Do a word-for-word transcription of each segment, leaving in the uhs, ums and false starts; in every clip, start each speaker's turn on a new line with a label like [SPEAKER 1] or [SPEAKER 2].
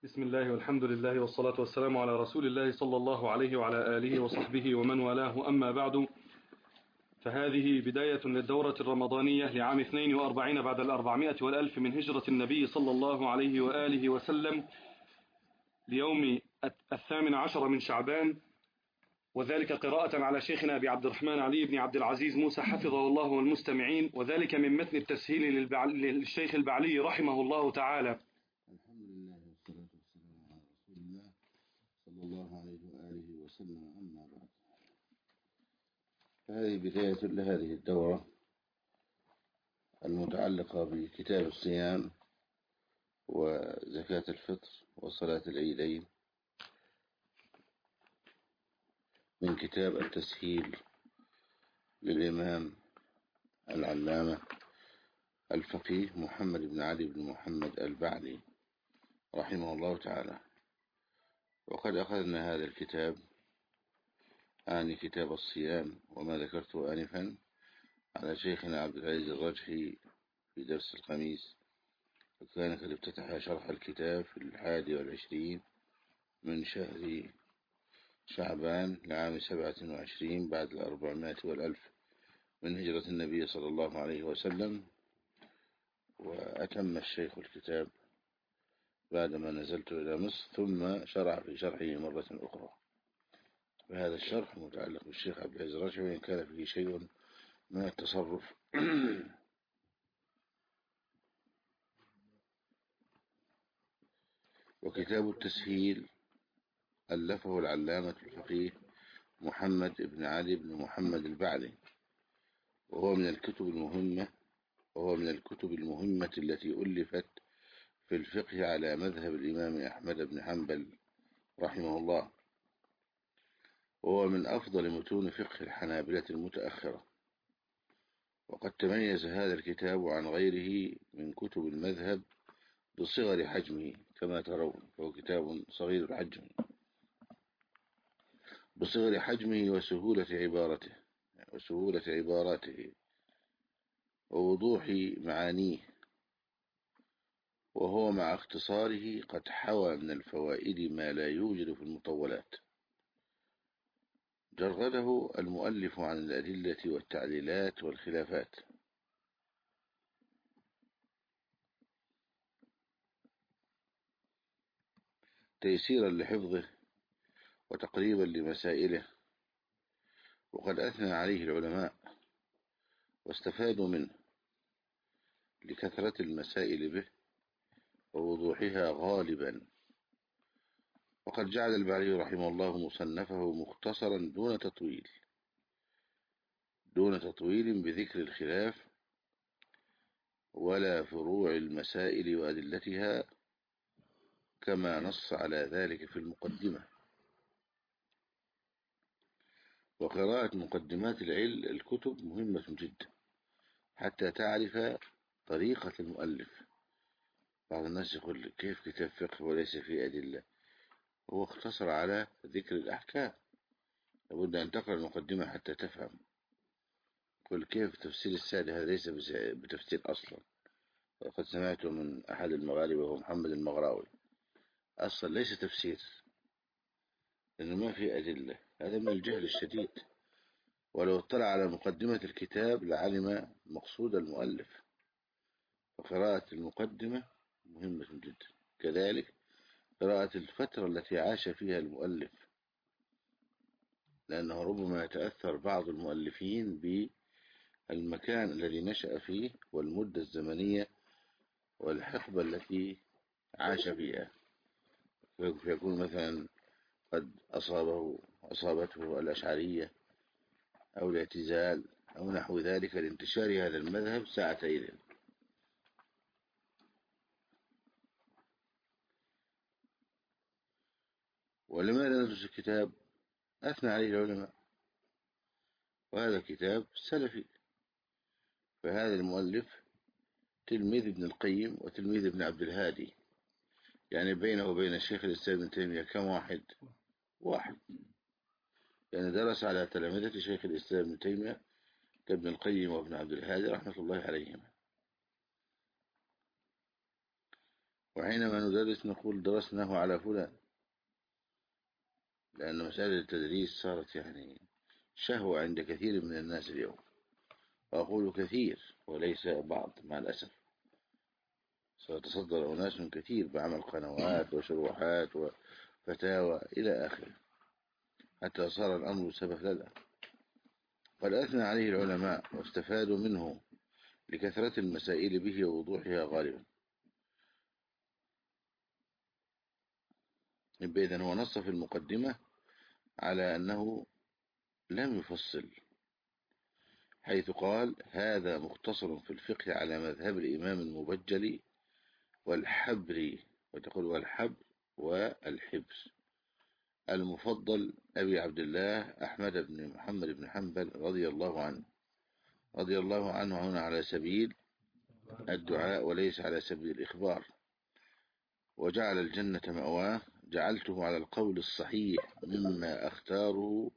[SPEAKER 1] بسم الله والحمد لله والصلاة والسلام على رسول الله صلى الله عليه وعلى آله وصحبه ومن والاه، أما بعد، فهذه بداية للدورة الرمضانية لعام اثنين وأربعين بعد الأربعمائة والألف من هجرة النبي صلى الله عليه وآله وسلم، ليوم الثامن عشر من شعبان، وذلك قراءة على شيخنا أبي عبد الرحمن علي بن عبد العزيز موسى حفظه الله والمستمعين، وذلك من متن التسهيل للشيخ البعلي رحمه الله تعالى.
[SPEAKER 2] الحمد لله والصلاة والسلام على رسول الله صلى الله عليه وآله وسلم، أما بعد، فهذه بداية لهذه الدورة المتعلقة بكتاب الصيام وزكاة الفطر وصلاة العيدين من كتاب التسهيل للإمام العلامة الفقيه محمد بن علي بن محمد البعلي رحمه الله تعالى. وقد أخذنا هذا الكتاب آني كتاب الصيام وما ذكرته آنفا على شيخنا عبد العزيز الرجحي في درس الخميس، وكان قد افتتح شرح الكتاب في الحادي والعشرين من شهر شعبان لعام سبعة وعشرين بعد الأربعمائة والألف من هجرة النبي صلى الله عليه وسلم. وأتم الشيخ الكتاب بعدما نزلت إلى مصر، ثم شرع في شرحه مرة أخرى. فهذا الشرح متعلق بالشيخ عبد العزيز الرجحي، وإن كان فيه شيء من التصرف وكتاب التسهيل ألفه العلامة الفقيه محمد بن علي بن محمد البعلي، وهو من الكتب المهمة وهو من الكتب المهمة التي ألفت في الفقه على مذهب الإمام أحمد بن حنبل رحمه الله، وهو من أفضل متون فقه الحنابلة المتأخرة. وقد تميز هذا الكتاب عن غيره من كتب المذهب بصغر حجمه كما ترون، فهو كتاب صغير الحجم بصغر حجمه وسهولة عبارته وسهولة عباراته ووضوح معانيه، وهو مع اختصاره قد حوى من الفوائد ما لا يوجد في المطولات. جرده المؤلف عن الأدلة والتعليلات والخلافات، تيسيرا لحفظه وتقريبا لمسائله، وقد أثنى عليه العلماء واستفادوا منه لكثرة المسائل به ووضوحها غالبا. وقد جعل البعلي رحمه الله مصنفه مختصرا دون تطويل دون تطويل بذكر الخلاف ولا فروع المسائل وأدلتها، كما نص على ذلك في المقدمة. وقراءة مقدمات العلم الكتب مهمة جدا حتى تعرف طريقة المؤلف. بعض الناس يقول كيف كتاب فقه وليس فيه أدلة؟ هو اختصر على ذكر الأحكام، لابد أن تقرأ المقدمة حتى تفهم. يقول كيف تفسير السادة؟ هذا ليس بتفسير أصلا. وقد سمعت من أحد المغاربة وهو محمد المغراوي، أصلا ليس تفسير لأنه ما في أدلة. هذا من الجهل الشديد، ولو اطلع على مقدمة الكتاب لعلم مقصود المؤلف. فقراءة المقدمة مهمة جدا، كذلك قراءة الفترة التي عاش فيها المؤلف، لأنه ربما يتأثر بعض المؤلفين بالمكان الذي نشأ فيه والمدة الزمنية والحقبة التي عاش فيها، فيكون مثلا قد أصابه أصابته الأشعرية أو الاعتزال أو نحو ذلك لانتشار هذا المذهب ساعتين. ولماذا ندرس الكتاب؟ أثنى عليه العلماء، وهذا كتاب سلفي. فهذا المؤلف تلميذ ابن القيم وتلميذ ابن عبد الهادي، يعني بينه وبين الشيخ الإسلام ابن تيمية كم واحد؟ واحد. يعني درس على تلامذة شيخ الإسلام ابن تيمية كابن القيم وابن عبد الهادي رحمة الله عليهم. وحينما ندرس نقول درسناه على فلان، لأن مسألة التدريس صارت يعني شهوة عند كثير من الناس اليوم، وأقول كثير وليس بعض مع الأسف. سيتصدر أناس كثير بعمل قنوات وشروحات وفتاوى إلى آخره، حتى صار الأمر سبهلله. قد أثنى عليه العلماء واستفادوا منه لكثرة المسائل به ووضوحها غالبا. إذن هو نص في المقدمة على أنه لم يفصل، حيث قال: هذا مختصر في الفقه على مذهب الإمام المبجلي والحبري، وتقول والحبر والحبر المفضل أبي عبد الله أحمد بن محمد بن حنبل رضي الله عنه. رضي الله عنه هنا على سبيل الدعاء وليس على سبيل الإخبار. وجعل الجنة مأواه، جعلته على القول الصحيح مما اختاره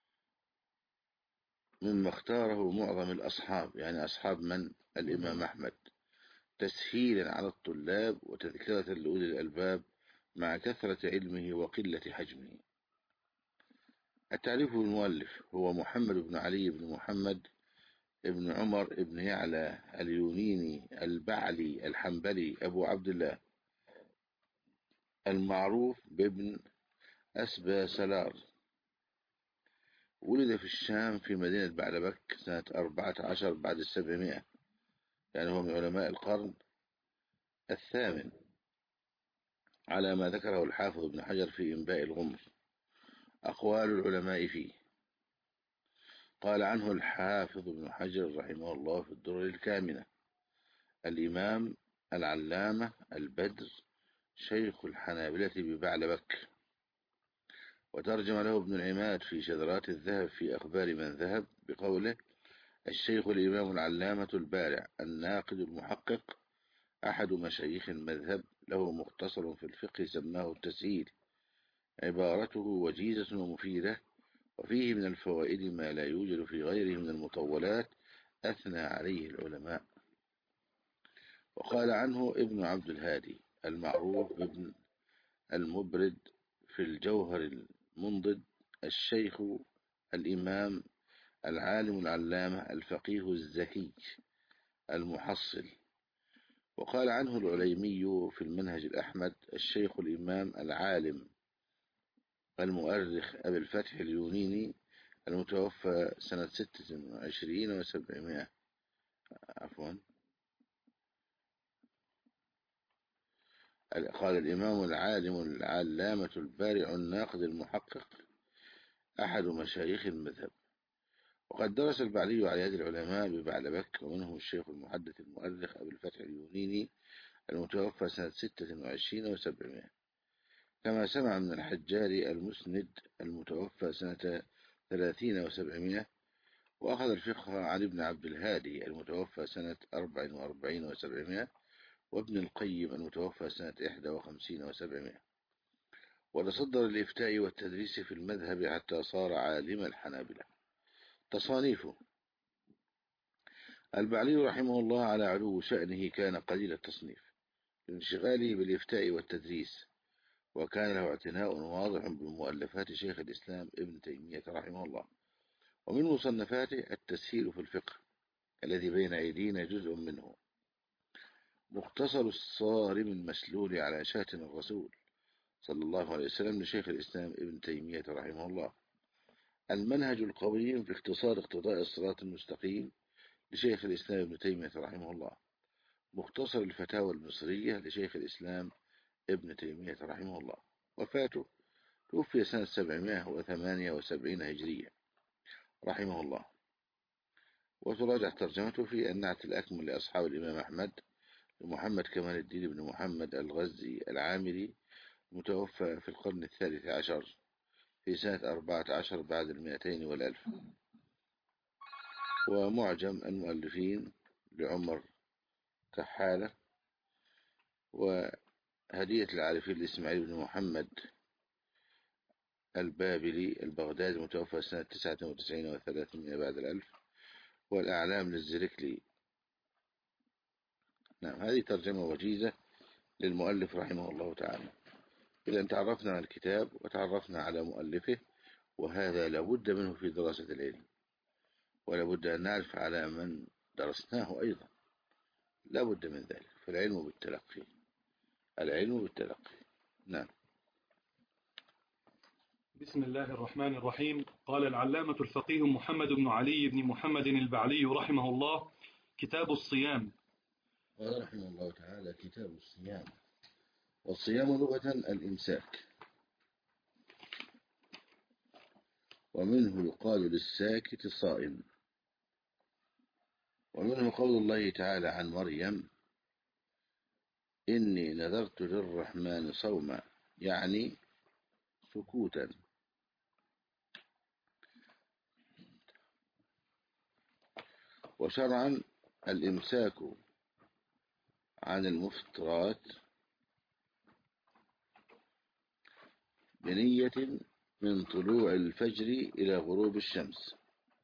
[SPEAKER 2] مما اختاره معظم الأصحاب، يعني أصحاب من؟ الإمام أحمد، تسهيلا على الطلاب وتذكرة لأولي الألباب مع كثرة علمه وقلة حجمه. التعريف بالمؤلف: هو محمد بن علي بن محمد ابن عمر ابن يعلى اليونيني البعلي الحنبلي أبو عبد الله، المعروف بابن أسبى سلار. ولد في الشام في مدينة بعلبك سنة أربعة عشر بعد السبعمائة، يعني هو من علماء القرن الثامن على ما ذكره الحافظ ابن حجر في إنباء الغمر. أقوال العلماء فيه: قال عنه الحافظ ابن حجر رحمه الله في الدرر الكامنة: الإمام العلامة البدر شيخ الحنابلة ببعلبك. وترجم له ابن العماد في شذرات الذهب في أخبار من ذهب بقوله: الشيخ الإمام العلامة البارع الناقد المحقق، أحد مشايخ المذهب، له مختصر في الفقه سماه التسهيل، عبارته وجيزة ومفيدة، وفيه من الفوائد ما لا يوجد في غيره من المطولات، أثنى عليه العلماء. وقال عنه ابن عبد الهادي المعروف بابن المبرد في الجوهر المنضد: الشيخ الإمام العالم العلامة الفقيه الزكي المحصل. وقال عنه العليمي في المنهج الأحمد: الشيخ الإمام العالم المؤرخ أبي الفتح اليونيني المتوفى سنة ستة وعشرين وسبعمائة عفوا قال الإمام العالم العلامة البارع الناقد المحقق، أحد مشايخ المذهب. وقد درس البعلي على يد العلماء ببعلبك، ومنهم الشيخ المحدث المؤرخ أبي الفتح اليونيني المتوفى سنة ستة وعشرين وسبعمائة، كما سمع من الحجاري المسند المتوفى سنة ثلاثين وسبعمائة. وأخذ الفقه عن ابن عبد الهادي المتوفى سنة أربع وأربعين وسبعمائة، وابن القيم المتوفى سنة إحدى وخمسين وسبعمائة. وتصدر الإفتاء والتدريس في المذهب حتى صار عالم الحنابلة. تصانيفه: البعلي رحمه الله على علو شأنه كان قليل التصنيف لانشغاله بالإفتاء والتدريس، وكان له اعتناء واضح بمؤلفات شيخ الإسلام ابن تيمية رحمه الله. ومن مصنفاته التسهيل في الفقه الذي بين أيدينا جزء منه، مختصر الصارم المسلول على شاتم الرسول صلى الله عليه وسلم لشيخ الإسلام ابن تيمية رحمه الله، المنهج القويم في اختصار اقتضاء الصراط المستقيم لشيخ الإسلام ابن تيمية رحمه الله، مختصر الفتاوى المصرية لشيخ الإسلام ابن تيمية رحمه الله. وفاته: توفي سنة سبعمائة وثمانية وسبعين هجرية رحمه الله. وتراجع ترجمته في النعت الأكمل لأصحاب الإمام أحمد لمحمد كمال الدين بن محمد الغزي العامري، متوفى في القرن الثالث عشر في سنة أربعة عشر بعد المئتين والألف. ومعجم المؤلفين لعمر كحالة. وهدية العارفين لإسماعيل بن محمد البابلي البغدادي المتوفى سنة تسعة وتسعين وثلاثمائة بعد الألف. والأعلام للزركلي. نعم، هذه ترجمة وجيزة للمؤلف رحمه الله تعالى. إذا تعرفنا على الكتاب وتعرفنا على مؤلفه، وهذا لابد منه في دراسة العلم، ولابد أن نعرف على من درسناه أيضا، لابد من ذلك. فالعلم بالتلقي، العلم بالتلقي. نعم.
[SPEAKER 1] بسم الله الرحمن الرحيم. قال العلامة الفقيه محمد بن علي بن محمد البعلي رحمه الله: كتاب الصيام.
[SPEAKER 2] قال رحمه الله تعالى: كتاب الصيام. والصيام لغة الإمساك، ومنه يقال للساكت صائم. ومنه قول الله تعالى عن مريم: إني نذرت للرحمن صوما، يعني سكوتا. وشرعا الإمساك عن المفطرات بنية من طلوع الفجر إلى غروب الشمس،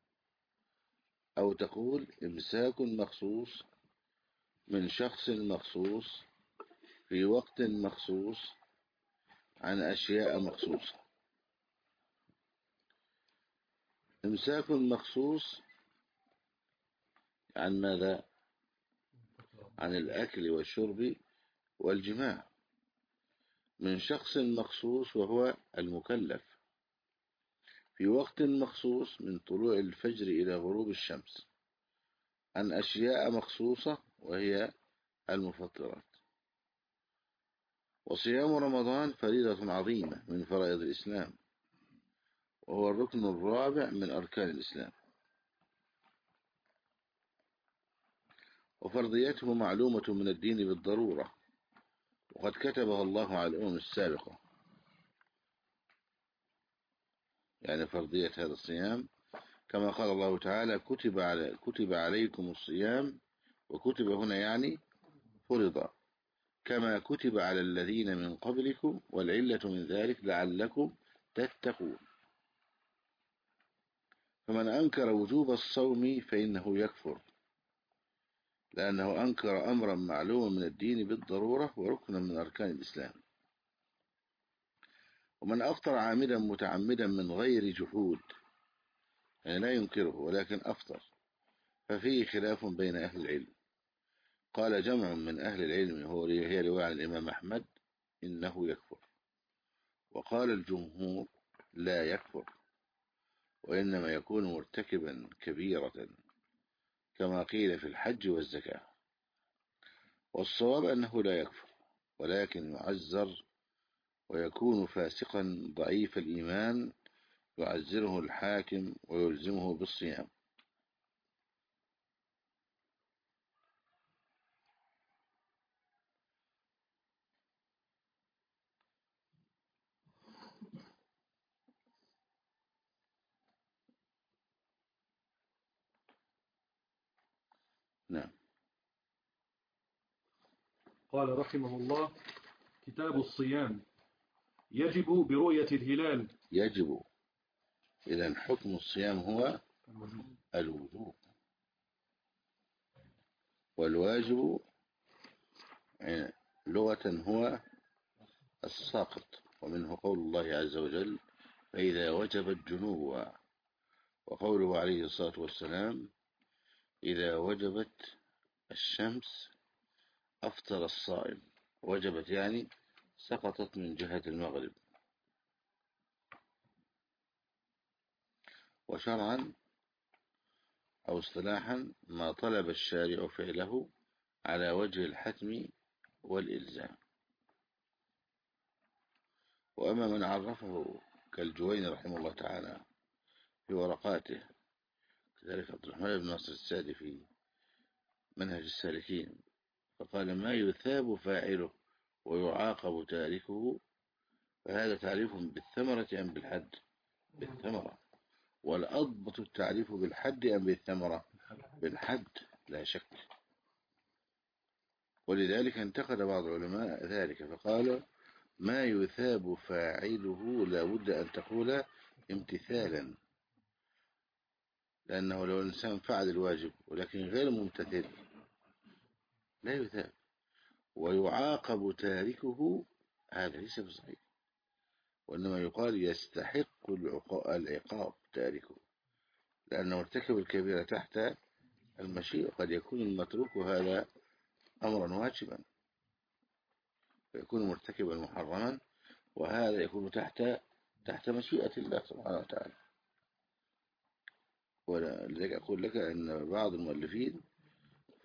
[SPEAKER 2] أو تقول إمساك مخصوص من شخص مخصوص في وقت مخصوص عن أشياء مخصوصة. إمساك مخصوص عن ماذا؟ عن الأكل والشرب والجماع، من شخص مخصوص وهو المكلف، في وقت مخصوص من طلوع الفجر إلى غروب الشمس، عن أشياء مخصوصة وهي المفطرات. وصيام رمضان فريضة عظيمة من فرائض الإسلام، وهو الركن الرابع من أركان الإسلام، وفرضيته معلومة من الدين بالضرورة، وقد كتبها الله على الأمم السابقة. يعني فرضية هذا الصيام كما قال الله تعالى: كتب على كتب عليكم الصيام، وكتب هنا يعني فرض، كما كتب على الذين من قبلكم، والعلة من ذلك لعلكم تتقون. فمن أنكر وجوب الصوم فإنه يكفر، لأنه أنكر أمرا معلوما من الدين بالضرورة وركنا من أركان الإسلام. ومن أفطر عامدا متعمدا من غير جحود، يعني لا ينكره ولكن أفطر، ففيه خلاف بين أهل العلم. قال جمع من أهل العلم، هو هي رواية عن الإمام أحمد، إنه يكفر. وقال الجمهور لا يكفر، وإنما يكون مرتكبا كبيرة، كما قيل في الحج والزكاة. والصواب أنه لا يكفر، ولكن يعزر ويكون فاسقا ضعيف الإيمان، يعزره الحاكم ويلزمه بالصيام. نعم.
[SPEAKER 1] قال رحمه الله: كتاب الصيام. يجب برؤية الهلال.
[SPEAKER 2] يجب، إذن حكم الصيام هو الوجوب، والواجب لغة هو الساقط. ومنه قول الله عز وجل: فإذا وجبت جنوبها، وقوله عليه الصلاة والسلام: إذا وجبت الشمس أفطر الصائم. وجبت يعني سقطت من جهة المغرب. وشرعا أو اصطلاحا ما طلب الشارع فعله على وجه الحتم والإلزام. وأما من عرفه كالجويني رحمه الله تعالى في ورقاته، كذلك عبد الرحمن بن ناصر السعدي في منهج السالكين، فقال: ما يثاب فاعله ويعاقب تاركه، فهذا تعريف بالثمرة أم بالحد؟ بالثمرة. والأضبط التعريف بالحد أم بالثمرة؟ بالحد لا شك. ولذلك انتقد بعض العلماء ذلك فقال: ما يثاب فاعله لا بد أن تقول امتثالا، لأنه لو الإنسان فعل الواجب ولكن غير ممتثل لا يثاب. ويعاقب تاركه هذا ليس بصحيح، وإنما يقال يستحق العقاب تاركه، لأنه ارتكب الكبيرة تحت المشيئة. قد يكون المتروك هذا أمرا واجبا، فيكون مرتكبا محرما، وهذا يكون تحت تحت مشيئة الله سبحانه وتعالى. ولذلك أقول لك أن بعض المؤلفين ف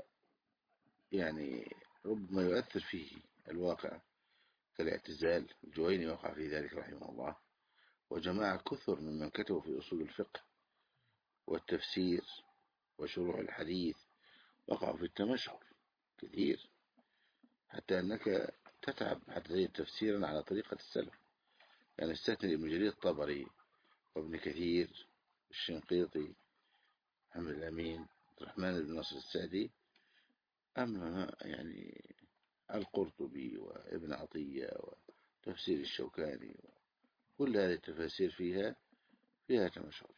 [SPEAKER 2] يعني ربما يؤثر فيه الواقع، كالاعتزال. الجويني وقع في ذلك رحمه الله، وجماعة كثر ممن كتبوا في أصول الفقه والتفسير وشروح الحديث وقعوا في التمشهر كثير، حتى أنك تتعب حتى تجد تفسيرا على طريقة السلف. يعني استثني ابن جرير الطبري وابن كثير الشنقيطي محمد الأمين عبد الرحمن بن ناصر السعدي، أما يعني القرطبي وابن عطية وتفسير الشوكاني، كل هذه التفاسير فيها فيها تمشهر،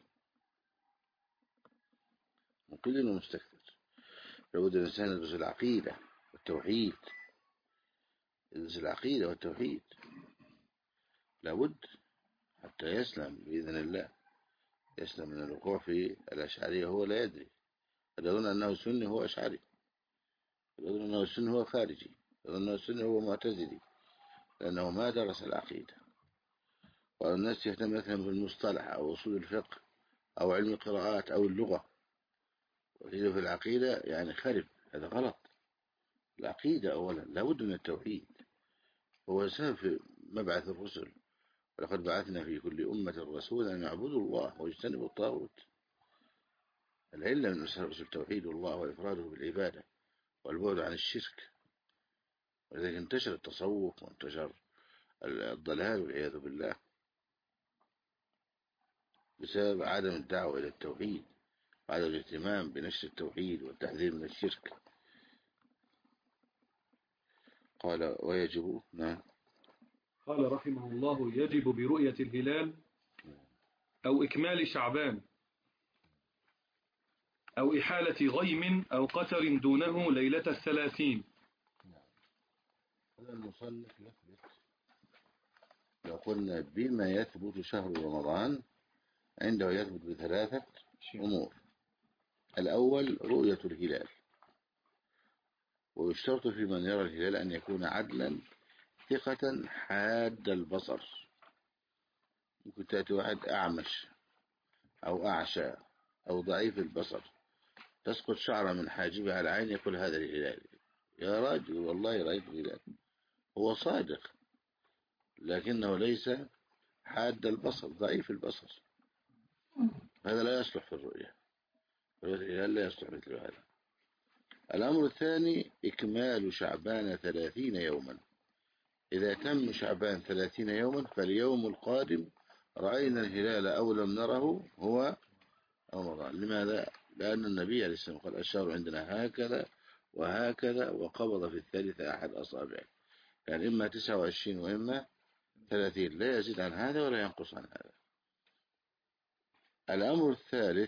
[SPEAKER 2] مقل ومستكثر. لابد الإنسان يدرس العقيدة والتوحيد، يدرس العقيدة والتوحيد لابد حتى يسلم بإذن الله، يسلم من الوقوع في الأشعرية وهو لا يدري. قد يظن أنه سني هو أشعري، قد يظن أنه سني هو خارجي، قد يظن أنه سني هو معتزلي، لأنه ما درس العقيدة. والناس يهتم مثلا بالمصطلح أو أصول الفقه أو علم القراءات أو اللغة، وتجد في العقيدة يعني خرب. هذا غلط. العقيدة أولا لابد من التوحيد، هو سبب في مبعث الرسل، ولقد بعثنا في كل أمة رسولا أن يعبدوا الله ويجتنبوا الطاغوت. العلة من الرسل توحيد الله وإفراده بالعبادة والبعد عن الشرك، ولذلك انتشر التصوف وانتشر الضلال والعياذ بالله بسبب عدم الدعوة إلى التوحيد وعدم الاهتمام بنشر التوحيد والتحذير من الشرك. قال ويجب. نعم.
[SPEAKER 1] قال رحمه الله: يجب برؤية الهلال أو إكمال شعبان أو إحالة غيم أو قتر دونه ليلة الثلاثين.
[SPEAKER 2] هذا المصنف يثبت، لو قلنا بما يثبت شهر رمضان عنده يثبت بثلاثة أمور. الأول رؤية الهلال، ويشترط في من يرى الهلال أن يكون عدلا ثقة حاد البصر. ممكن تأتي واحد أعمش أو أعشى أو ضعيف البصر، تسقط شعرة من حاجبها على العين، يقول هذا الهلال. يا راجل والله رأيت الهلال، هو صادق لكنه ليس حاد البصر، ضعيف البصر، هذا لا يصلح في الرؤية. رؤية الهلال لا يصلح مثل هذا. الأمر الثاني إكمال شعبان ثلاثين يوما. إذا تم شعبان ثلاثين يوما فاليوم القادم رأينا الهلال أو لم نره هو رمضان. لماذا؟ لأن النبي عليه السلام قال الشهر عندنا هكذا وهكذا، وقبض في الثالثة أحد أصابعه، يعني إما تسعة وعشرين وإما ثلاثين، لا يزيد عن هذا ولا ينقص عن هذا. الأمر الثالث،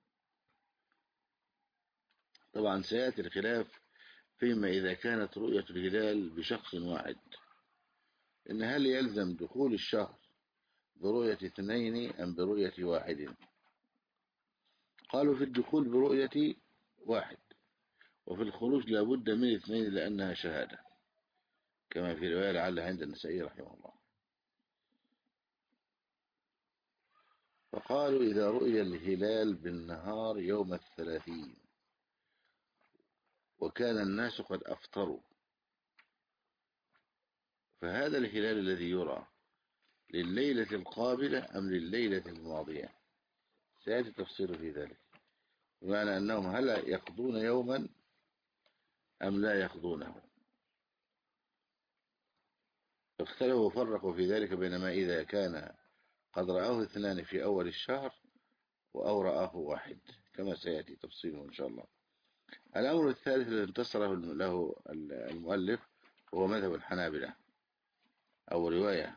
[SPEAKER 2] طبعا سيأتي الخلاف فيما إذا كانت رؤية الهلال بشخص واحد، إن هل يلزم دخول الشهر برؤية اثنين أم برؤية واحد؟ قالوا في الدخول برؤية واحد، وفي الخروج لابد من اثنين لأنها شهادة، كما في رواية لعلها عند النسائي رحمه الله. فقالوا إذا رؤي الهلال بالنهار يوم الثلاثين وكان الناس قد أفطروا، فهذا الهلال الذي يرى لليلة القابلة أم لليلة الماضية؟ سيأتي تفصيل في ذلك، بمعنى أنهم هل يقضون يوما أم لا يقضونه. اختلفوا وفرقوا في ذلك، بينما إذا كان قد رآه اثنان في أول الشهر أو رآه واحد، كما سيأتي تفصيله إن شاء الله. الأمر الثالث الذي انتصر له المؤلف هو مذهب الحنابلة، أو رواية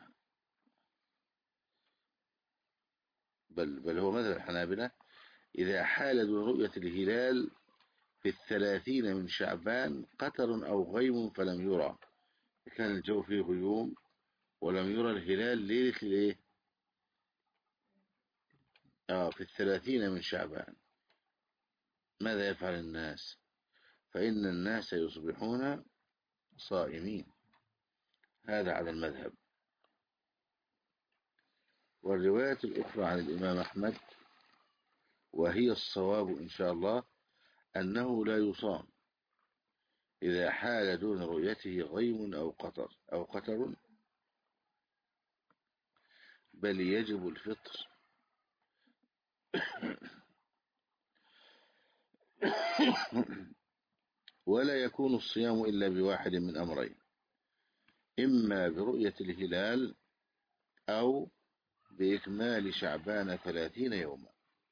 [SPEAKER 2] بل, بل هو مذهب الحنابلة، إذا حال دون رؤية الهلال في الثلاثين من شعبان قطر أو غيم فلم يرى، كان الجو فيه غيوم ولم يرى الهلال ليلة الايه آه في الثلاثين من شعبان، ماذا يفعل الناس؟ فإن الناس يصبحون صائمين. هذا على المذهب. والرواية الأخرى عن الإمام أحمد وهي الصواب إن شاء الله أنه لا يصام إذا حال دون رؤيته غيم أو قطر أو قطر، بل يجب الفطر. ولا يكون الصيام إلا بواحد من أمرين، إما برؤية الهلال أو بإكمال شعبان ثلاثين يوما.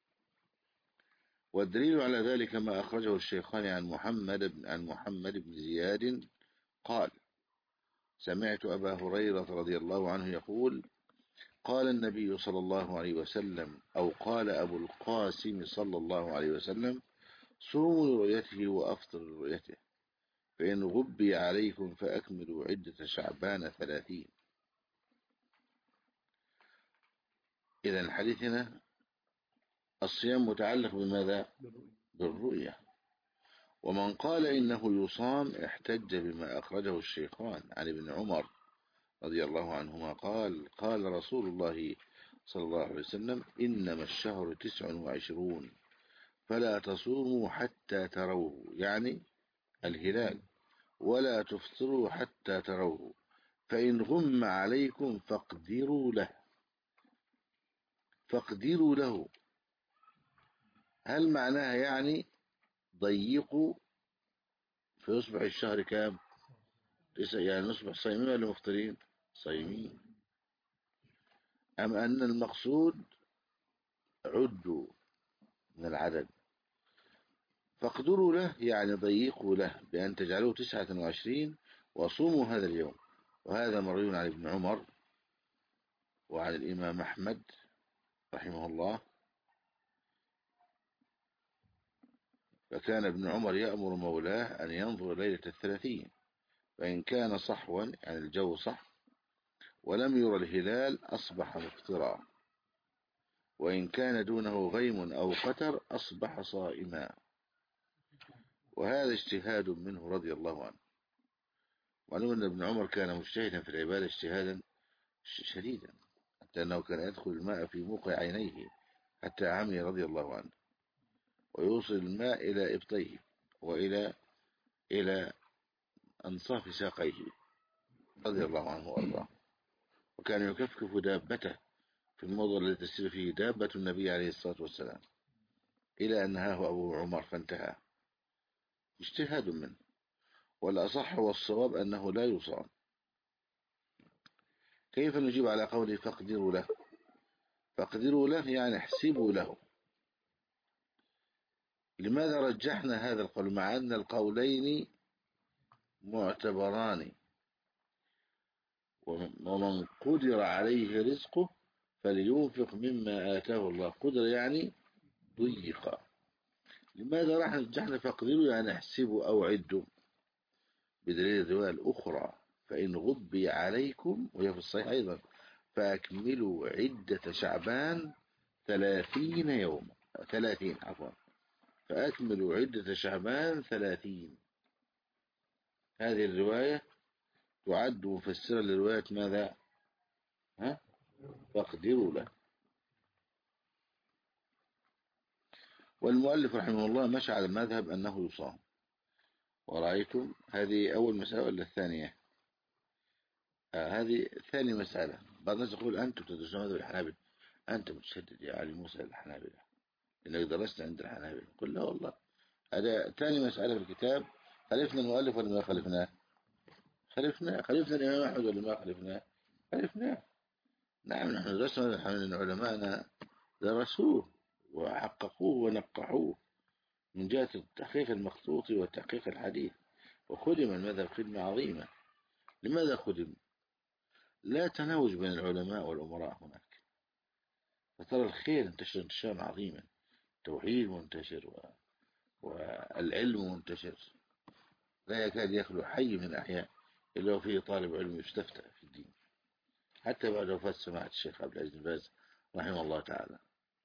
[SPEAKER 2] والدليل على ذلك ما أخرجه الشيخان عن محمد بن عن محمد بن زياد قال: سمعت أبا هريرة رضي الله عنه يقول: قال النبي صلى الله عليه وسلم، أو قال أبو القاسم صلى الله عليه وسلم: صوموا لرؤيته وأفطر لرؤيته، فإن غبي عليكم فأكملوا عدة شعبان ثلاثين. إذن حديثنا الصيام متعلق بماذا؟ بالرؤية. ومن قال إنه يصام احتج بما أخرجه الشيخان عن ابن عمر رضي الله عنهما قال: قال رسول الله صلى الله عليه وسلم: إنما الشهر تسع وعشرون فلا تصوموا حتى تروه، يعني الهلال، ولا تفطروا حتى تروه، فإن غم عليكم فاقدروا له فاقدروا له هل معناها يعني ضيقوا فيصبح الشهر كام؟ يعني نصبح صايمين ولا مفطرين؟ صايمين. أم أن المقصود عدوا من العدد؟ فاقدروا له يعني ضيقوا له بأن تجعلوه تسعة وعشرين وصوموا هذا اليوم. وهذا مروي عن ابن عمر وعن الإمام أحمد رحمه الله. فكان ابن عمر يأمر مولاه أن ينظر ليلة الثلاثين، فإن كان صحوا يعني الجو صح ولم يرى الهلال أصبح مفطرا، وإن كان دونه غيم أو قتر أصبح صائما. وهذا اجتهاد منه رضي الله عنه. وعلم أن ابن عمر كان مجتهدا في العبادة اجتهادا شديدا، حتى أنه كان يدخل الماء في موقع عينيه حتى عمي رضي الله عنه، ويوصل الماء إلى إبطيه وإلى إلى أنصاف ساقيه رضي الله عنه وأرضاه. وكان يكفكف دابته في الموضع الذي تسير فيه دابة النبي عليه الصلاة والسلام، إلى أن نهاه أبو عمر فانتهى. اجتهاد منه. والأصح والصواب أنه لا يصام. كيف نجيب على قوله فاقدروا له؟ فاقدروا له يعني احسبوا له. لماذا رجحنا هذا القول مع أن القولين معتبران؟ ومن قدر عليه رزقه فلينفق مما آتاه الله. قدر يعني ضيق. لماذا راح نرجحنا فاقدروا يعني احسبوا أو عدوا؟ بدليل الرواية الأخرى: فإن غبي عليكم، وهي في الصحيح أيضا: فأكملوا عدة شعبان ثلاثين يوما ثلاثين عفوا فأكملوا عدة شعبان ثلاثين. هذه الرواية تعد مفسرة لرواية ماذا؟ ها؟ فاقدروا له. والمؤلف رحمه الله مشى على المذهب أنه يصام. ورأيتم هذه أول مسألة ولا الثانية؟ آه هذه ثاني مسألة. بعض الناس يقول أنتم تدرسون مذهب الحنابلة، أنت متشدد يا علي موسى الحنابلة إنك درست عند الحنابلة. قل لا والله، هذا ثاني مسألة في الكتاب. خلفنا المؤلف ولا ما خلفناه؟ خلفناه. خلفنا الإمام أحمد ولا ما خلفناه؟ خلفناه. نعم، نحن درسنا مذهب الحنابلة لأن علماءنا درسوه وحققوه ونقحوه من جهة التحقيق المخطوط والتحقيق الحديث، وخدم المذهب خدمة عظيمة. لماذا خدم؟ لا تناوج بين العلماء والأمراء هناك، فترى الخير انتشر انتشارا عظيما، توحيد منتشر والعلم منتشر، لا يكاد يخلو حي من الأحياء إلا وفيه طالب علم يستفتى في الدين، حتى بعد وفاة سماحة الشيخ عبد العزيز بن باز رحمه الله تعالى.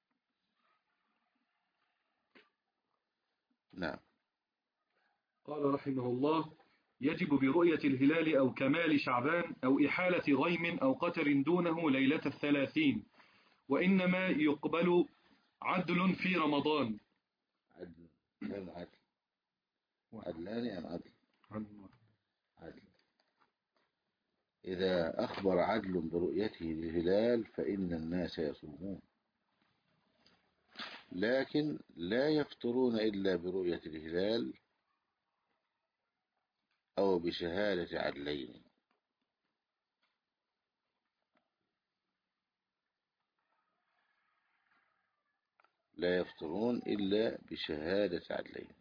[SPEAKER 2] نعم.
[SPEAKER 1] قال رحمه الله: يجب برؤية الهلال أو كمال شعبان أو إحالة غيم أو قتر دونه ليلة الثلاثين، وإنما يقبل عدل في رمضان.
[SPEAKER 2] عدل كم عدل؟ عدلان أم عدل؟ عدل. إذا أخبر عدل برؤيته للهلال فإن الناس يصومون، لكن لا يفطرون إلا برؤية الهلال أو بشهادة عدلين. لا يفطرون إلا بشهادة عدلين.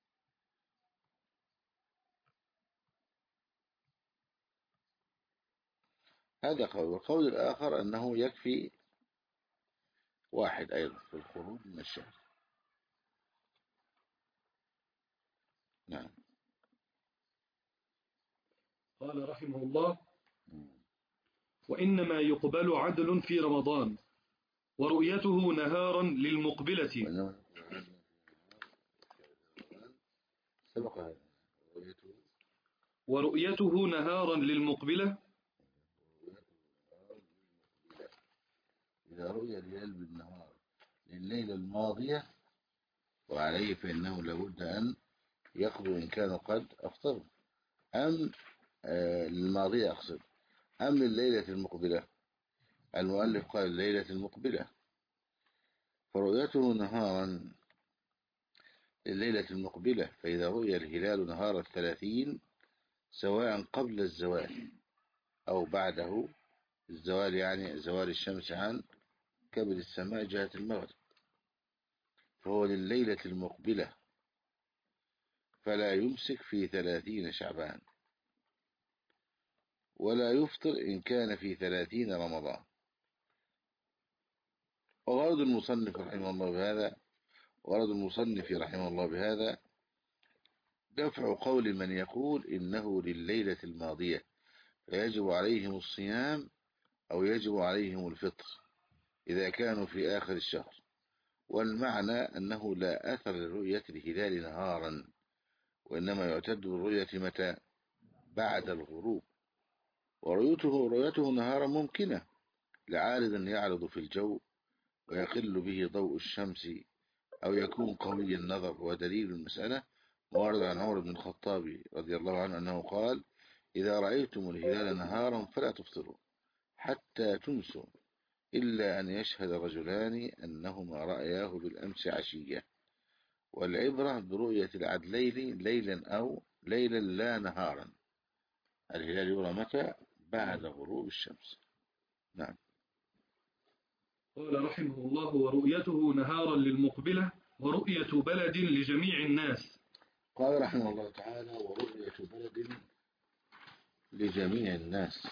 [SPEAKER 2] هذا قول. والقول الآخر أنه يكفي واحد أيضا في الخروج من الشهر. نعم.
[SPEAKER 1] قال رحمه الله: وإنما يقبل عدل في رمضان ورؤيته نهارا للمقبلة.
[SPEAKER 2] سبق هذا. رؤيته
[SPEAKER 1] ورؤيته نهارا للمقبلة.
[SPEAKER 2] إذا رؤي الهلال بالنهار لليلة الماضية وعليه فإنه لابد أن يقضوا إن كانوا قد أفطروا، أم آه للماضية أقصد، أم لليلة المقبلة. المؤلف قال الليلة المقبلة، فرؤيته نهارا لليلة المقبلة. فإذا رؤي الهلال نهار الثلاثين سواء قبل الزوال أو بعده الزوال، يعني زوال الشمس عن كبد السماء جهة المغرب، فهو لليلة المقبلة، فلا يمسك في ثلاثين شعبان ولا يفطر إن كان في ثلاثين رمضان. وغرض المصنف رحمه الله بهذا غرض المصنف رحمه الله بهذا دفع قول من يقول إنه لليلة الماضية فيجب عليهم الصيام أو يجب عليهم الفطر إذا كانوا في آخر الشهر، والمعنى أنه لا أثر لرؤية الهلال نهارا، وإنما يعتد بالرؤية متى؟ بعد الغروب. ورؤيته رؤيته نهارا ممكنة لعارض يعرض في الجو ويقل به ضوء الشمس أو يكون قوي النظر. ودليل المسألة وارد عن عمر بن الخطاب رضي الله عنه أنه قال: إذا رأيتم الهلال نهارا فلا تفطروا حتى تمسوا إلا أن يشهد رجلان أنهما رأياه بالأمس عشية. والعبرة برؤية العدلين ليلا أو ليلا لا نهارا. الهلال يرى متى؟ بعد غروب الشمس. نعم.
[SPEAKER 1] قال رحمه الله: ورؤيته نهارا للمقبلة ورؤية بلد لجميع الناس.
[SPEAKER 2] قال رحمه الله تعالى: ورؤية بلد لجميع الناس.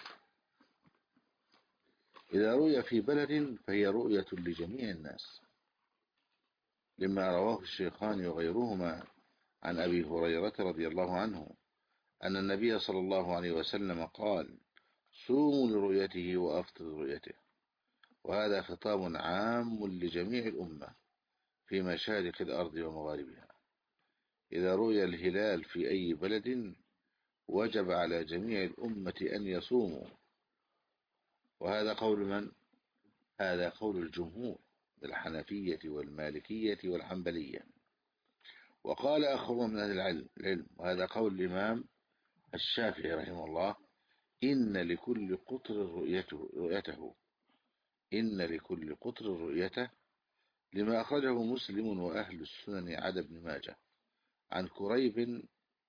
[SPEAKER 2] إذا رؤي في بلد فهي رؤية لجميع الناس، لما رواه الشيخان وغيرهما عن أبي هريرة رضي الله عنه أن النبي صلى الله عليه وسلم قال: صوموا لرؤيته وأفطروا لرؤيته. وهذا خطاب عام لجميع الأمة في مشارق الأرض ومغاربها. إذا رؤي الهلال في أي بلد وجب على جميع الأمة أن يصوموا. وهذا قول من؟ هذا قول الجمهور الحنفية والمالكية والحنبلية. وقال آخرون من أهل العلم، وهذا قول الإمام الشافعي رحمه الله: إن لكل قطر رؤيته, رؤيته إن لكل قطر رؤيته، لما أخرجه مسلم وأهل السنن عدا ابن ماجه عن كريب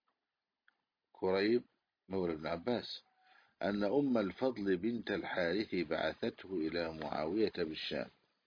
[SPEAKER 2] كريب مولى ابن عباس أن أم الفضل بنت الحارث بعثته إلى معاوية بالشام،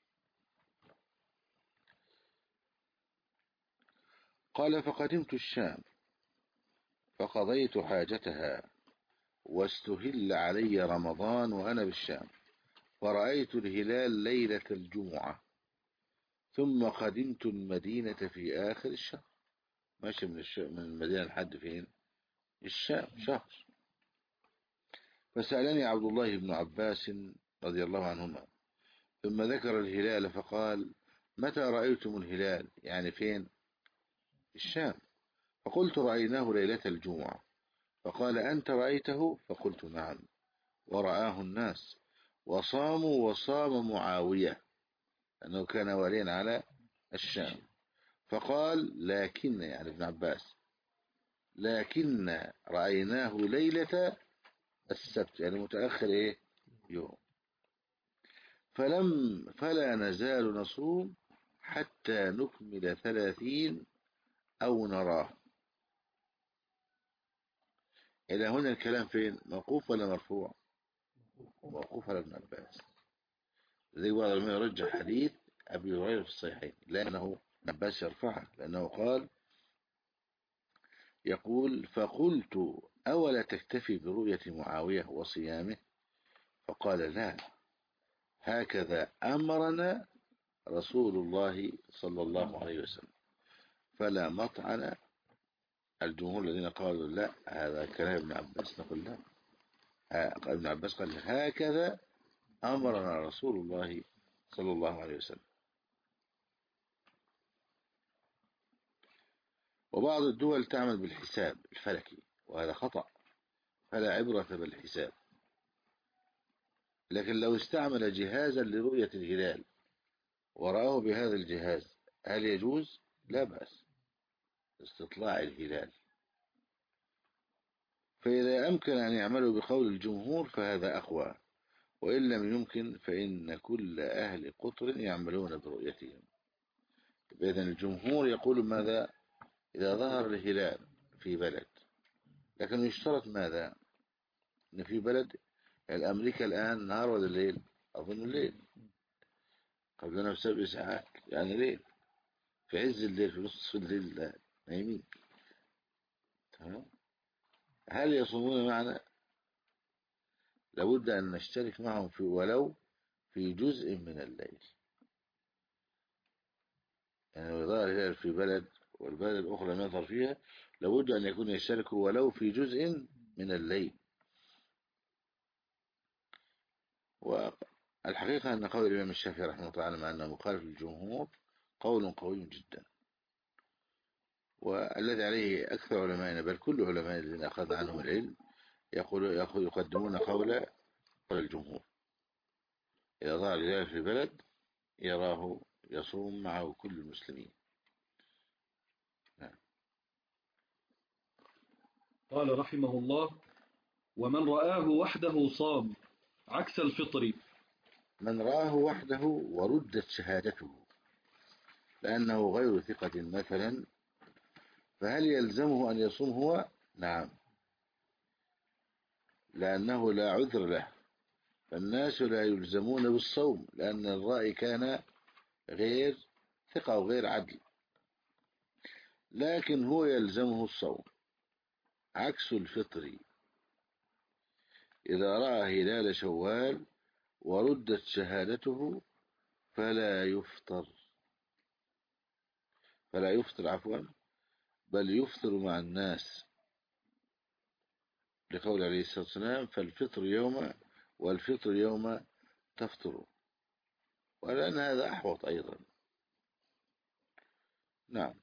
[SPEAKER 2] قال: فقدمت الشام فقضيت حاجتها واستهل علي رمضان وأنا بالشام، فرأيت الهلال ليلة الجمعة، ثم قدمت المدينة في آخر الشهر ماشي من الش... من المدينة لحد فين؟ الشام شهر. فسألني عبد الله بن عباس رضي الله عنهما ثم ذكر الهلال فقال متى رأيتم الهلال؟ يعني فين؟ الشام. فقلت رأيناه ليلة الجمعة. فقال أنت رأيته؟ فقلت نعم، ورآه الناس وصاموا وصام معاوية أنه كان واليا على الشام. فقال لكن، يعني ابن عباس، لكن رأيناه ليلة السبت، يعني متأخر إيه يوم. فلم فلا نزال نصوم حتى نكمل ثلاثين أو نراه. إلى هنا الكلام فين؟ موقوف ولا مرفوع؟ موقوف على ابن عباس. زي بعض العلماء يرجح حديث أبي هريرة في الصحيحين لأنه ابن عباس يرفعه، لأنه قال يقول فقلت أولا تكتفي برؤية معاوية وصيامه؟ فقال لا، هكذا أمرنا رسول الله صلى الله عليه وسلم. فلا مطعن الجمهور الذين قالوا لا هذا كلام ابن عباس، نقول لا، ابن عباس قال هكذا أمرنا رسول الله صلى الله عليه وسلم. وبعض الدول تعمل بالحساب الفلكي وهذا خطأ، فلا عبرة بالحساب. لكن لو استعمل جهازا لرؤية الهلال ورآه بهذا الجهاز هل يجوز؟ لا بأس استطلاع الهلال. فإذا أمكن أن يعملوا بقول الجمهور فهذا أقوى، وإن لم يمكن فإن كل أهل قطر يعملون برؤيتهم. إذن الجمهور يقول ماذا؟ إذا ظهر الهلال في بلد، لكن يشترط ماذا؟ إن في بلد، يعني أمريكا الآن نهار ولا الليل؟ أظن الليل، قبلنا بسبع ساعات، يعني ليل، في عز الليل، في نصف الليل نايمين. تمام؟ هل يصومون معنا؟ لابد أن نشترك معهم في ولو في جزء من الليل. يعني لو ظهر الهلال في بلد والبلد الأخرى لا يظهر فيها لابد أن يكون يشتركوا ولو في جزء من الليل. والحقيقة أن قول الإمام الشافعي رحمه الله تعالى مع أنه مخالف للجمهور قول قوي جدا، والذي عليه أكثر علمائنا بل كل علماء الذين أخذ عنهم العلم يقول يقدمون قول الجمهور. إذا ظهر الهلال في البلد يراه يصوم معه كل المسلمين. نعم.
[SPEAKER 1] قال رحمه الله ومن رآه وحده صام عكس الفطر.
[SPEAKER 2] من رآه وحده وردت شهادته لأنه غير ثقة مثلا فهل يلزمه أن يصوم هو؟ نعم، لأنه لا عذر له، فالناس لا يلزمون بالصوم لأن الرأي كان غير ثقة وغير عدل، لكن هو يلزمه الصوم عكس الفطر. إذا رأى هلال شوال وردت شهادته فلا يفطر فلا يفطر عفوا بل يفطر مع الناس، لقول عليه الصلاة والسلام فالفطر يوم والفطر يوم تفطر، ولأن هذا أحوط أيضا. نعم.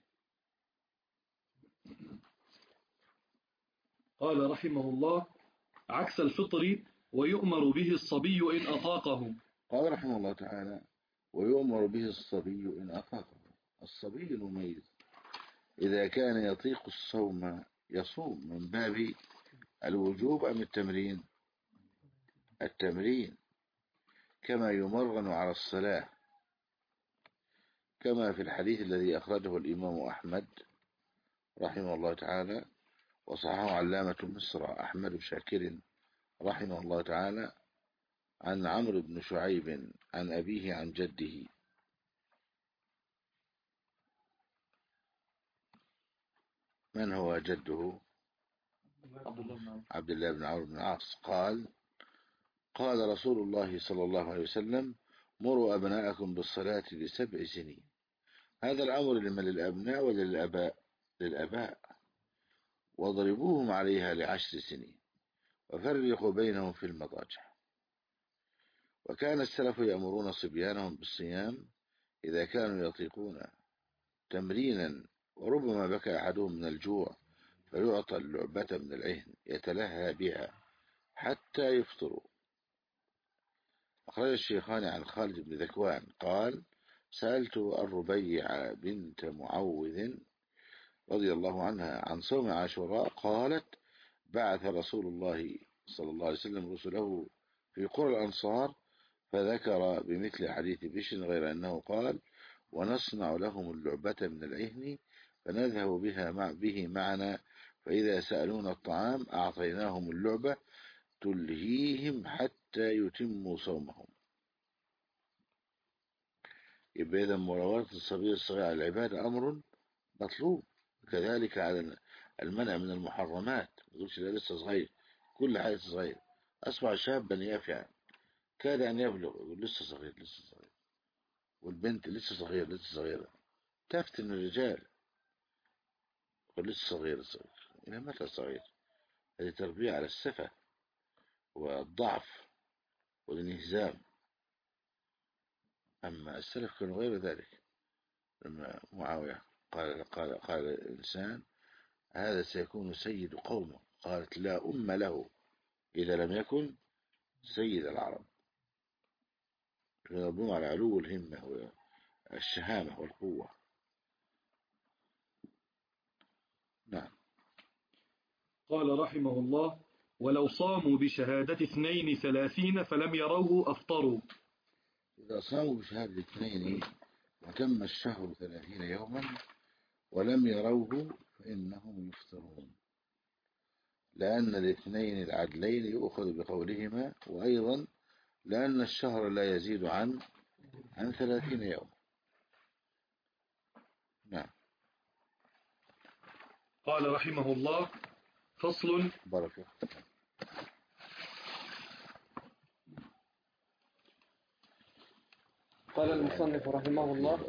[SPEAKER 1] قال رحمه الله عكس الفطر ويؤمر به الصبي إن أطاقه.
[SPEAKER 2] قال رحمه الله تعالى ويؤمر به الصبي إن أطاقه. الصبي المميز إذا كان يطيق الصوم يصوم من باب الوجوب أم التمرين؟ التمرين، كما يمرن على الصلاة، كما في الحديث الذي أخرجه الإمام أحمد رحمه الله تعالى وصححه علامة مصر أحمد شاكر رحمه الله تعالى عن عمرو بن شعيب عن أبيه عن جده. من هو جده؟ عبد الله بن عمرو بن العاص. قال قال رسول الله صلى الله عليه وسلم مروا أبناءكم بالصلاة لسبع سنين. هذا الأمر لمن للأبناء ولا للأباء؟ للآباء واضربوهم عليها لعشر سنين وفرقوا بينهم في المضاجع. وكان السلف يأمرون صبيانهم بالصيام إذا كانوا يطيقون تمرينا، وربما بكى أحدهم من الجوع فيعطى اللعبة من العهن يتلهى بها حتى يفطروا. أخرج الشيخان عن خالد بن ذكوان قال: سألت الربيع بنت معوذ رضي الله عنها عن صوم عاشوراء، قالت: بعث رسول الله صلى الله عليه وسلم رسله في قرى الأنصار، فذكر بمثل حديث بشر غير أنه قال: ونصنع لهم اللعبة من العهن فنذهب بها مع به معنا، فإذا سألونا الطعام أعطيناهم اللعبة تلهيهم حتى يتموا صومهم. يبقى إذا مراوغة الصبي الصغير على العبادة أمر مطلوب، كذلك على المنع من المحرمات. ما تقولش ده لسه صغير، كل حاجة صغير. أصبح شابا يافعا كاد أن يبلغ يقول لسه صغير لسه صغير، والبنت لسه صغير لسه صغيرة تفتن الرجال يقول لسه صغير صغير. إلى متى صغير؟ هذه تربية على السفة والضعف والانهزام. أما السلف كانوا غير ذلك. لما معاوية قال قال قال الإنسان: هذا سيكون سيد قومه، قالت: لا أم له إذا لم يكن سيد العرب. يربون على علو الهمة والشهامة والقوة. نعم.
[SPEAKER 1] قال رحمه الله: ولو صاموا بشهادة اثنين ثلاثين فلم يروه أفطروا.
[SPEAKER 2] إذا صاموا بشهادة اثنين وتم الشهر ثلاثين يوما ولم يروه فإنهم يفطرون، لأن الاثنين العدلين يؤخذ بقولهما، وأيضا لأن الشهر لا يزيد عن عن ثلاثين يوم. نعم.
[SPEAKER 1] قال رحمه الله: فصل.
[SPEAKER 2] بركة.
[SPEAKER 3] قال المصنف رحمه الله: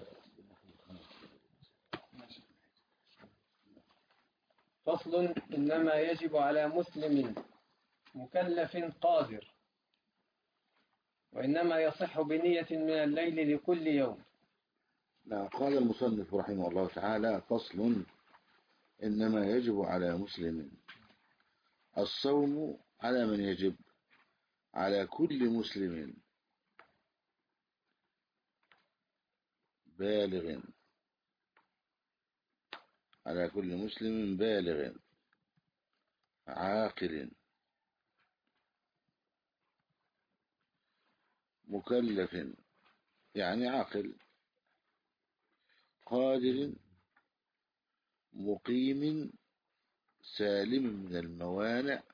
[SPEAKER 3] فصل. إنما يجب على مسلم مكلف قادر، وإنما يصح بنية من الليل لكل يوم.
[SPEAKER 2] لا، قال المصنف رحمه الله تعالى: فصل. إنما يجب على مسلم. الصوم على من يجب؟ على كل مسلم بالغ، على كل مسلم بالغ عاقل مكلف، يعني عاقل، قادر مقيم سالم من الموانع.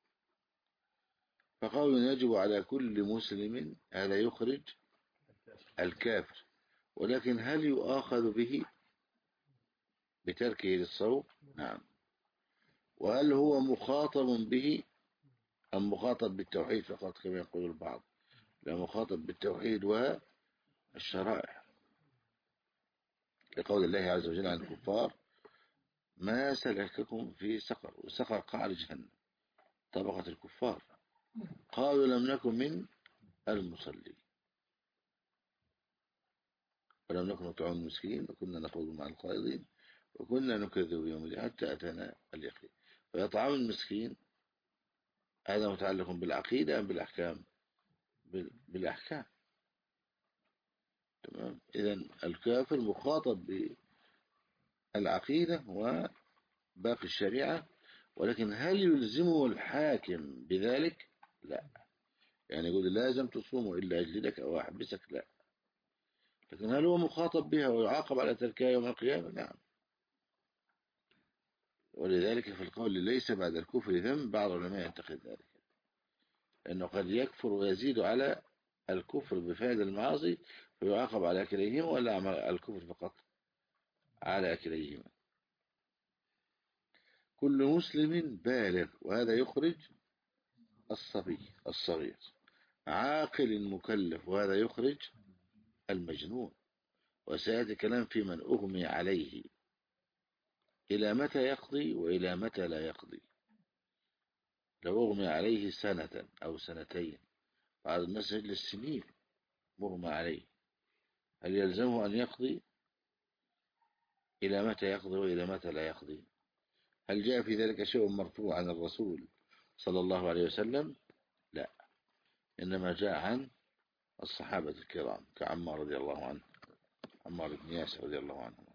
[SPEAKER 2] فقول يجب على كل مسلم هذا يخرج الكافر، ولكن هل يؤاخذ به بتركه للصوم؟ نعم. وهل هو مخاطب به أم مخاطب بالتوحيد فقط كما يقول البعض؟ لا، مخاطب بالتوحيد والشرائع، لقول الله عز وجل عن الكفار: ما سلككم في سقر. وسقر قعر جهنم، طبقة الكفار. قالوا: لم نكن من المصلين ولم نكن نطعم المسكين وكنا نخوض مع الخائضين وكنا نكذب بيوم الدين حتى أتانا اليقين. فإطعام المسكين هذا متعلق بالعقيدة أم بالأحكام؟ بالأحكام. تمام. إذن الكافر مخاطب بالعقيدة وباقي الشريعة، ولكن هل يلزمه الحاكم بذلك؟ لا. يعني يقول لازم تصوم إلا أجلدك أو أحبسك؟ لا. لكن هل هو مخاطب بها ويعاقب على تركها يوم القيامة؟ نعم. ولذلك في القول ليس بعد الكفر ذنب، بعض العلماء ينتقد ذلك، لأنه قد يكفر ويزيد على الكفر بفعل المعاصي فيعاقب على كليهما، ولا على الكفر فقط؟ على كليهما. كل مسلم بالغ، وهذا يخرج الصبي الصغير، عاقل مكلف، وهذا يخرج المجنون. وسيأتي كلام في من أغمي عليه إلى متى يقضي وإلى متى لا يقضي. لو أغمي عليه سنة أو سنتين، بعض الناس يجلس سنين مغمى عليه، هل يلزمه أن يقضي؟ إلى متى يقضي وإلى متى لا يقضي؟ هل جاء في ذلك شيء مرفوع عن الرسول صلى الله عليه وسلم؟ لا، إنما جاء عن الصحابة الكرام كعمار رضي الله عنه، عمار بن ياسر رضي الله عنه.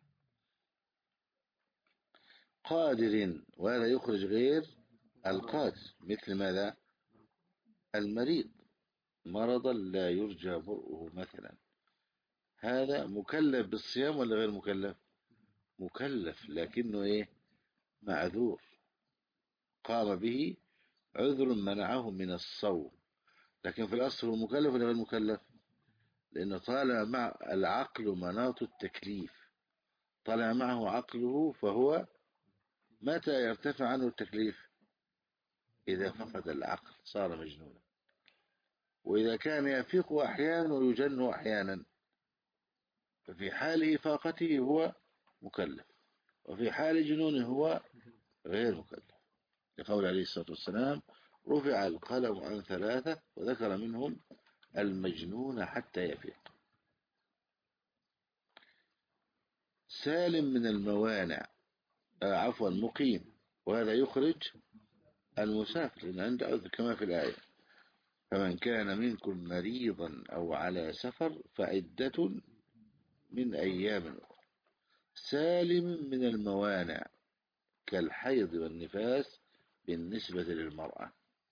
[SPEAKER 2] قادر، وهذا يخرج غير القادر، مثل ماذا؟ المريض مرضا لا يرجى برؤه مثلا، هذا مكلف بالصيام ولا غير مكلف؟ مكلف، لكنه ايه؟ معذور، قام به عذر منعه من الصوم، لكن في الأصل هو مكلف ولا غير مكلف؟ لأنه طالع مع العقل مناط التكليف، طالع معه عقله، فهو متى يرتفع عنه التكليف؟ إذا فقد العقل صار مجنونا، وإذا كان يفيق أحيانا ويجن أحيانا، ففي حال إفاقته هو مكلف، وفي حال جنونه هو غير مكلف، لقول عليه الصلاة والسلام: رفع القلم عن ثلاثة، وذكر منهم المجنون حتى يفيق. سالم من الموانع، آه عفوا مقيم، وهذا يخرج المسافر لأن عنده عذر كما في الآية: فمن كان منكم مريضا أو على سفر فعدة من أيام أخرى. سالم من الموانع كالحيض والنفاس بالنسبة للمرأة،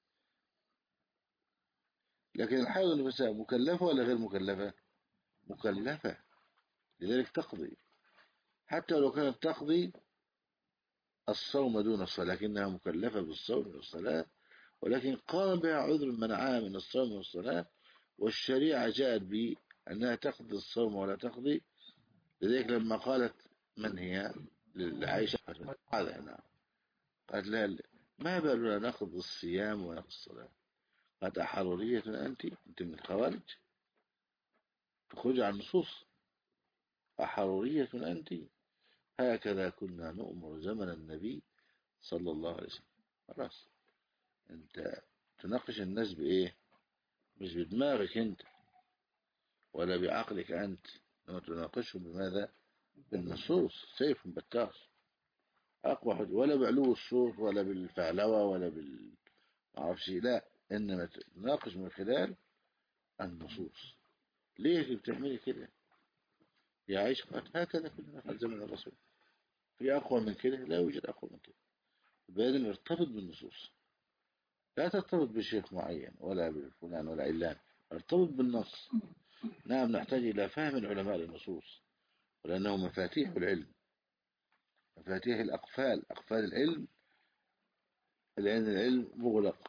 [SPEAKER 2] لكن الحيض والنفاس مكلفة ولا غير مكلفة؟ مكلفة، لذلك تقضي، حتى لو كانت تقضي الصوم دون الصلاة، لكنها مكلفة بالصوم والصلاة، ولكن قام بها عذر منعها من الصوم والصلاة، والشريعة جاءت بأنها تقضي الصوم ولا تقضي. لذلك لما قالت من هي لعائشة هذا نعم، قالت لها: ما بالنا نقضي الصيام ونقضي الصلاة؟ قالت: أحرورية أنت؟ أنت من الخوارج، تخرج عن النصوص، أحرورية أنت؟ هكذا كنا نؤمر زمن النبي صلى الله عليه وسلم. خلاص، أنت تناقش الناس بإيه؟ مش بدماغك أنت ولا بعقلك أنت، إنما تناقشهم بماذا؟ بالنصوص، سيف بتار أقوى حد، ولا بعلو الصوت ولا بالفعلوة ولا بال معرفش، لا، إنما تناقش من خلال النصوص. ليه بتعملي كده يا عائشة؟ قالت: هكذا كنا نفعل زمن الرسول، في أقوى من كده؟ لا يوجد أقوى من كده. بعدين ارتبط بالنصوص، لا ترتبط بشيخ معين ولا بفلان ولا علان، ارتبط بالنص. نعم، نحتاج إلى فهم العلماء للنصوص، ولأنه مفاتيح العلم، مفاتيح الأقفال، أقفال العلم، لأن العلم مغلق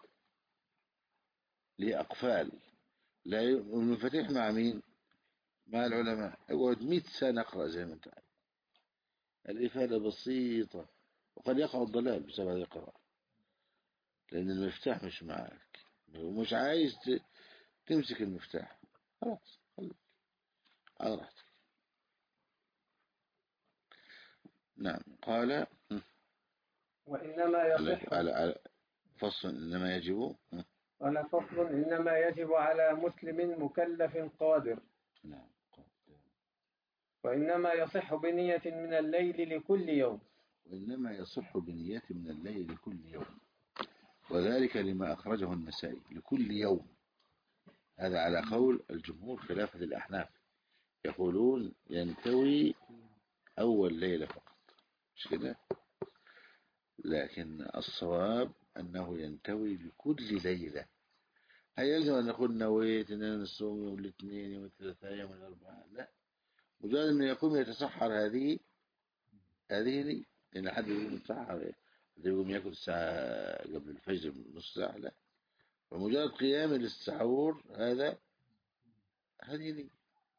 [SPEAKER 2] لأقفال، لا ي... المفاتيح مع مين؟ مع العلماء. اقعد مئة سنة اقرأ زي ما انت عارف، الإفادة بسيطة، وقد يقع الضلال بسبب هذه القراءة، لأن المفتاح مش معك ومش عايز ت... تمسك المفتاح، خلاص خليك على راحتك. نعم. قال:
[SPEAKER 3] وإنما يصح.
[SPEAKER 2] على على فصل إنما يجب.
[SPEAKER 3] قال: فصل: إنما يجب على مسلم مكلف قادر.
[SPEAKER 2] نعم.
[SPEAKER 3] وإنما يصح بنية من الليل لكل يوم.
[SPEAKER 2] وإنما يصح بنية من الليل لكل يوم، وذلك لما أخرجه النسائي لكل يوم، هذا على قول الجمهور خلافة الأحناف، يقولون ينتوي أول ليلة فقط، مش كده؟ لكن الصواب أنه ينتوي لكل ليلة. هل يلزم أن نقول نويت أن أنا نصوم يوم الاثنين يوم الثلاثاء يوم الأربعاء؟ لا، مجرد أنه يقوم يتسحر، هذه هذه لي، لأن حد يقوم يتسحر، حد يقوم يأكل الساعة قبل الفجر نص ساعة، لا، فمجرد قيام للسحور هذا هذه لي.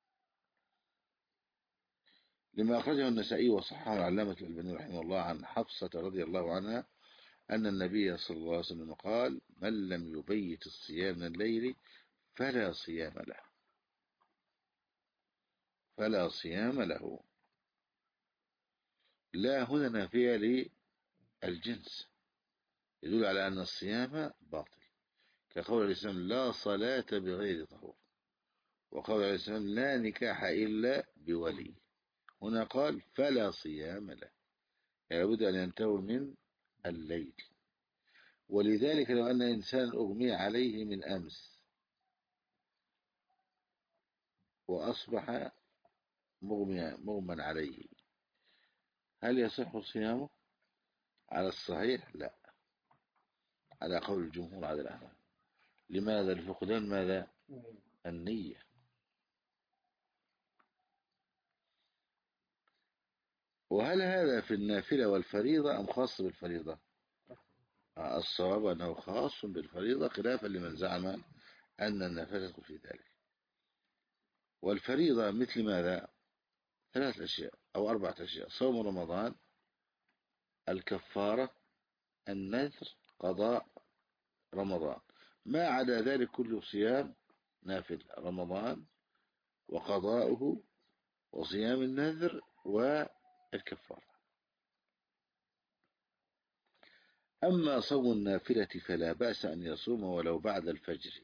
[SPEAKER 2] لما أخرجه النسائي وصححه العلامة الألباني رحمه الله عن حفصة رضي الله عنها أن النبي صلى الله عليه وسلم قال: من لم يبيت الصيام من الليل فلا صيام له، فلا صيام له. لا هنا نافية للجنس، يدل على أن الصيام باطل، كقول الإسلام لا صلاة بغير طهور، وقول الإسلام لا نكاح إلا بولي. هنا قال فلا صيام له، يعني لابد أن ينتهوا من الليل. ولذلك لو أن إنسان أغمي عليه من أمس وأصبح مغمي مغمى عليه، هل يصح صيامه؟ على الصحيح لا، على قول الجمهور على الأحناف. لماذا؟ لفقدان ماذا؟ النية. وهل هذا في النافلة والفريضة أم خاص بالفريضة؟ الصواب أنه خاص بالفريضة، خلافا لمن زعم أن النافلة تدخل في ذلك. والفريضة مثل ماذا؟ ثلاث أشياء أو أربعة أشياء: صوم رمضان، الكفارة، النذر، قضاء رمضان. ما عدا ذلك كله صيام نافل: رمضان وقضاؤه وصيام النذر والكفارة. أما صوم النافلة فلا بأس أن يصوم ولو بعد الفجر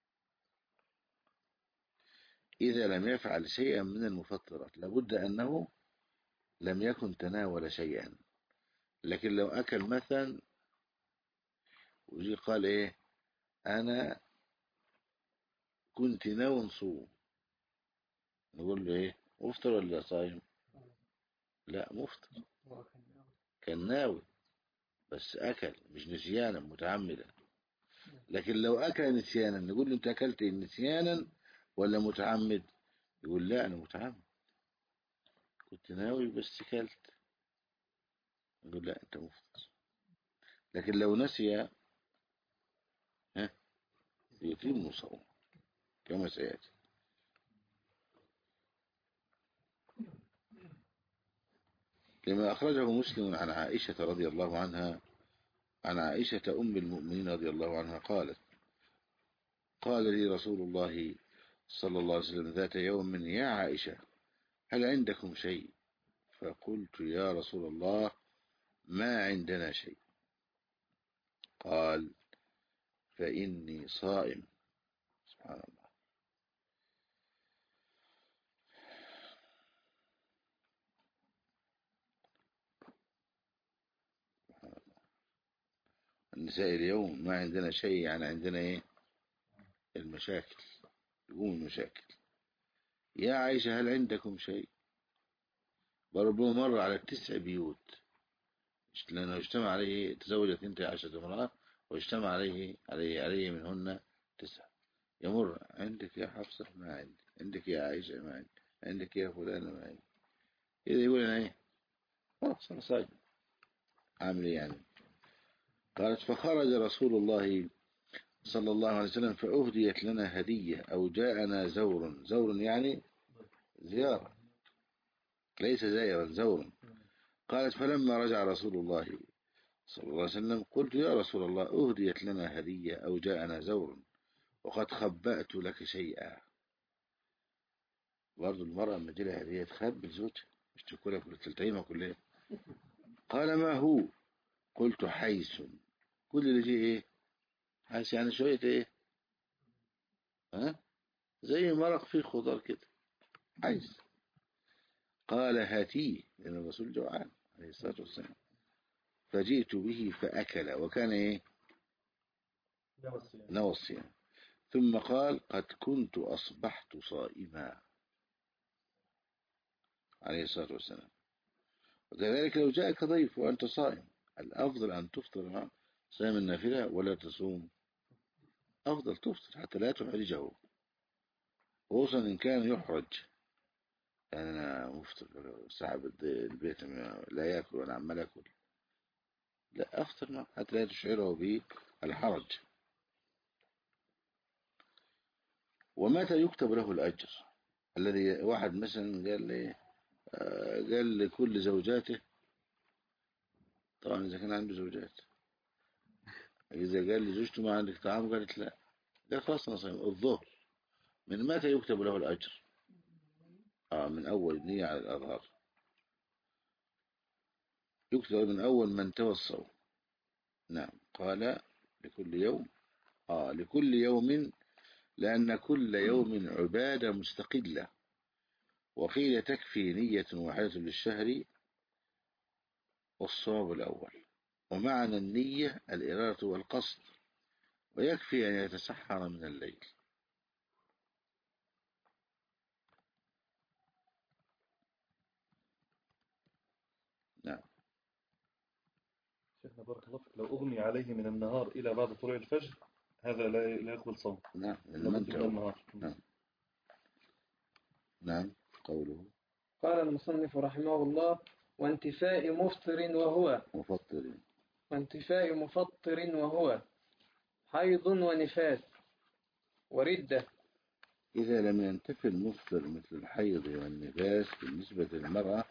[SPEAKER 2] إذا لم يفعل شيئا من المفطرات، لابد أنه لم يكن تناول شيئا. لكن لو أكل مثلا ويجي قال إيه أنا كنت ناوي نصوم، نقول له إيه مفطر ولا صايم؟ لا مفطر، كان ناوي بس أكل مش نسيانا متعمدا. لكن لو أكل نسيانا نقول له أنت أكلت نسيانا ولا متعمد؟ يقول لا أنا متعمد، كنت ناوي بس أكلت، نقول لا أنت مفطر. لكن لو نسي ها يتم صوم كما سيأتي. لما أخرجه مسلم عن عائشة رضي الله عنها، عن عائشة أم المؤمنين رضي الله عنها قالت قال لي رسول الله صلى الله عليه وسلم ذات يوم يا عائشة هل عندكم شيء؟ فقلت يا رسول الله ما عندنا شيء. قال فإني صائم. سبحان الله. النساء اليوم ما عندنا شيء، يعني عندنا ايه؟ المشاكل، يقوم المشاكل. يا عائشة هل عندكم شيء؟ وربما مر على تسع بيوت، لأنه اجتمع عليه تزوجت اثنتي عشرة امرأة واجتمع عليه عليه عليه منهن تسع. يمر عندك يا حفصة؟ ما عندي. عندك يا عائشة؟ ما عندي. عندك يا فلانة؟ ما عندي. إذا يقول أنا إيه خلاص أنا صايم، عامل إيه يعني؟ قالت فخرج رسول الله صلى الله عليه وسلم فأهديت لنا هدية أو جاءنا زور. زور يعني زيارة، ليس زائرا، زور. قالت فلما رجع رسول الله صلى الله عليه وسلم قلت يا رسول الله أهديت لنا هدية أو جاءنا زور وقد خبأت لك شيئا. برضو المرأة لما تجي لها هدية تخبي لزوجها، مش تاكلها كل تلتهمها كلها. قال ما هو؟ قلت حيث. كل اللي جه ايه حيث؟ يعني شوية ايه ها زي مرق فيه خضار كده، حيث. قال هاتيه، لأن الرسول جوعان عليه الصلاة والسلام. فجئت به فأكل وكان ايه نوى الصيام. ثم قال قد كنت أصبحت صائما عليه الصلاة والسلام. وكذلك لو جاءك ضيف وأنت صائم، الأفضل أن تفطر مع صيام النافلة ولا تصوم؟ أفضل تفطر حتى لا تحرجه، خصوصا إن كان يحرج. يعني أنا مفطر صاحب البيت لا يأكل وأنا عمال أكل، لا أفطر معه حتى لا تشعره بالحرج. ومتى يكتب له الأجر؟ الذي واحد مثلا قال لي قال لكل زوجاته، طبعا إذا كان عنده زوجات، إذا قال لزوجته ما عندك طعام قالت لا، قال خلاص أنا صايم. الظهر من متى يكتب له الأجر؟ آه من أول نية على الأظهر. يكتب من أول ما انتهى الصوم. نعم. قال لكل يوم آه لكل يوم، لأن كل يوم عبادة مستقلة. وقيل تكفي نية واحدة للشهر والصواب الأول. ومعنى النية الإرادة والقصد، ويكفي أن يتسحر من الليل. نعم.
[SPEAKER 1] شيخنا بارك الله فيك، لو أغمي عليه من النهار إلى بعد طلوع الفجر هذا لا لا يقبل صوم.
[SPEAKER 2] نعم.
[SPEAKER 1] لابد من النهار.
[SPEAKER 2] نعم. نعم. قوله
[SPEAKER 3] قال المصنف رحمه الله: وانتفاء مفطر وهو
[SPEAKER 2] مفطر
[SPEAKER 3] وانتفاء مفطر وهو حيض ونفاس وردة.
[SPEAKER 2] إذا لم ينتفي المفطر مثل الحيض والنفاس بالنسبة للمرأة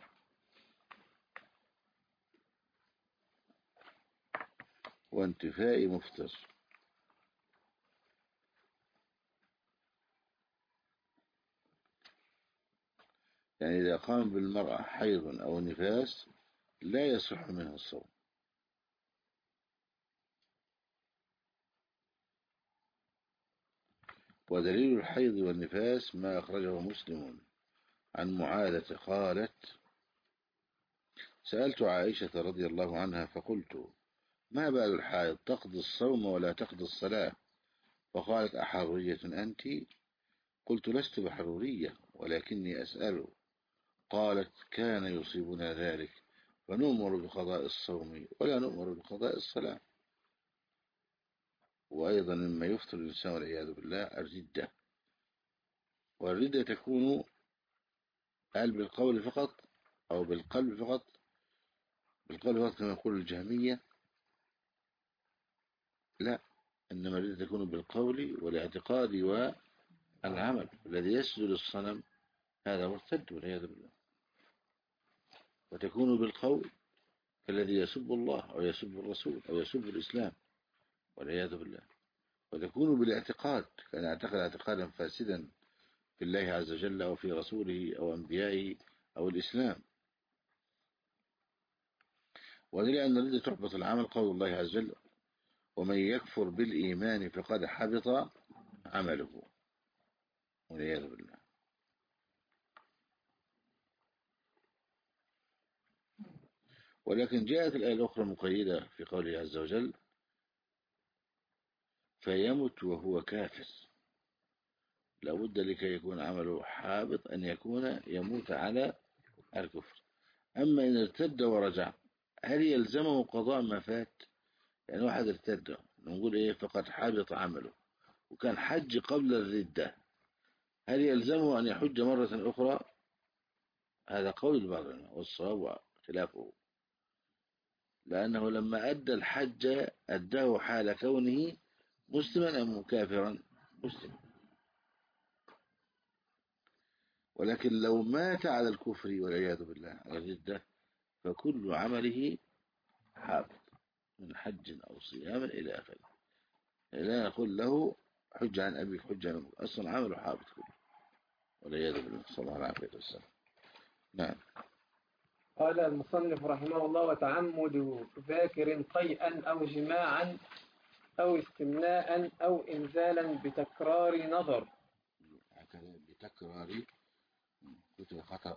[SPEAKER 2] وانتفاء مفطر، يعني إذا قام بالمرأة حيض أو نفاس لا يصح منه الصوم. ودليل الحيض والنفاس ما أخرجه مسلم عن معاذة قالت: سألت عائشة رضي الله عنها فقلت: ما بال الحائض تقضي الصوم ولا تقضي الصلاة؟ فقالت: أحرورية أنت؟ قلت: لست بحرورية ولكني أسأل. قالت: كان يصيبنا ذلك فنؤمر بقضاء الصوم ولا نؤمر بقضاء الصلاة. وأيضا مما يفطر الإنسان والعياذ بالله الردة. والردة تكون هل بالقول فقط أو بالقلب فقط؟ بالقول فقط كما يقول الجهمية؟ لا، إنما الردة تكون بالقول والاعتقاد والعمل. الذي يسجد للصنم هذا مرتد والعياذ بالله. وتكون بالقول كالذي يسب الله أو يسب الرسول أو يسب الإسلام والعياذ بالله. وتكون بالاعتقاد كان يعتقد اعتقادا فاسدا في الله عز وجل أو في رسوله أو أنبيائه أو الإسلام. ودليل أن الردة تحبط العمل قول الله عز وجل: ومن يكفر بالإيمان فقد حبط عمله والعياذ بالله. ولكن جاءت الآية الأخرى مقيدة في قوله عز وجل: فيمت وهو كافر. لابد لكي يكون عمله حابط أن يكون يموت على الكفر. أما إن ارتد ورجع هل يلزمه قضاء ما فات؟ يعني واحد ارتد نقول إيه فقد حبط عمله وكان حج قبل الردة، هل يلزمه أن يحج مرة أخرى؟ هذا قول بعضنا والصواب خلافه، لأنه لما أدى الحج أداه حال كونه مسلما أم كافرا؟ مسلما. ولكن لو مات على الكفر والعياذ بالله على الردة فكل عمله حابط من حج أو صيام إلى آخره. لا نقول له حج عن أبيك حج عن أبيك، أصلا عمله حابط كله والعياذ بالله، صلى الله عليه وسلم. نعم.
[SPEAKER 3] قال المصنف رحمه الله: وتعمد ذاكر قيئا أو جماعا أو استمناء أو إنزالا بتكرار نظر.
[SPEAKER 2] بتكرار خطأ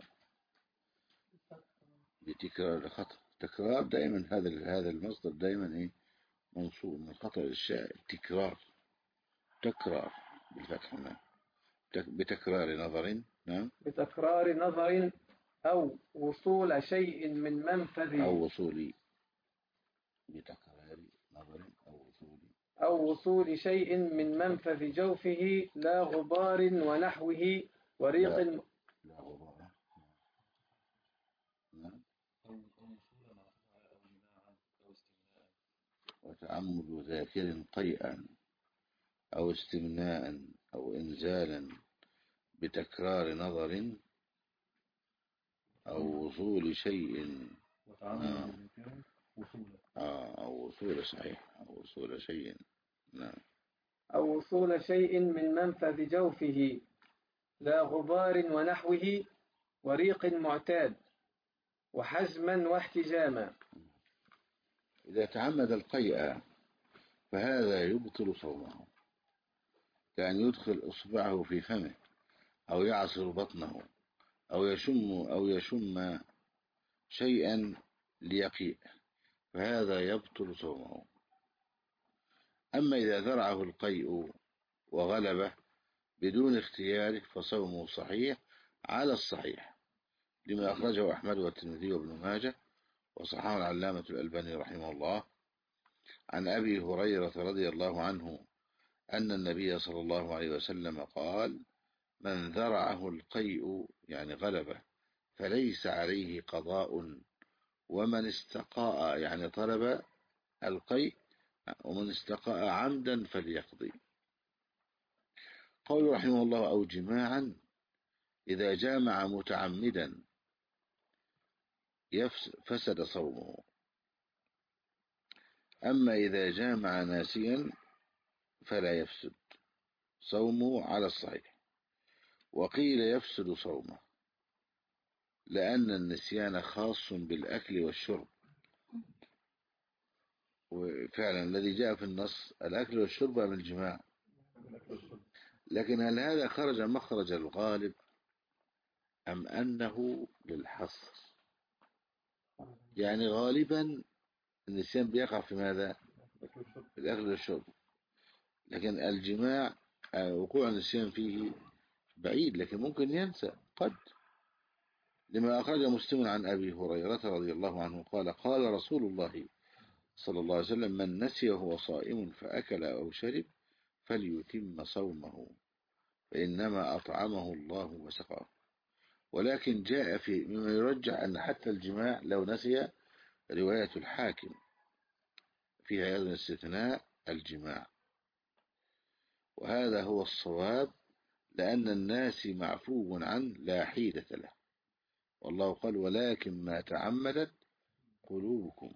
[SPEAKER 2] بتكرار خطأ. تكرار دائما هذا هذا المصدر دائما ايه منصوب من خطأ الشاعر. تكرار تكرار بالفتح. نعم. بتكرار نظر. نعم.
[SPEAKER 3] بتكرار نظر أو وصول شيء من منفذ
[SPEAKER 2] أو وصول بتكرار نظر أو وصول
[SPEAKER 3] أو وصول شيء من منفذ جوفه لا غبار ونحوه وريق
[SPEAKER 2] لا, لا غبار. نعم. وتعمد ذاكر قيئا أو استمناء أو إنزالا بتكرار نظر أو وصول شيء آه. آه. أو وصول صحيح أو وصول شيء. نعم.
[SPEAKER 3] أو وصول شيء من منفذ جوفه لا غبار ونحوه وريق معتاد. وحزما واحتجاما.
[SPEAKER 2] إذا تعمد القيء فهذا يبطل صومه، كأن يدخل إصبعه في فمه أو يعصر بطنه أو يشم أو يشم شيئا ليقيء، فهذا يبطل صومه. أما إذا ذرعه القيء وغلبه بدون اختياره فصومه صحيح على الصحيح، لما أخرجه أحمد والترمذي وابن ماجه وصححه العلامة الألباني رحمه الله عن أبي هريرة رضي الله عنه أن النبي صلى الله عليه وسلم قال: من ذرعه القيء يعني غلبه فليس عليه قضاء، ومن استقاء يعني طلب القيء، ومن استقاء عمدا فليقضي. قول رحمه الله: أو جماعا، إذا جامع متعمدا فسد صومه، أما إذا جامع ناسيا فلا يفسد صومه على الصحيح. وقيل يفسد صومه لأن النسيان خاص بالأكل والشرب، وفعلا الذي جاء في النص الأكل والشرب من الجماع، لكن هل هذا خرج مخرج الغالب أم أنه للحصر؟ يعني غالبا النسيان بيقع في ماذا؟ في الأكل والشرب، لكن الجماع وقوع النسيان فيه بعيد، لكن ممكن ينسى قد، لما أخرج مسلم عن أبي هريرة رضي الله عنه قال: قال رسول الله صلى الله عليه وسلم: من نسي وهو صائم فأكل أو شرب فليتم صومه، فإنما أطعمه الله وسقاه. ولكن جاء في مما يرجح أن حتى الجماع لو نسي رواية الحاكم فيها أيضا استثناء الجماع، وهذا هو الصواب، لأن الناس معفو عن لا حيلة له، والله قال: ولكن ما تعمدت قلوبكم.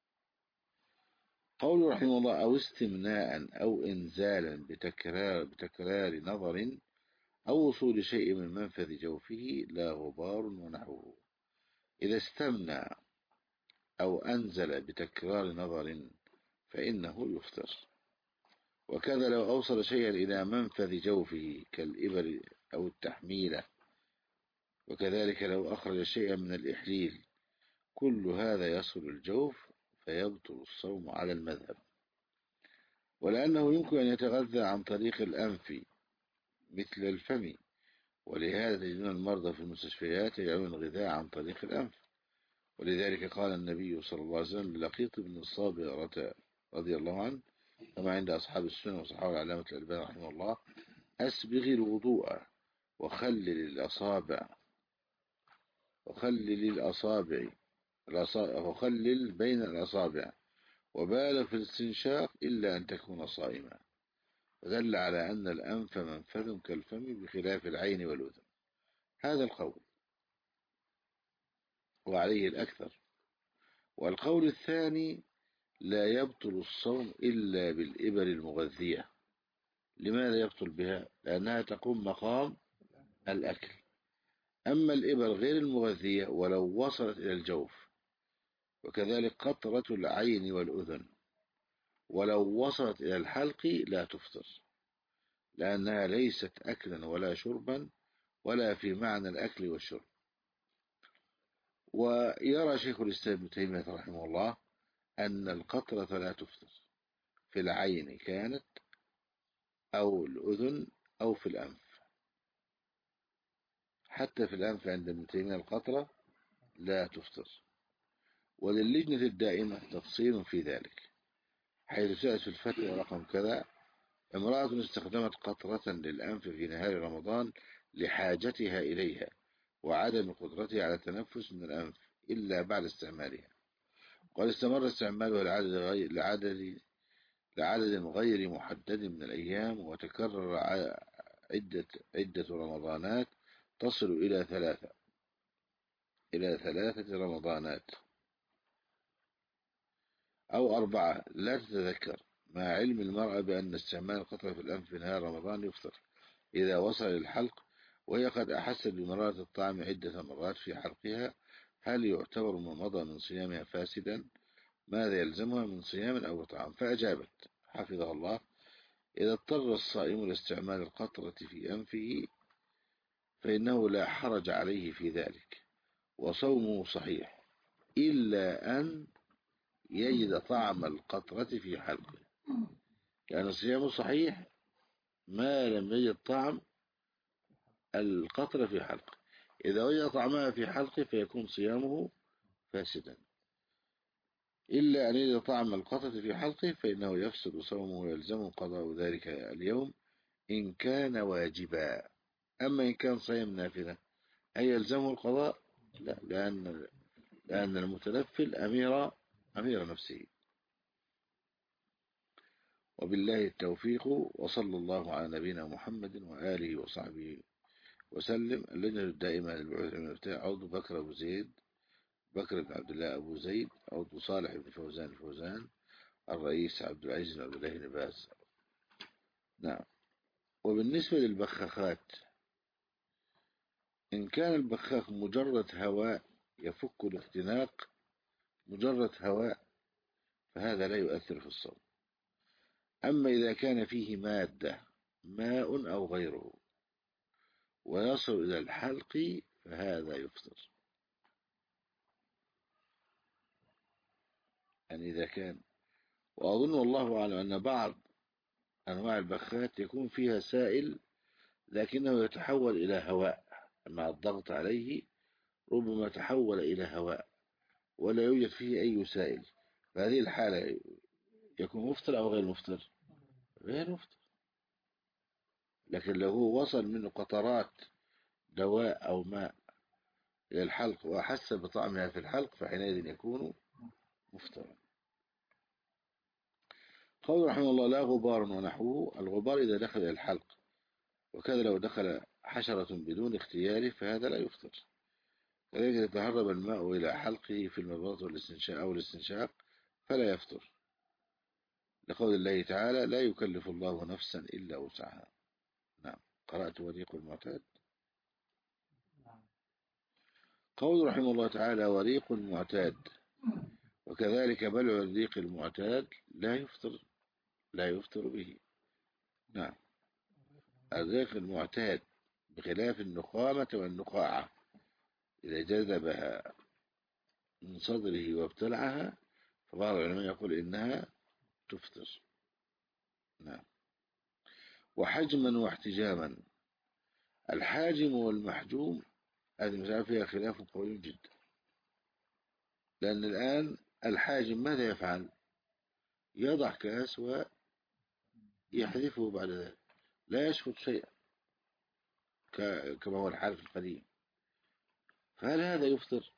[SPEAKER 2] قول رحمه الله: أو استمناء أو إنزالا بتكرار, بتكرار نظر أو وصول شيء من منفذ جوفه لا غبار ونحوه. إذا استمنى أو أنزل بتكرار نظر فإنه يفطر. وكذا لو أوصل شيئا إلى منفذ جوفه كالإبر أو التحميلة، وكذلك لو أخرج شيئا من الإحليل، كل هذا يصل الجوف فيبطل الصوم على المذهب. ولأنه يمكن أن يتغذى عن طريق الأنف مثل الفم، ولهذا تجدون المرضى في المستشفيات يجعلون الغذاء عن طريق الأنف. ولذلك قال النبي صلى الله عليه وسلم للقيط بن الصابغة رضي الله عنه كما عند أصحاب السنة وصحابه العلامة الألباني رحمه الله: أسبغ الوضوء وخلل الأصابع وخلل الأصابع وخلل بين الأصابع وبالغ في الاستنشاق إلا أن تكون صائما. فدل على أن الأنف منفذ كالفم بخلاف العين والأذن. هذا القول وعليه الأكثر. والقول الثاني: لا يبطل الصوم إلا بالإبر المغذية. لماذا يبطل بها؟ لأنها تقوم مقام الأكل. أما الإبر غير المغذية ولو وصلت إلى الجوف، وكذلك قطرة العين والأذن ولو وصلت إلى الحلق لا تفطر، لأنها ليست أكلا ولا شربا ولا في معنى الأكل والشرب. ويرى شيخ الإسلام ابن تيمية رحمه الله أن القطرة لا تفطر في العين كانت أو الأذن أو في الأنف. حتى في الأنف عند ابن تيمية القطرة لا تفطر. وللجنة الدائمة تفصيل في ذلك، حيث سألت في الفتوى رقم كذا: امرأة استخدمت قطرة للأنف في نهار رمضان لحاجتها إليها وعدم قدرتها على التنفس من الأنف إلا بعد استعمالها، وقد استمر استعمالها لعدد غير, لعدد لعدد غير محدد من الأيام، وتكرر عدة, عدة رمضانات تصل إلى ثلاثة إلى ثلاثة رمضانات أو أربعة لا تتذكر، مع علم المرأة بأن استعمال القطرة في الأنف في نهار رمضان يفطر إذا وصل للحلق، وهي قد أحست بمرارة الطعام عدة مرات في حلقها هل يعتبر ما مضى من صيامها فاسدا؟ ماذا يلزمها من صيام أو إطعام؟ فأجابت حفظها الله: إذا اضطر الصائم لاستعمال القطرة في أنفه فإنه لا حرج عليه في ذلك وصومه صحيح، إلا أن يجد طعم القطرة في حلقه. يعني صيامه صحيح ما لم يجد طعم القطرة في حلقه. إذا وجد طعمها في حلقه فيكون صيامه فاسدا، إلا أن يجد طعم القطرة في حلقه فإنه يفسد صومه ويلزمه قضاء ذلك اليوم إن كان واجبا. أما إن كان صيام نافلة هل يلزمه القضاء؟ لا، لأن لأن المتنفل أمير أمير نفسه. وبالله التوفيق، وصلى الله على نبينا محمد وآله وصحبه وسلم. اللجنة الدائمة للبعوث المفتاح: عضو بكر أبو زيد، بكر بن عبد الله أبو زيد. عضو صالح بن فوزان الفوزان. الرئيس عبد العزيز بن عبد الله بن باز. نعم. وبالنسبة للبخاخات، إن كان البخاخ مجرد هواء يفك الاختناق، مجرد هواء، فهذا لا يؤثر في الصوم. أما إذا كان فيه مادة، ماء أو غيره، ويصل إلى الحلق فهذا يفطر. يعني إذا كان، وأظن والله أعلم أن بعض أنواع البخات يكون فيها سائل لكنه يتحول إلى هواء مع الضغط عليه، ربما تحول إلى هواء ولا يوجد فيه أي سائل. فهذه الحالة يكون مفطر أو غير مفطر؟ غير مفطر. لكن لو هو وصل منه قطرات دواء أو ماء إلى الحلق وأحس بطعمها في الحلق فحينئذ يكون مفطرا. قول رحمه الله: لا غبار ونحوه. الغبار إذا دخل إلى الحلق، وكذا لو دخل حشرة بدون اختياره فهذا لا يفطر. كذلك يتهرب الماء إلى حلقه في المضغة والاستنشاق أو الاستنشاق فلا يفطر، لقول الله تعالى: لا يكلف الله نفسا إلا وسعها. نعم. قرأت وريق المعتاد. قول رحمه الله تعالى: وريق المعتاد. وكذلك بلع الريق المعتاد لا يفطر لا يفطر به. نعم. الريق المعتاد بخلاف النخامة والنقاعة، إذا جذبها من صدره وابتلعها فبعض العلماء يقول إنها تفطر. نعم. وحجما واحتجاما. الحاجم والمحجوم هذه المسألة فيها خلاف قوي جدا، لأن الآن الحاجم ماذا يفعل؟ يضع كأس ويحذفه بعد ذلك، لا يشفط شيئا كما هو الحال في القديم. فهل هذا يفطر؟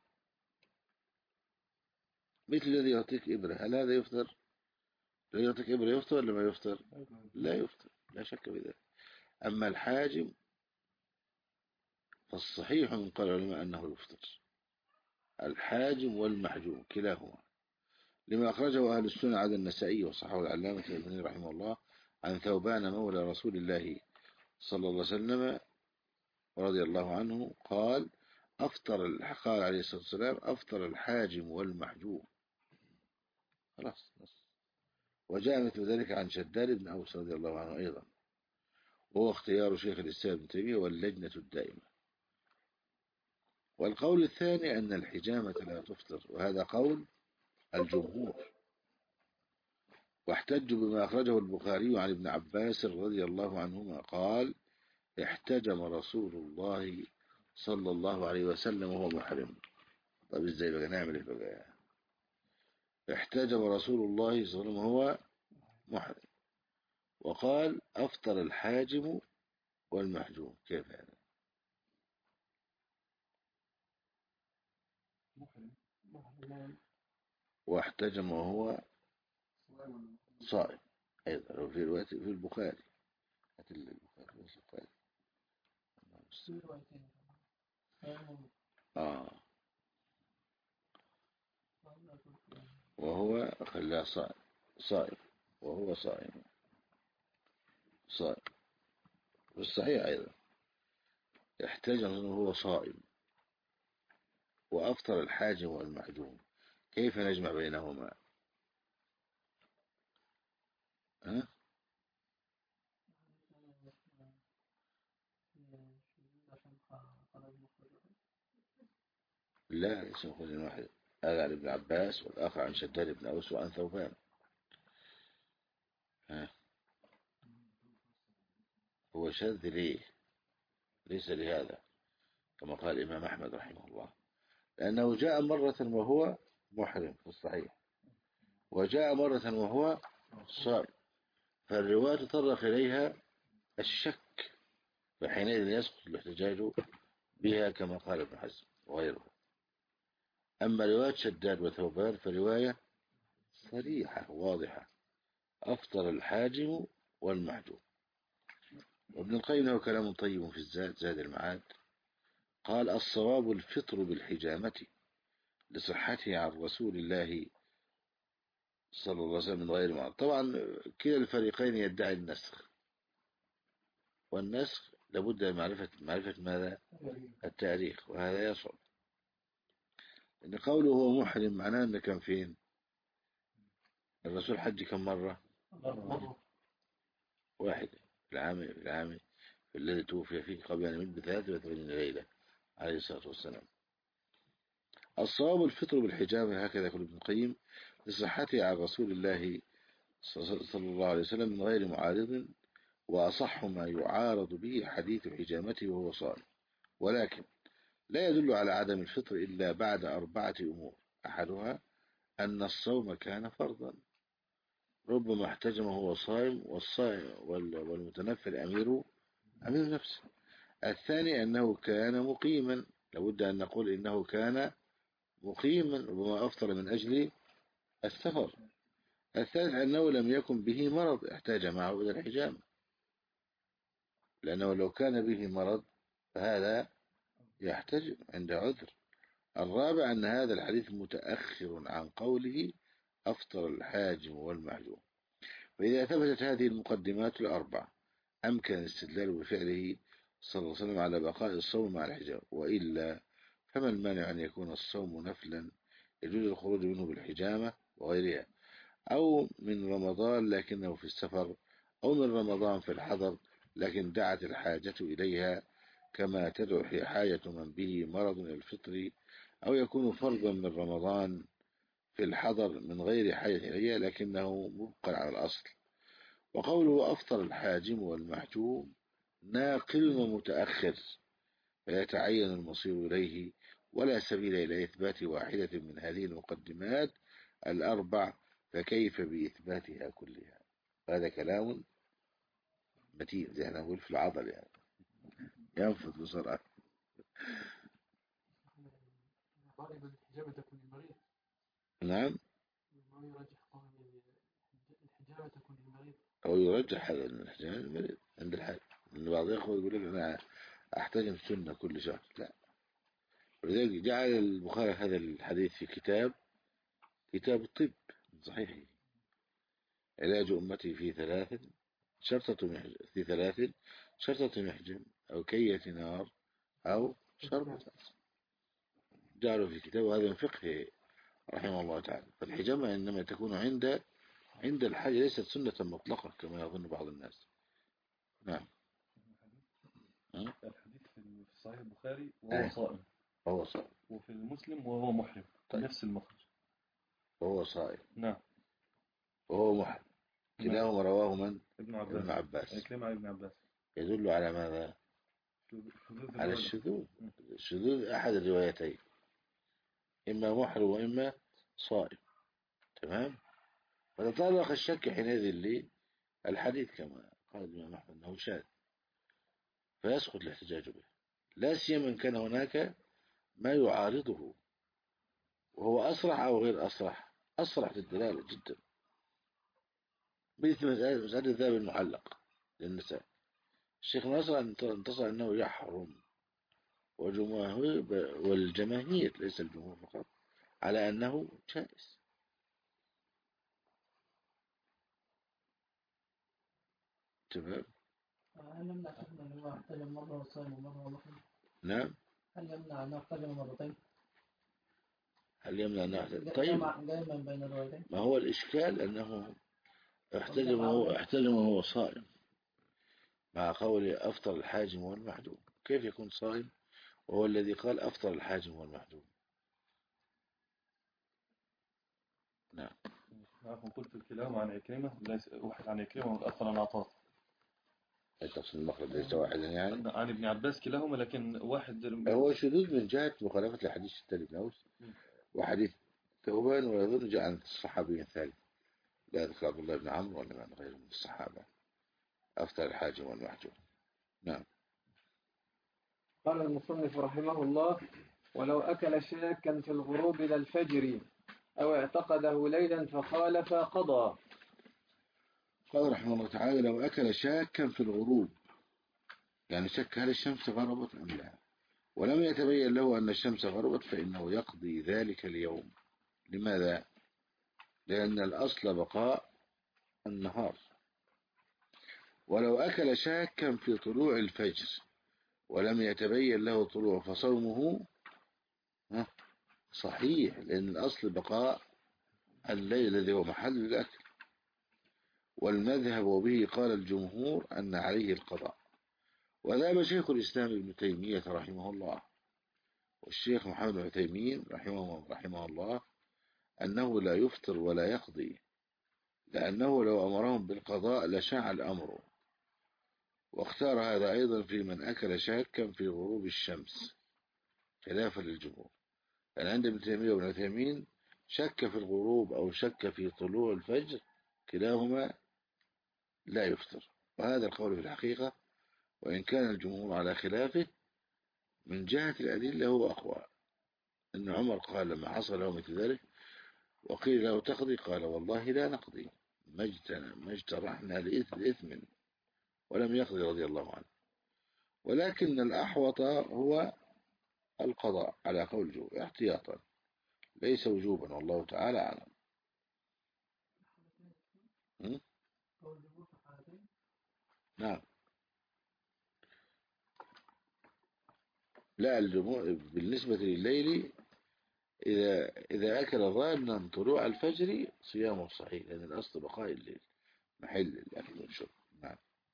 [SPEAKER 2] مثل الذي يعطيك إبرة، هل هذا يفطر؟ الذي يعطيك إبرة يفطر ولا ما يفطر؟ لا يفطر، لا شك بذلك. أما الحاجم فالصحيح من قول العلماء أنه يفطر، الحاجم والمحجوم كلاهما، لما أخرجه أهل السنة عن النسائي وصححه العلامة الألباني رحمه الله عن ثوبان مولى رسول الله صلى الله عليه وسلم رضي الله عنه قال: أفطر قال عليه الصلاة والسلام: أفطر الحاجم والمحجوم. خلاص. وجاء مثل ذلك عن شداد بن أوس رضي الله عنه أيضا، وهو اختيار شيخ الإسلام ابن تيمية واللجنة الدائمة. والقول الثاني أن الحجامة لا تفطر، وهذا قول الجمهور. واحتجوا بما أخرجه البخاري عن ابن عباس رضي الله عنهما قال: احتجم رسول الله صلى الله عليه وسلم وهو محرم. طب ازاي بقى نعمل ايه بقى؟ احتجم رسول الله صلى الله عليه وسلم وهو محرم، وقال: أفطر الحاجم والمحجوم. كيف هذا؟ واحتجم وهو صائم أيضا في رواية في البخاري. البخاري آه وهو خلاه صائم صائم وهو صائم صائم والصحيح أيضا احتجم وهو صائم. وأفطر الحاجم والمحجوم، كيف نجمع بينهما؟ ها؟ لا ليس مخرج واحد، هذا عن ابن عباس والآخر عن شداد بن أوس وعن ثوبان. ها؟ هو شاذ ليه؟ ليس لهذا كما قال الإمام أحمد رحمه الله، لأنه جاء مرة وهو محرم في الصحيح، وجاء مرة وهو صائم، فالرواية تطرق إليها الشك، فحينئذ يسقط الاحتجاج بها كما قال ابن حزم وغيره. أما رواية شداد وثوبان فرواية صريحة واضحة، أفطر الحاجم والمحجوم. وابن القيم له كلام طيب في الزاد، زاد المعاد، قال الصواب الفطر بالحجامة لصحته عن رسول الله صلى الله عليه وسلم من غير معارض. طبعا كلا الفريقين يدعي النسخ، والنسخ لابد من معرفة معرفة ماذا؟ التاريخ، وهذا يصعب، إن قوله هو محرم معناه أنه كان فين؟ الرسول حج كم مرة؟ واحد، في العام في العام الذي توفي فيه قبل أن يمت بثلاثة وثمانين ليلة عليه الصلاة والسلام. الصواب الفطر بالحجامة، هكذا يقول ابن القيم، لصحته عن رسول الله صلى الله عليه وسلم من غير معارض، وأصح ما يعارض به حديث حجامته وهو صائم، ولكن لا يدل على عدم الفطر إلا بعد أربعة أمور، أحدها أن الصوم كان فرضا، ربما احتجم وهو صائم، والصائم والمتنفل أمير أمير نفسه. الثاني أنه كان مقيما، لابد أن نقول إنه كان مقيما، ربما أفطر من أجل السفر. الثالث أنه لم يكن به مرض احتاج معه إلى الحجامة، لأنه لو كان به مرض فهذا يحتاج عند عذر. الرابع أن هذا الحديث متأخر عن قوله أفطر الحاجم والمحجوم. فإذا ثبتت هذه المقدمات الأربع أمكن الاستدلال بفعله صلى الله عليه وسلم على بقاء الصوم مع الحجامة، وإلا فما المانع أن يكون الصوم نفلا يجوز الخروج منه بالحجامة وغيرها، أو من رمضان لكنه في السفر، أو من رمضان في الحضر لكن دعت الحاجة إليها، كما تدعو حاجة من به مرض الفطر، أو يكون فرضا من رمضان في الحضر من غير حاجة إليها لكنه مبقى على الأصل. وقوله أفطر الحاجم والمحجوم ناقل ومتأخر، فيتعين المصير إليه، ولا سبيل إلى إثبات واحدة من هذه المقدمات الأربع، فكيف بإثباتها كلها؟ هذا كلام متين زي ما نقول في العضل، يعني ينفذ بسرعة. نعم، أو يرجح هذا الحجامة المريض عند الحاج، إن بعض الأخوة يقول لك أنا أحتجم سنة كل شهر، لا. ولذلك جعل البخاري هذا الحديث في كتاب كتاب الطب صحيح، علاج أمتي في ثلاث شرطة محجم، في ثلاث شرطة محجم أو كية نار أو شربة، جعله في كتاب، هذا من فقه رحمه الله تعالى. فالحجامة إنما تكون عند عند الحاجة، ليست سنة مطلقة كما يظن بعض الناس. نعم.
[SPEAKER 1] الحديث في صحيح البخاري وهو صائم،
[SPEAKER 2] وهو صائم،
[SPEAKER 1] وفي المسلم وهو محرم، طيب. نفس المخرج،
[SPEAKER 2] وهو صائم
[SPEAKER 1] نعم،
[SPEAKER 2] وهو محرم، كلاهما رواه من؟
[SPEAKER 1] ابن عباس،
[SPEAKER 2] ابن عباس.
[SPEAKER 1] الكلام على ابن عباس
[SPEAKER 2] يدل على ماذا؟ على الشذوذ، الشذوذ أحد الروايتين، إما محرم وإما صائم، تمام. فتطرق الشك حينئذ للحديث كما قال الإمام أحمد أنه شاذ، فيسقط الاحتجاج به، لا سيما إن كان هناك ما يعارضه، وهو أصرح أو غير أصرح، أصرح في الدلالة جدا، مثل مسألة الذهب المعلق للنساء. الشيخ ناصر انتصر أنه يحرم، وجماهير والجماهير ليس الجمهور فقط على أنه جائز. تمام.
[SPEAKER 4] هل يمنع أن هو احتجم مرة وصائم ومرة ومحرم؟
[SPEAKER 2] نعم.
[SPEAKER 4] هل يمنع أن احتجم مرتين؟
[SPEAKER 2] هل يمنع أنه يحتجم؟ طيب
[SPEAKER 4] جمع دائما بين الروايتين.
[SPEAKER 2] ما هو الإشكال أنه احتجم هو احتجم وهو صائم، مع قول أفطر الحاجم والمحجوم. كيف يكون صائم وهو الذي قال أفطر الحاجم والمحجوم؟ نعم.
[SPEAKER 1] عفوا قلت الكلاهما عن عكرمة، ليس واحد عن عكرمة والآخر عن عطاء.
[SPEAKER 2] تقصد المخرج ليس واحدا يعني؟
[SPEAKER 1] عن ابن عباس كلاهما، لكن واحد
[SPEAKER 2] هو شذوذ من جهة مخالفة الحديث الثاني بن أوس وحديث ثوبان، ويظن جاء عن الصحابي الثالث لا يذكر عبد الله بن عمرو ولا من غيره من الصحابة أفطر الحاجم والمحجوم. نعم.
[SPEAKER 3] قال المصنف رحمه الله: ولو أكل شاكا في الغروب إلى الفجر أو اعتقده ليلا فخالف قضى.
[SPEAKER 2] قال رحمه الله تعالى: لو أكل شاكا في الغروب، يعني شك هل الشمس غربت أم لا، ولم يتبين له أن الشمس غربت، فإنه يقضي ذلك اليوم. لماذا؟ لأن الأصل بقاء النهار. ولو أكل شاكا في طلوع الفجر ولم يتبين له طلوع، فصومه صحيح، لأن الأصل بقاء الليل الذي هو محل الأكل. والمذهب وبه قال الجمهور أن عليه القضاء. وذهب شيخ الإسلام ابن تيمية رحمه الله والشيخ محمد بن عثيمين رحمه, رحمه الله أنه لا يفطر ولا يقضي، لأنه لو أمرهم بالقضاء لشاع الأمر. واختار هذا أيضا في من أكل شاكا في غروب الشمس خلافا للجمهور، لأن عند ابن تيمية وابن عثيمين شك في الغروب أو شك في طلوع الفجر كلاهما لا يفطر. وهذا القول في الحقيقة وإن كان الجمهور على خلافه من جهة الأدلة هو أقوى. أن عمر قال لما حصل له مثل ذلك وقيل له تقضي، قال والله لا نقضي ما اجترحنا لإثم، ولم يقضي رضي الله عنه. ولكن الأحوط هو القضاء على قول الجمهور احتياطا ليس وجوبا، والله تعالى أعلم. نعم. لا، الجمهور بالنسبة لليل إذا إذا أكل الرائب من طلوع الفجر صيامه صحيح، لأن الأصل بقاء الليل محل الأكل والشرب. نعم.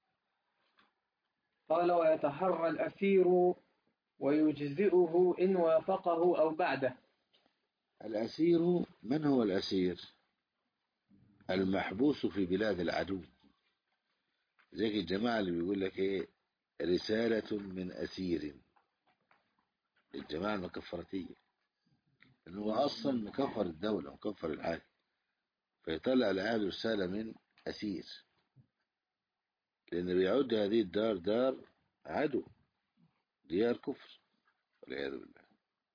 [SPEAKER 3] قال: ويتحرى الأسير ويجزئه إن وافقه أو بعده.
[SPEAKER 2] الأسير من هو الأسير؟ المحبوس في بلاد العدو، زي الجماعة اللي بيقول لك إيه رسالة من أسير، الجماعة المكفرتية، إنه هو أصلا مكفر الدولة مكفر الحاكم، فيطلع لأهل رسالة من أسير، لأن بيعد هذه الدار دار عدو، ديار كفر والعياذ بالله.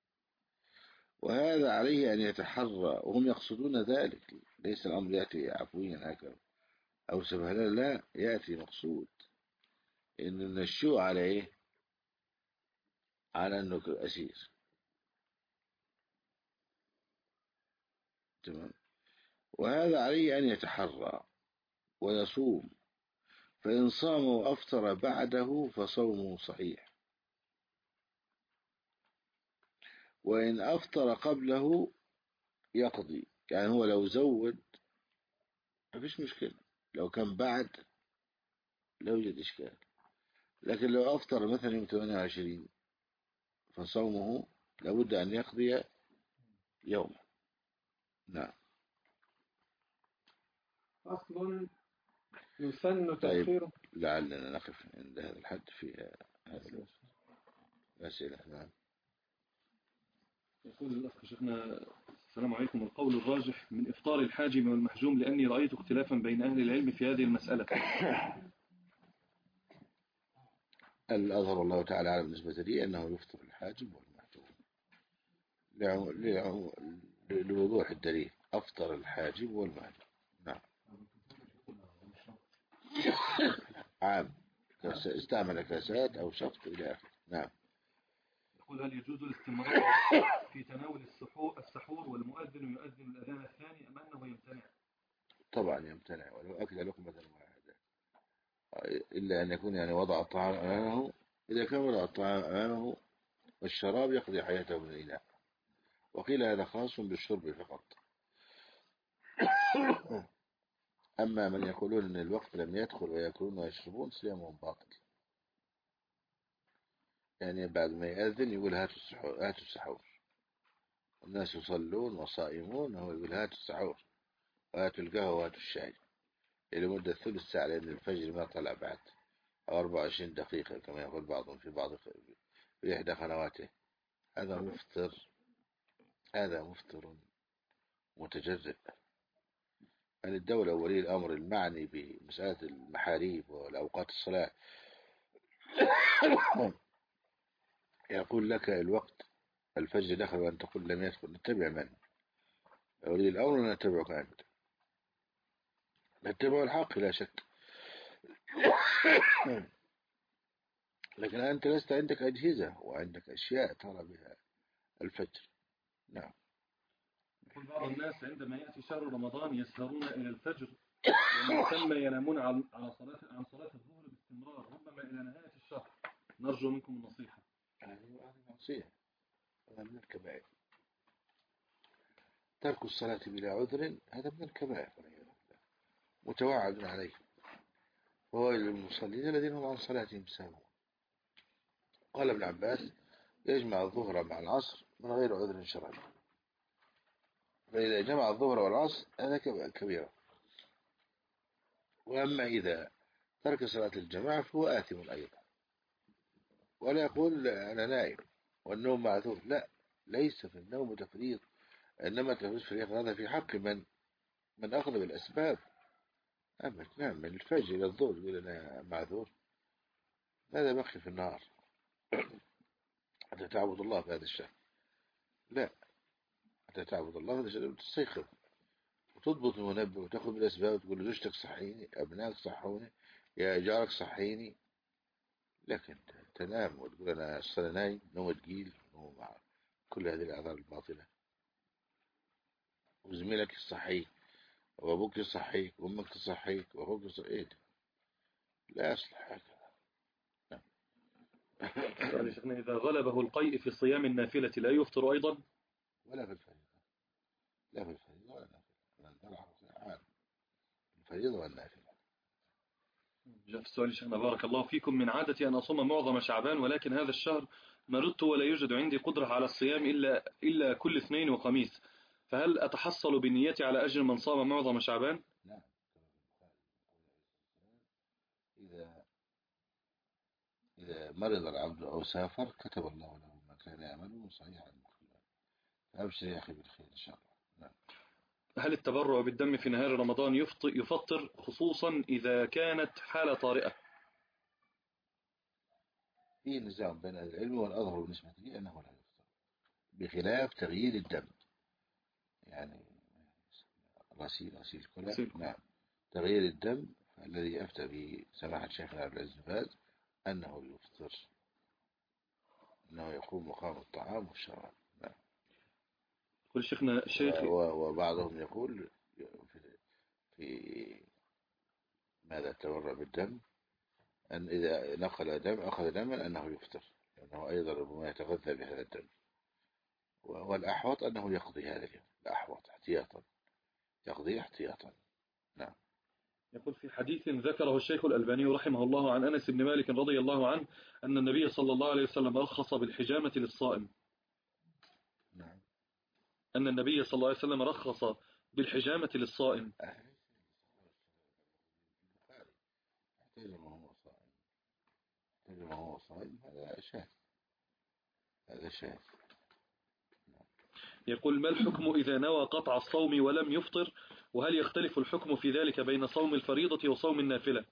[SPEAKER 2] وهذا عليه أن يتحرى، وهم يقصدون ذلك، ليس الأمر يأتي عفويا هكذا أو سبهلا، لا، يأتي مقصود إن الشوء على إيه؟ على أنه أسير. تمام. وهذا عليه أن يتحرى ويصوم، فإن صام وأفطر بعده فصومه صحيح، وإن أفطر قبله يقضي. يعني هو لو زود ما فيش مشكلة، لو كان بعد لا يوجد إشكال، لكن لو أفطر مثلا يوم ثمانية وعشرين فصومه لابد أن يقضي يوم. نعم.
[SPEAKER 3] أصل يسن
[SPEAKER 2] طيب
[SPEAKER 3] تأخيره.
[SPEAKER 2] لعلنا نقف عند هذا الحد في هذا الأسئلة. نعم.
[SPEAKER 1] يقول الأخ شيخنا: السلام عليكم، القول الراجح من إفطار الحاجم والمحجوم، لأني رأيت اختلافا بين أهل العلم في هذه المسألة.
[SPEAKER 2] الأظهر والله تعالى على بالنسبة لي أنه يفطر الحاجم والمحجوم لوضوح الدليل، أفطر الحاجم والمحجوم. نعم. عام استعمل كاسات أو شفط إلى آخره. نعم.
[SPEAKER 1] يقول: هل يجوز الاستمرار في تناول السحور والمؤذن يؤذن الأذان الثاني أم أنه يمتنع؟
[SPEAKER 2] طبعا يمتنع، ولو أكل لقمة واحدة، إلا أن يكون يعني وضع الطعام أمامه. إذا كان وضع الطعام أمامه والشراب يقضي حياته من الإناء، وقيل هذا خاص بالشرب فقط. أما من يقولون أن الوقت لم يدخل ويأكلون ويشربون صيامهم باطل. يعني بعد ما يأذن يقول هاتوا السحور، هاتوا السحور، الناس يصلون وصائمون، هو يقول هاتوا السحور وهاتوا القهوة وهاتوا الشاي لمدة ثلث ساعة، لأن الفجر ما طلع بعد، أو أربعة وعشرين دقيقة كما يقول بعضهم في بعض في إحدى قنواته. هذا مفطر، هذا مفطر متجرئ. يعني الدولة ولي الأمر المعني بمسألة المحاريب والأوقات الصلاة يقول لك الوقت الفجر دخل وأن تقول لم يدخل، نتبع من؟ ولي الأمر ولا نتبعك أنت؟ نتبع الحق لا شك. لكن أنت لست عندك أجهزة وعندك أشياء ترى بها الفجر. نعم.
[SPEAKER 1] يقول بعض الناس عندما يأتي شهر رمضان يسهرون إلى الفجر ومن ثم ينامون على صلاة عن صلاة الظهر باستمرار ربما إلى نهاية الشهر. نرجو منكم النصيحة.
[SPEAKER 2] هذه معصية، هذا من الكبائر. ترك الصلاة بلا عذر هذا من الكبائر متوعد عليه. وهو للمصلين الذين هم عن صلاتهم ساهون. قال ابن عباس يجمع الظهر مع العصر من غير عذر شرعي، فإذا جمع الظهر والعصر هذا كبيرة. وأما إذا ترك صلاة الجماعة فهو آثم أيضا. ولا يقول أنا نائم والنوم معذور، لا، ليس في النوم تفريط، إنما تفريط في هذا في حق من من أخذ بالأسباب. أما نعم من الفجر إلى الظهر يقول أنا معذور، ماذا بقي في النهار حتى تعبد الله في هذا الشهر؟ لا، حتى تعبد الله في هذا الشهر تستيقظ وتضبط المنبه وتأخذ بالأسباب وتقول لزوجتك صحيني، أبنائك صحوني، يا جارك صحيني. لكن تنام وتقول أنا أصلا نايم نوم تقيل، نوم مع كل هذه الأعذار الباطلة. وزميلك يصحيك وأبوك يصحيك وأمك تصحيك وأخوك يصحيك، لا يصلح هكذا.
[SPEAKER 1] يعني شيخنا إذا غلبه القيء في صيام النافلة لا يفطر أيضا؟
[SPEAKER 2] ولا في الفريضة، لا في الفريضة ولا النافلة، الفريضة والنافلة.
[SPEAKER 1] جاء في السؤال شيخنا بارك الله فيكم: من عادتي أن أصوم معظم شعبان ولكن هذا الشهر مرضت ولا يوجد عندي قدرة على الصيام إلا إلا كل اثنين وخميس، فهل أتحصل بنيتي على أجر من صام معظم شعبان؟
[SPEAKER 2] نعم. إذا إذا مرض العبد أو سافر كتب الله له ما كان يعمله صحيحا مخلوقا. فأبشر يا أخي بالخير إن شاء الله. نعم.
[SPEAKER 1] هل التبرع بالدم في نهار رمضان يفطر خصوصا إذا كانت حالة طارئة؟
[SPEAKER 2] في نزاع بين العلم والأظهر بالنسبة لي أنه لا يفطر، بخلاف تغيير الدم، يعني غسيل غسيل كلى. نعم. تغيير الدم الذي أفتى به سماحة شيخنا عبد العزيز باز أنه يفطر، أنه يقوم مقام الطعام والشراب. نعم.
[SPEAKER 1] يقول شيخنا شيخ
[SPEAKER 2] وبعضهم يقول في, في ماذا تبرع بالدم أن إذا نقل دم أخذ دما أنه يفطر، لأنه أيضا ربما يتغذى بهذا الدم. والأحوط أنه يقضي هذا اليوم، الأحوط احتياطا، يقضي احتياطا. نعم.
[SPEAKER 1] يقول في حديث ذكره الشيخ الألباني رحمه الله عن أنس بن مالك رضي الله عنه أن النبي صلى الله عليه وسلم رخص بالحجامة للصائم.
[SPEAKER 2] نعم.
[SPEAKER 1] أن النبي صلى الله عليه وسلم رخص بالحجامة للصائم.
[SPEAKER 2] احتجم وهو صائم، احتجم وهو صائم، هذا شاذ، هذا شاذ.
[SPEAKER 1] يقول: ما الحكم إذا نوى قطع الصوم ولم يفطر، وهل يختلف الحكم في ذلك بين صوم الفريضة وصوم النافلة؟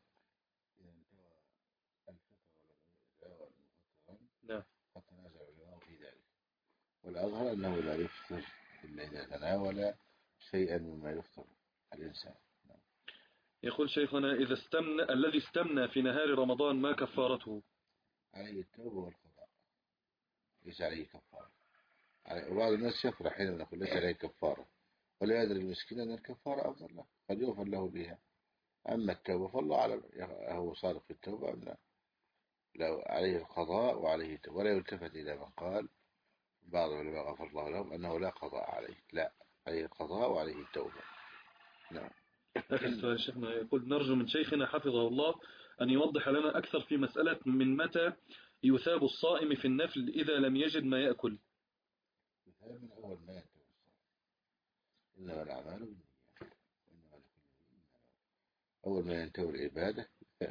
[SPEAKER 1] نعم.
[SPEAKER 2] في ذلك، والأظهر أنه لا يفطر إلا إذا تناول شيئا مما يفطر الإنسان. نعم.
[SPEAKER 1] يقول شيخنا: إذا استمنى الذي استمنى في نهار رمضان ما كفارته؟
[SPEAKER 2] عليه التوبة والقضاء، ليس عليه كفارة. وبعض الناس يفرح حين نقول ليس عليه كفارة، ولا يدري المسكين أن الكفارة أفضل له، قد يغفر له بها. أما التوبة فالله أعلم هو صادق في التوبة أم لا. لو عليه القضاء وعليه التوبة، ولا يلتفت إلى من قال بعض العلماء غفر الله لهم أنه لا قضاء عليه، لا، عليه القضاء وعليه التوبة. نعم.
[SPEAKER 1] آخر سؤال شيخنا، يقول نرجو من شيخنا حفظه الله أن يوضح لنا أكثر في مسألة من متى يثاب الصائم في النفل إذا لم يجد ما يأكل.
[SPEAKER 2] مثال من أول ما ينتهي الصلاة، إنما الأعمال بالنيات وإنما لكل امرئ ما نوى. أول ما ينتهي العبادة يثاب،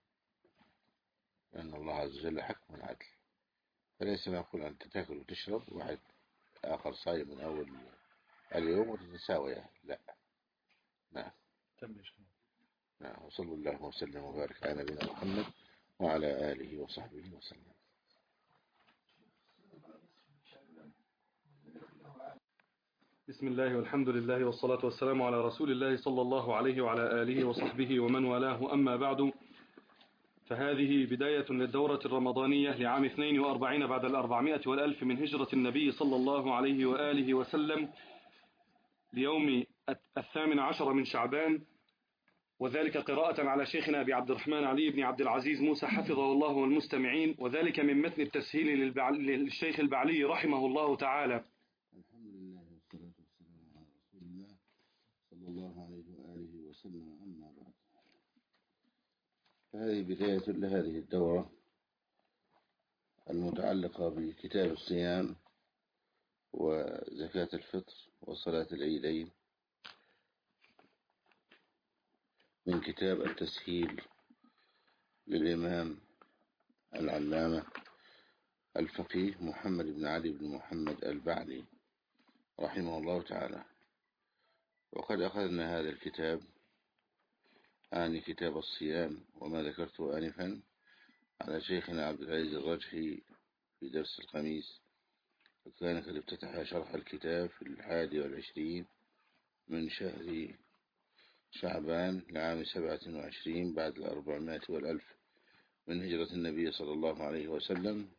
[SPEAKER 2] لأن الله عز وجل حكم العدل، فليس ما يقول أنت تأكل وتشرب واحد آخر صايم من أول اليوم وتتساوي، لا. نعم. نعم. وصلى الله وسلم وبارك على نبينا محمد وعلى آله وصحبه وسلم.
[SPEAKER 1] بسم الله والحمد لله والصلاة والسلام على رسول الله صلى الله عليه وعلى آله وصحبه ومن والاه، أما بعد، فهذه بداية للدورة الرمضانية لعام اثنين وأربعين بعد الأربعمائة والألف من هجرة النبي صلى الله عليه وآله وسلم ليوم الثامن عشر من شعبان، وذلك قراءة على شيخنا أبي عبد الرحمن علي بن عبد العزيز موسى حفظه الله والمستمعين، وذلك من متن التسهيل للشيخ البعلي رحمه الله تعالى.
[SPEAKER 2] الحمد لله والصلاة والسلام على رسول الله صلى الله عليه وآله وسلم، أما بعد، فهذه بداية لهذه الدورة المتعلقة بكتاب الصيام وزكاة الفطر وصلاة العيدين من كتاب التسهيل للإمام العلامة الفقيه محمد بن علي بن محمد البعلي رحمه الله تعالى. وقد أخذنا هذا الكتاب آني كتاب الصيام وما ذكرته آنفا على شيخنا عبد العزيز الرجحي في درس الخميس، وكان قد افتتح شرح الكتاب في الحادي والعشرين من شهر شعبان لعام سبعة وعشرين بعد الأربعمائة والألف من هجرة النبي صلى الله عليه وسلم.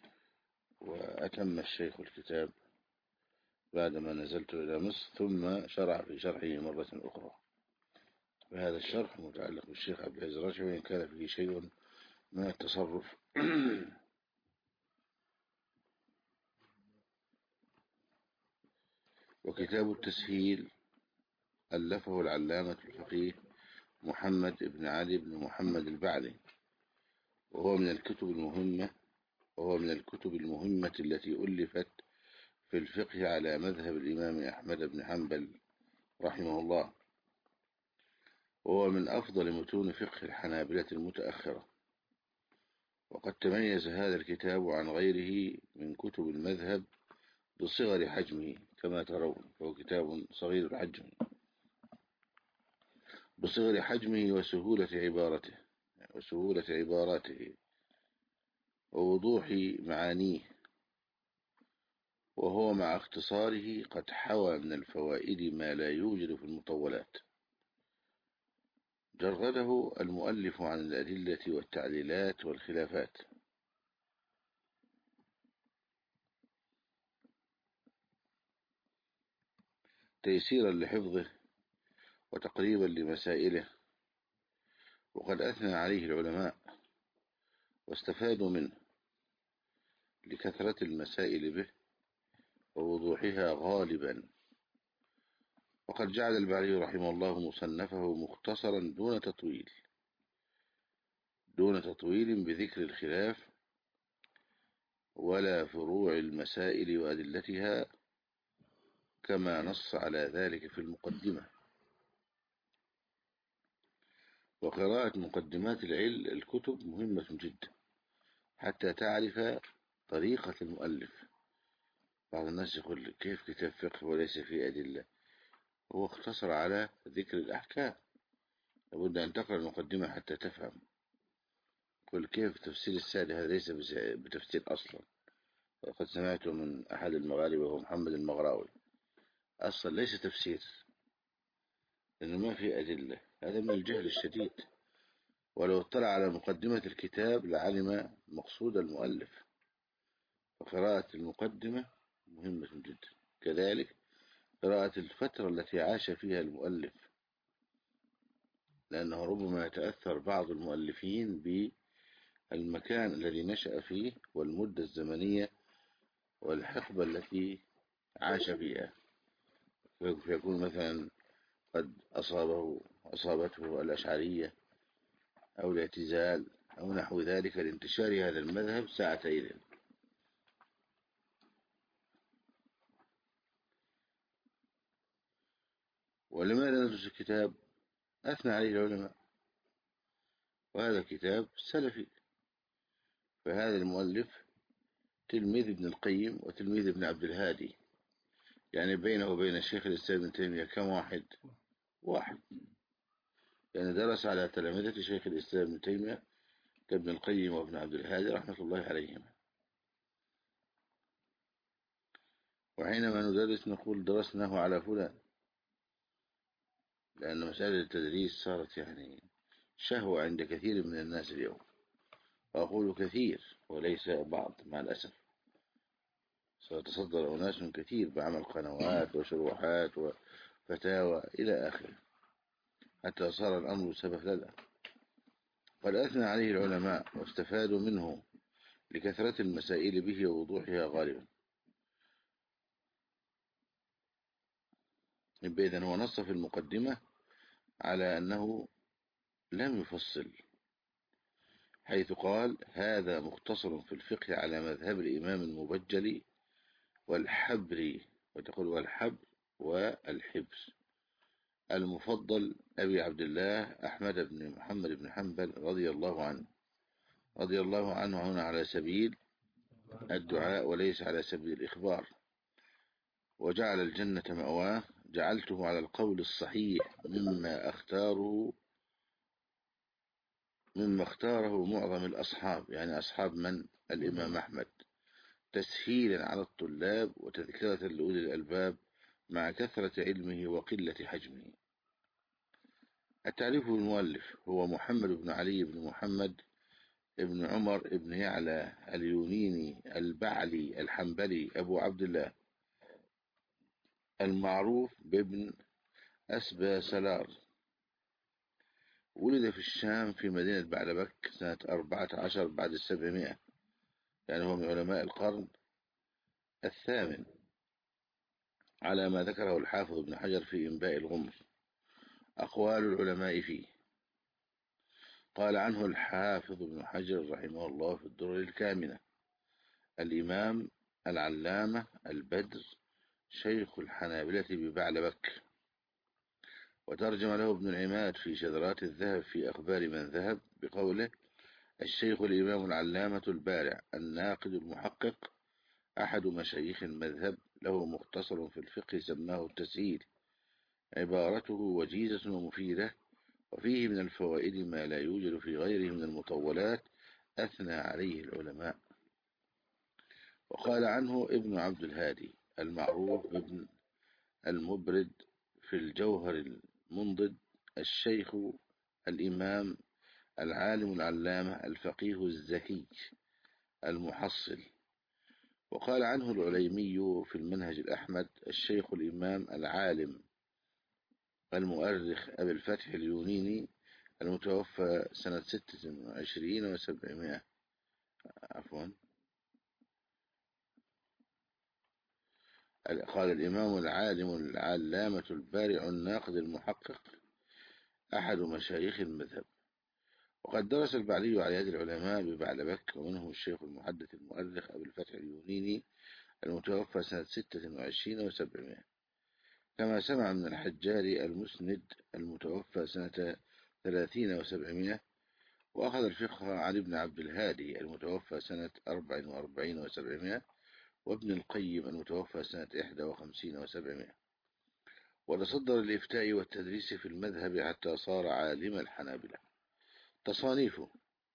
[SPEAKER 2] وأتم الشيخ الكتاب بعدما نزلت إلى مصر، ثم شرع في شرحه مرة أخرى. وهذا الشرح متعلق بالشيخ عبد العزيز الرجحي، وإن كان فيه شيء من التصرف. وكتاب التسهيل ألفه العلامة الفقيه محمد بن علي بن محمد البعلي، وهو من الكتب المهمة وهو من الكتب المهمة التي ألفت في الفقه على مذهب الإمام أحمد بن حنبل رحمه الله، وهو من أفضل متون فقه الحنابلة المتأخرة. وقد تميز هذا الكتاب عن غيره من كتب المذهب بصغر حجمه كما ترون، فهو كتاب صغير الحجم بصغر حجمه وسهولة عبارته وسهولة عباراته ووضوح معانيه، وهو مع اختصاره قد حوى من الفوائد ما لا يوجد في المطولات. جرده المؤلف عن الأدلة والتعليلات والخلافات، تيسيرا لحفظه وتقريبا لمسائله، وقد أثنى عليه العلماء واستفادوا منه لكثرة المسائل به ووضوحها غالبا. وقد جعل البعلي رحمه الله مصنفه مختصرا دون تطويل دون تطويل بذكر الخلاف ولا فروع المسائل وأدلتها، كما نص على ذلك في المقدمة. وقراءة مقدمات العلم الكتب مهمة جدا حتى تعرف طريقة المؤلف. بعض الناس يقول كيف كتاب فقه وليس فيه أدلة؟ هو اختصر على ذكر الأحكام، لابد أن تقرأ المقدمة حتى تفهم. قل كيف تفسير السادة هذا ليس بتفسير أصلا. وقد سمعت من أحد المغاربة وهو محمد المغراوي، أصلا ليس تفسير لأنه ما في أدلة. هذا من الجهل الشديد، ولو اطلع على مقدمة الكتاب لعلم مقصود المؤلف. فقراءة المقدمة مهمة جدا، كذلك قراءة الفترة التي عاش فيها المؤلف، لأنه ربما يتأثر بعض المؤلفين بالمكان الذي نشأ فيه والمدة الزمنية والحقبة التي عاش فيها، فيكون مثلا قد أصابه أصابته الأشعرية أو الاعتزال أو نحو ذلك لانتشار هذا المذهب ساعتين. ولماذا ندرس الكتاب؟ أثنى عليه العلماء، وهذا كتاب سلفي، فهذا المؤلف تلميذ ابن القيم وتلميذ ابن عبد الهادي، يعني بينه وبين الشيخ الإسلام ابن تيمية كم واحد؟ واحد، يعني درس على تلامذة شيخ الإسلام ابن تيمية كابن القيم وابن عبد الهادي رحمة الله عليهما. وحينما ندرس نقول درسناه على فلان، لأن مسألة التدريس صارت يعني شهوة عند كثير من الناس اليوم، وأقول كثير وليس بعض مع الأسف. سيتصدر أناس كثير بعمل قنوات وشروحات وفتاوى إلى آخره، حتى صار الأمر سبهلله. قد أثنى عليه العلماء واستفادوا منه لكثرة المسائل به ووضوحها غالبا. إذن هو نص في المقدمة على أنه لم يفصل، حيث قال: هذا مختصر في الفقه على مذهب الإمام المبجلي والحبري، وتقول والحبر والحبر المفضل أبي عبد الله أحمد بن محمد بن حنبل رضي الله عنه. رضي الله عنه هنا على سبيل الدعاء وليس على سبيل الإخبار. وجعل الجنة مأواه، جعلته على القول الصحيح مما اختاره مما اختاره معظم الأصحاب، يعني أصحاب من؟ الإمام أحمد، تسهيلا على الطلاب وتذكرة لأولي الألباب مع كثرة علمه وقلة حجمه. التعريف بالمؤلف: هو محمد بن علي بن محمد ابن عمر ابن يعلى اليونيني البعلي الحنبلي أبو عبد الله، المعروف بابن أسبى سلار. ولد في الشام في مدينة بعلبك سنة أربعة عشر بعد السبعمائة، يعني هو من علماء القرن الثامن على ما ذكره الحافظ ابن حجر في إنباء الغمر. أقوال العلماء فيه: قال عنه الحافظ ابن حجر رحمه الله في الدرر الكامنة: الإمام العلامة البدر شيخ الحنابلة ببعلبك. وترجم له ابن العماد في شذرات الذهب في أخبار من ذهب بقوله: الشيخ الإمام العلامة البارع الناقد المحقق، أحد مشايخ المذهب، له مختصر في الفقه سماه التسهيل، عبارته وجيزة ومفيدة، وفيه من الفوائد ما لا يوجد في غيره من المطولات، أثنى عليه العلماء. وقال عنه ابن عبد الهادي المعروف بابن المبرد في الجوهر المنضد: الشيخ الإمام العالم العلامة الفقيه الزكي المحصل. وقال عنه العليمي في المنهج الأحمد: الشيخ الإمام العالم المؤرخ أبي الفتح اليونيني المتوفى سنة ستة وعشرين وسبعمائة، عفوا قال الإمام العالم العلامة البارع الناقد المحقق، أحد مشايخ المذهب. وقد درس البعلي على يد العلماء ببعلبك، ومنهم الشيخ المحدث المؤرخ أبي الفتح اليونيني المتوفى سنة ستة وعشرين وسبعمائة، كما سمع من الحجاري المسند المتوفى سنة ثلاثين وسبعمائة. وأخذ الفقه عن ابن عبد الهادي المتوفى سنة أربع وأربعين وسبعمائة، وابن القيم المتوفى سنة إحدى وخمسين وسبعمائة. وتصدر الإفتاء والتدريس في المذهب حتى صار عالم الحنابلة. تصانيفه: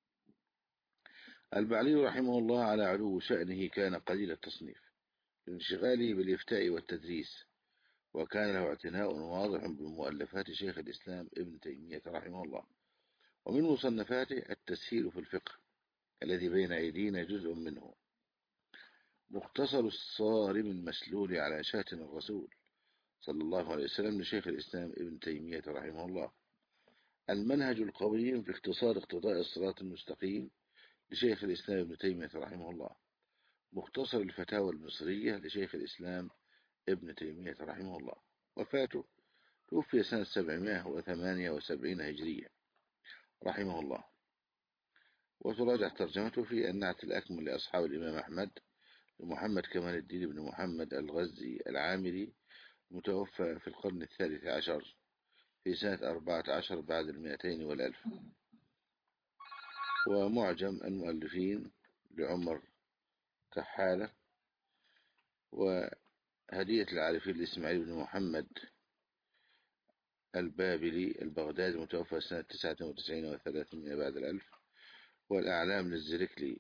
[SPEAKER 2] البعلي رحمه الله على علو شأنه كان قليل التصنيف لانشغاله بالإفتاء والتدريس، وكان له اعتناء واضح بمؤلفات شيخ الإسلام ابن تيمية رحمه الله. ومن مصنفاته التسهيل في الفقه الذي بين أيدينا جزء منه، مختصر الصارم المسلول على شاتم الرسول صلى الله عليه وسلم لشيخ الإسلام ابن تيمية رحمه الله، المنهج القويم في اختصار اقتضاء الصراط المستقيم لشيخ الإسلام ابن تيمية رحمه الله، مختصر الفتاوى المصرية لشيخ الإسلام ابن تيمية رحمه الله. وفاته توفي سنة سبعمائة وثمانية وسبعين هجرية رحمه الله. وتراجع ترجمته في النعت الأكمل لأصحاب الإمام أحمد لمحمد كمال الدين بن محمد الغزي العامري، متوفى في القرن الثالث عشر في سنة أربعة عشر بعد المئتين والألف. ومعجم المؤلفين لعمر كحالة. وهدية العارفين لإسماعيل بن محمد البابلي البغدادي، متوفى سنة تسعة وتسعين وثلاثمائة بعد الألف. والأعلام للزركلي.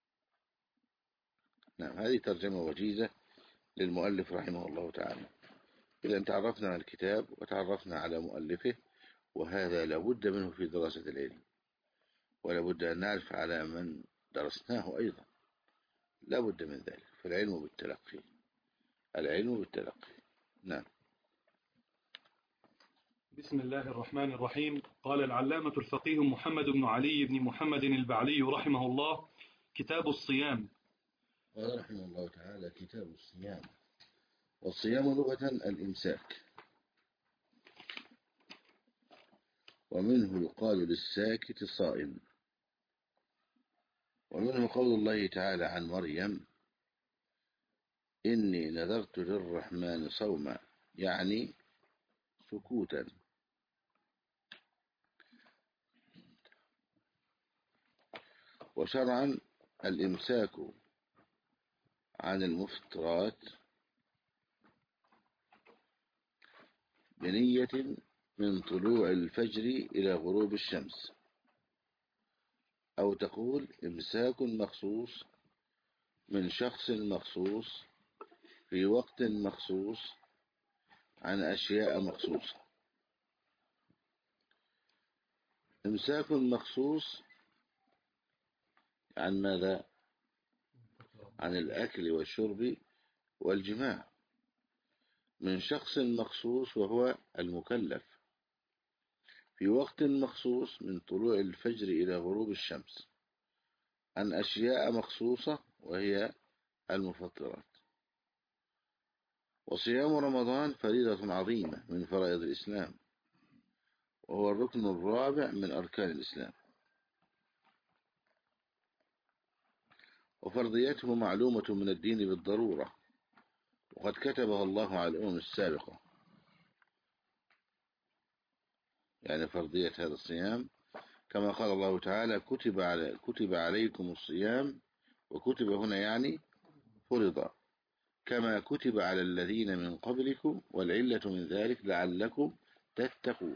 [SPEAKER 2] نعم، هذه ترجمة وجيزة للمؤلف رحمه الله تعالى. إذا تعرفنا على الكتاب وتعرفنا على مؤلفه، وهذا لابد منه في دراسة العلم، ولابد أن نعرف على من درسناه أيضا، لابد من ذلك. فالعلم بالتلقي، العلم بالتلقي. نعم.
[SPEAKER 1] بسم الله الرحمن الرحيم. قال العلامة الفقيه محمد بن علي بن محمد البعلي رحمه الله: كتاب الصيام.
[SPEAKER 2] قال رحمه الله تعالى: كتاب الصيام. والصيام لغة الإمساك، ومنه يقال للساكت صائم. ومنه قول الله تعالى عن مريم: إني نذرت للرحمن صوما، يعني سكوتا. وشرعا الإمساك عن المفطرات بنية من طلوع الفجر إلى غروب الشمس، أو تقول إمساك مخصوص من شخص مخصوص في وقت مخصوص عن أشياء مخصوصة. إمساك مخصوص عن ماذا؟ عن الأكل والشرب والجماع، من شخص مخصوص وهو المكلف، في وقت مخصوص من طلوع الفجر إلى غروب الشمس، عن أشياء مخصوصة وهي المفطرات. وصيام رمضان فريضة عظيمة من فرائض الإسلام، وهو الركن الرابع من أركان الإسلام، وفرضيته معلومة من الدين بالضرورة، وقد كتبها الله على الأمم السابقة. يعني فرضية هذا الصيام كما قال الله تعالى: كتب على كتب عليكم الصيام، وكتب هنا يعني فرض، كما كتب على الذين من قبلكم، والعلة من ذلك لعلكم تتقون.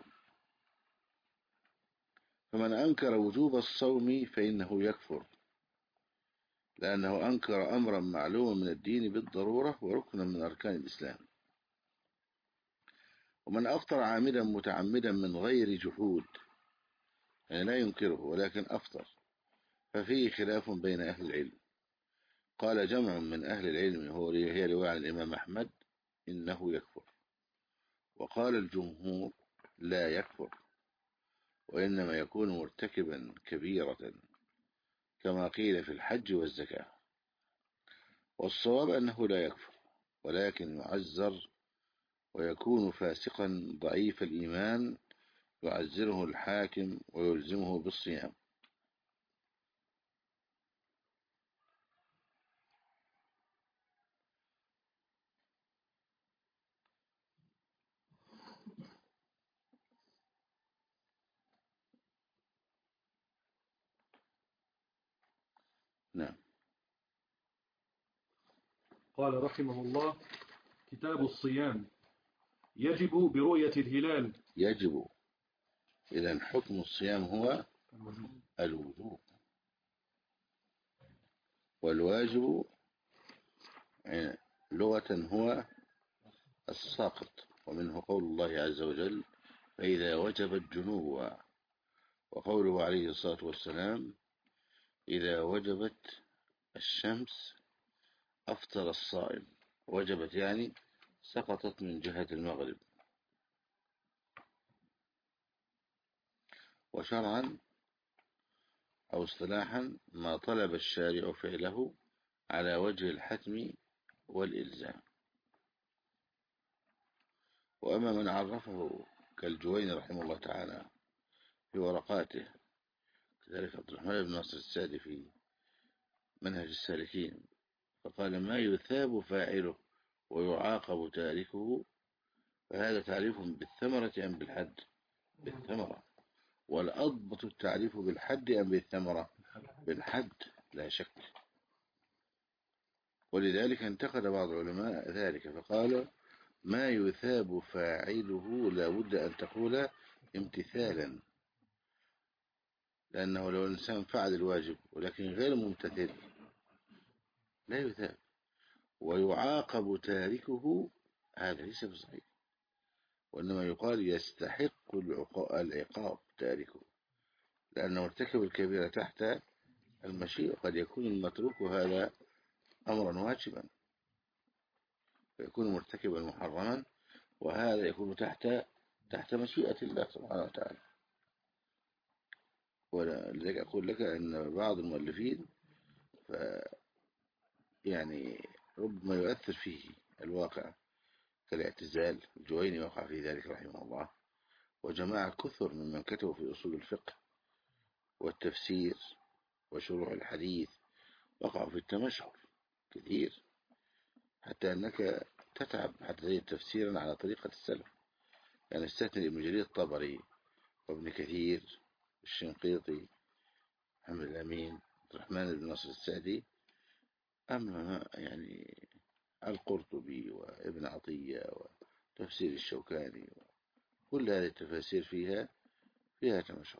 [SPEAKER 2] فمن أنكر وجوب الصوم فإنه يكفر، لأنه أنكر أمرا معلوما من الدين بالضرورة وركنا من أركان الإسلام. ومن أفطر عامدا متعمدا من غير جحود، يعني لا ينكره ولكن أفطر، ففيه خلاف بين أهل العلم. قال جمع من أهل العلم، هو هي رواية عن الإمام أحمد، إنه يكفر. وقال الجمهور لا يكفر، وإنما يكون مرتكبا كبيرة، كما قيل في الحج والزكاة. والصواب أنه لا يكفر، ولكن يعزر ويكون فاسقا ضعيف الإيمان، يعزره الحاكم ويلزمه بالصيام. نعم.
[SPEAKER 1] قال رحمه الله: كتاب الصيام. يجب برؤية الهلال.
[SPEAKER 2] يجب، إذن حكم الصيام هو الوجوب، والواجب لغة هو الساقط. ومنه قول الله عز وجل: فإذا وجبت جنوبها. وقوله عليه الصلاة والسلام: إذا وجبت الشمس أفطر الصائم. وجبت يعني سقطت من جهة المغرب. وشرعا أو اصطلاحا ما طلب الشارع فعله على وجه الحتم والإلزام. وأما من عرفه كالجويني رحمه الله تعالى في ورقاته، كذلك عبد الرحمن بن ناصر السعدي في منهج السالكين، فقال ما يثاب فاعله ويعاقب تاركه، فهذا تعريف بالثمرة أم بالحد؟ بالثمرة. والأضبط التعريف بالحد أم بالثمرة؟ بالحد لا شك. ولذلك انتقد بعض العلماء ذلك فقال ما يثاب فاعله لا بد أن تقول امتثالا، لأنه لو الإنسان فعل الواجب ولكن غير ممتثل لا يثاب. ويعاقب تاركه هذا ليس بصحيح، وإنما يقال يستحق العقاب تاركه، لأنه ارتكب الكبيرة تحت المشيئة. قد يكون المتروك هذا أمرا واجبا، فيكون مرتكبا محرما، وهذا يكون تحت تحت مشيئة الله سبحانه وتعالى. ولذلك أقول لك أن بعض المؤلفين ف يعني ربما يؤثر فيه الواقع، كالاعتزال. الجويني وقع في ذلك رحمه الله، وجماعة كثر ممن كتبوا في أصول الفقه والتفسير وشروح الحديث وقعوا في التمشهر كثير، حتى أنك تتعب حتى تجد تفسيرا على طريقة السلف. يعني استثني ابن جرير الطبري وابن كثير الشنقيطي محمد الأمين عبد الرحمن بن ناصر السعدي، أما يعني القرطبي وابن عطية وتفسير الشوكاني، كل هذه التفاسير فيها فيها تمشهر،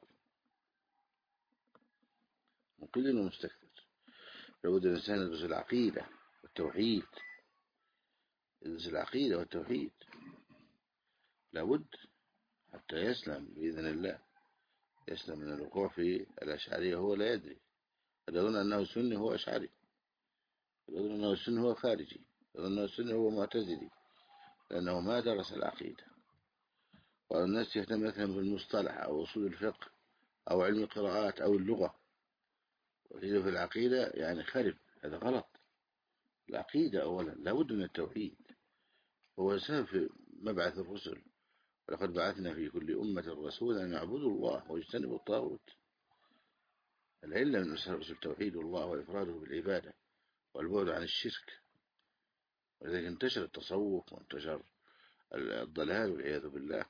[SPEAKER 2] مقل ومستكثر. لابد الإنسان يدرس العقيدة والتوحيد، يدرس العقيدة والتوحيد لابد حتى يسلم بإذن الله، يسلم من الوقوع في الأشعرية وهو لا يدري. قد يظن أنه سني هو أشعري، قد يظن أنه سني هو خارجي، قد يظن أنه سني هو معتزلي، لأنه ما درس العقيدة. والناس يهتم مثلا بالمصطلح أو أصول الفقه أو علم القراءات أو اللغة، وتجد في العقيدة يعني خرب. هذا غلط. العقيدة أولا لابد من التوحيد، هو سبب في مبعث الرسل، ولقد بعثنا في كل أمة رسولا أن يعبدوا الله ويجتنبوا الطاغوت. العلة من الرسل توحيد الله وإفراده بالعبادة والبعد عن الشرك. ولذلك انتشر التصوف وانتشر الضلال والعياذ بالله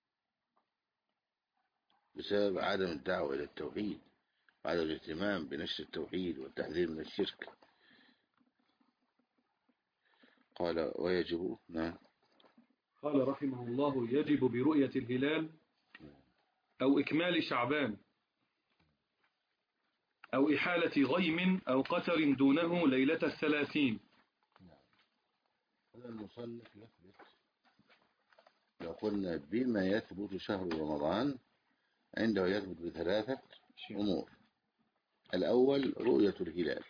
[SPEAKER 2] بسبب عدم الدعوة إلى التوحيد وعدم الاهتمام بنشر التوحيد والتحذير من الشرك. قال ويجب. نعم.
[SPEAKER 1] قال رحمه الله يجب برؤية الهلال أو إكمال شعبان أو إحالة غيم أو قتر دونه ليلة الثلاثين.
[SPEAKER 2] هذا المصنف يثبت، لو قلنا بما يثبت شهر رمضان عنده يثبت بثلاثة أمور. الأول رؤية الهلال،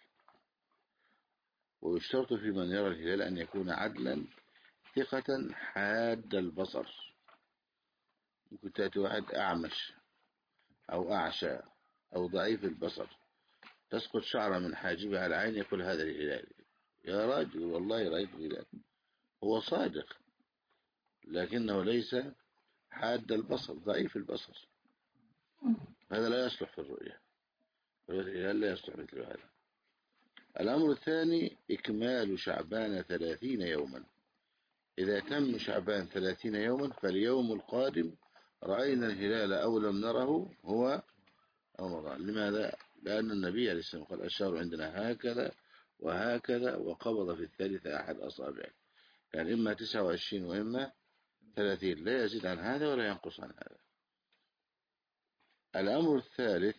[SPEAKER 2] ويشترط في من يرى الهلال أن يكون عدلا ثقة حاد البصر. ممكن تأتي واحد أعمش أو أعشى أو ضعيف البصر، تسقط شعرة من حاجبه على العين، يقول هذا الهلال. يا راجل والله رأيت الهلال، هو صادق لكنه ليس حاد البصر، ضعيف البصر، هذا لا يصلح في الرؤية. الهلال لا يصلح مثل هذا. الأمر الثاني إكمال شعبان ثلاثين يوما. إذا تم شعبان ثلاثين يوما فاليوم القادم رأينا الهلال أو لم نره هو رمضان. لماذا؟ لأن النبي عليه السلام قال الشهر عندنا هكذا وهكذا، وقبض في الثالثة أحد أصابعه، يعني إما تسعة وعشرين وإما ثلاثين، لا يزيد عن هذا ولا ينقص عن هذا. الأمر الثالث،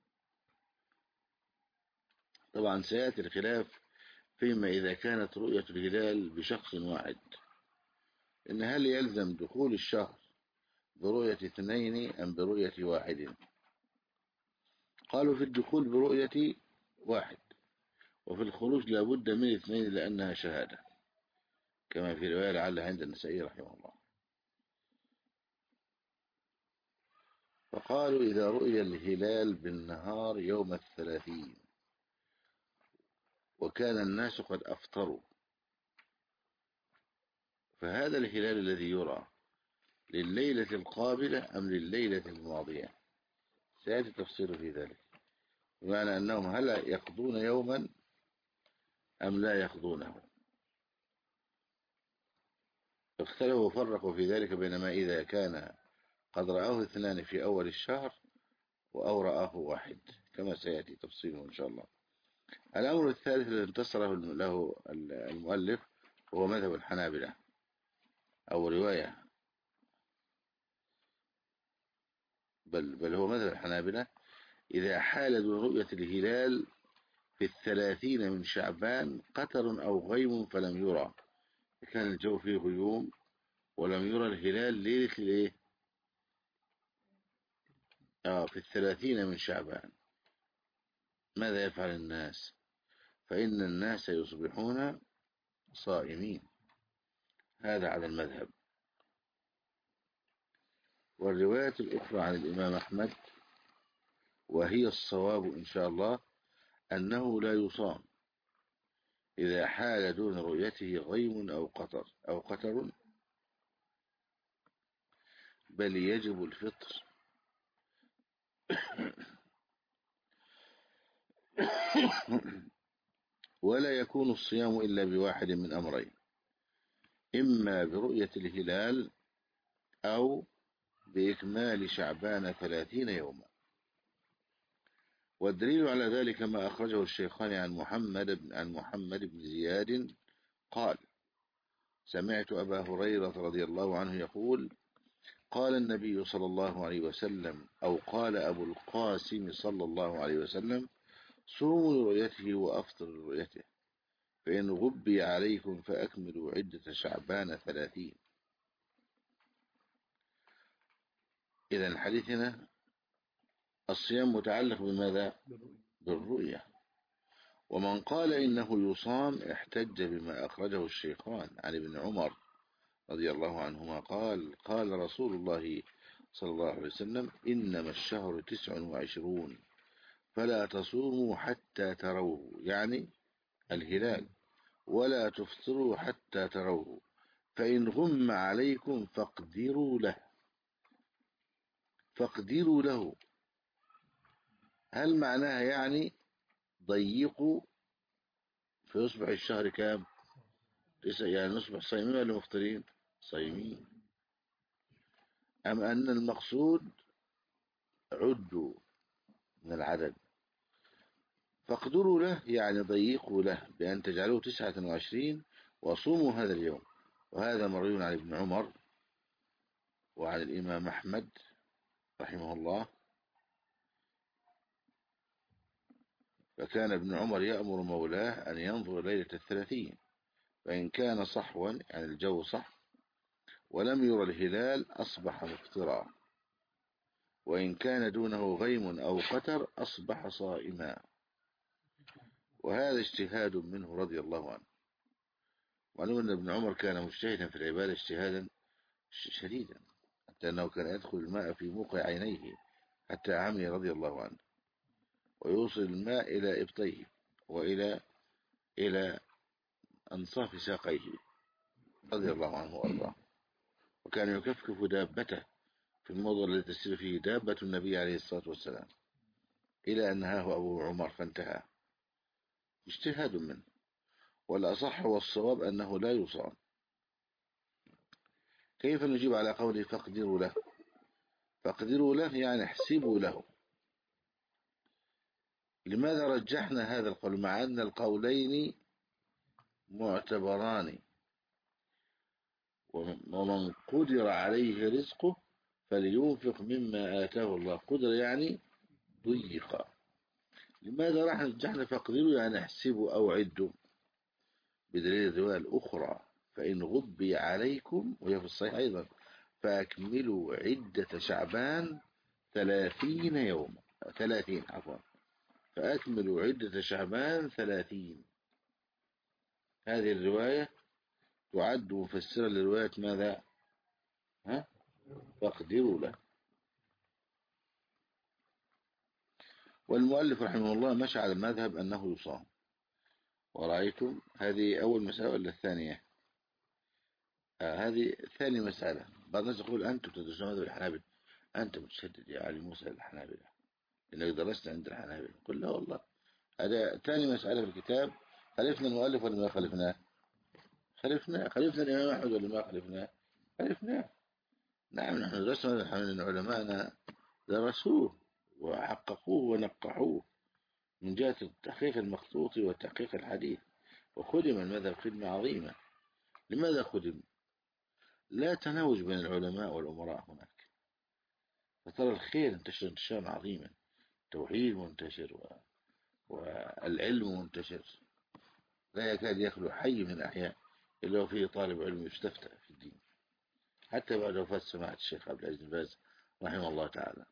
[SPEAKER 2] طبعا سيأتي الخلاف فيما إذا كانت رؤية الهلال بشخص واحد، إن هل يلزم دخول الشهر برؤية اثنين أم برؤية واحد؟ قالوا في الدخول برؤية واحد، وفي الخروج لابد من اثنين لأنها شهادة، كما في رواية لعلها عند النسائي رحمه الله. فقالوا إذا رؤي الهلال بالنهار يوم الثلاثين وكان الناس قد أفطروا، فهذا الهلال الذي يرى لليلة القابلة أم لليلة الماضية؟ سيأتي تفصيل في ذلك، بمعنى أنهم هل يقضون يوما أم لا يقضونه. اختلفوا وفرقوا في ذلك، بينما إذا كان قد رآه اثنان في أول الشهر أو رآه واحد، كما سيأتي تفصيله إن شاء الله. الأمر الثالث الذي انتصره له المؤلف هو مذهب الحنابلة، أو رواية، بل, بل هو مذهب الحنابلة: إذا حال دون رؤية الهلال في الثلاثين من شعبان قتر أو غيم فلم يرى، كان الجو فيه غيوم ولم يرى الهلال ليلة الايه آه في الثلاثين من شعبان، ماذا يفعل الناس؟ فإن الناس يصبحون صائمين. هذا على المذهب. والرواية الأخرى عن الإمام أحمد، وهي الصواب إن شاء الله، أنه لا يصام إذا حال دون رؤيته غيم أو قطر أو قطر، بل يجب الفطر. ولا يكون الصيام إلا بواحد من أمرين: إما برؤية الهلال أو بإكمال شعبان ثلاثين يوما. والدليل على ذلك ما أخرجه الشيخان عن محمد بن, عن محمد بن زياد قال: سمعت أبا هريرة رضي الله عنه يقول: قال النبي صلى الله عليه وسلم، أو قال أبو القاسم صلى الله عليه وسلم: صوموا لرؤيته وأفطر لرؤيته، فإن غبي عليكم فأكملوا عدة شعبان ثلاثين. إذن حديثنا الصيام متعلق بماذا؟ بالرؤية. ومن قال إنه يصام احتج بما أخرجه الشيخان عن ابن عمر رضي الله عنهما قال: قال رسول الله صلى الله عليه وسلم: إنما الشهر تسع وعشرون فلا تصوموا حتى تروه، يعني الهلال، ولا تفطروا حتى تروه، فإن غم عليكم فاقدروا له. فاقدروا له هل معناها يعني ضيقوا فيصبح الشهر كام؟ يعني نصبح صايمين ولا مفطرين؟ صايمين. أم أن المقصود عدوا من العدد؟ فاقدروا له يعني ضيقوا له بأن تجعلوه تسعة وعشرين وصوموا هذا اليوم. وهذا مروي عن ابن عمر وعن الإمام أحمد رحمه الله. فكان ابن عمر يأمر مولاه أن ينظر ليلة الثلاثين، فإن كان صحوا يعني الجو صح ولم يرى الهلال أصبح مفطرا، وإن كان دونه غيم أو قتر أصبح صائما. وهذا اجتهاد منه رضي الله عنه. معلوم أن ابن عمر كان مجتهدا في العبادة اجتهادا شديدا، حتى أنه كان يدخل الماء في موقع عينيه حتى عمي رضي الله عنه، ويوصل الماء إلى إبطيه وإلى إلى أنصاف ساقيه رضي الله عنه وأرضاه. وكان يكفكف دابته في الموضع الذي تسير فيه دابة النبي عليه الصلاة والسلام، إلى أن نهاه أبو عمر فانتهى. اجتهاد منه. والأصح والصواب أنه لا يصام. كيف نجيب على قوله فاقدروا له؟ فاقدروا له يعني احسبوا له. لماذا رجحنا هذا القول مع أن القولين معتبران؟ ومن قدر عليه رزقه فلينفق مما آتاه الله. قدر يعني ضيق. لماذا راح نرجحنا فاقدروا يعني احسبوا أو عدوا؟ بدليل الرواية الأخرى: فإن غبي عليكم، وهي في الصحيح أيضا: فأكملوا عدة شعبان ثلاثين يوما ثلاثين عفوا فأكملوا عدة شعبان ثلاثين. هذه الرواية تعد مفسرة لرواية ماذا؟ ها؟ فاقدروا له. والمؤلف رحمه الله مشى على المذهب أنه يصام، ورأيتم هذه أول مسألة ولا الثانية؟ آه هذه ثاني مسألة. بعض الناس يقول أنتم تدرسون هذا الحنابلة، أنت متشدد يا علي موسى الحنابلة إنك درست عند الحنابلة. قل لا والله، هذا ثاني مسألة في الكتاب. خلفنا المؤلف ولا ما خلفناه؟ خلفناه. خلفنا الإمام أحمد ولا ما خلفناه؟ خلفناه. نعم، نحن درسنا هذا الحنابلة لأن علماءنا درسوه وحققوه ونقحوه من جهة التحقيق المخطوط والتحقيق الحديث، وخدم المذهب خدمة عظيمة. لماذا خدم؟ لا تناوج بين العلماء والأمراء هناك، فترى الخير انتشر انتشارا عظيما، توحيد منتشر و... والعلم منتشر، لا يكاد يخلو حي من الأحياء إلا وفيه طالب علم يستفتى في الدين، حتى بعد وفاة سماحة الشيخ عبد العزيز بن باز رحمه الله تعالى.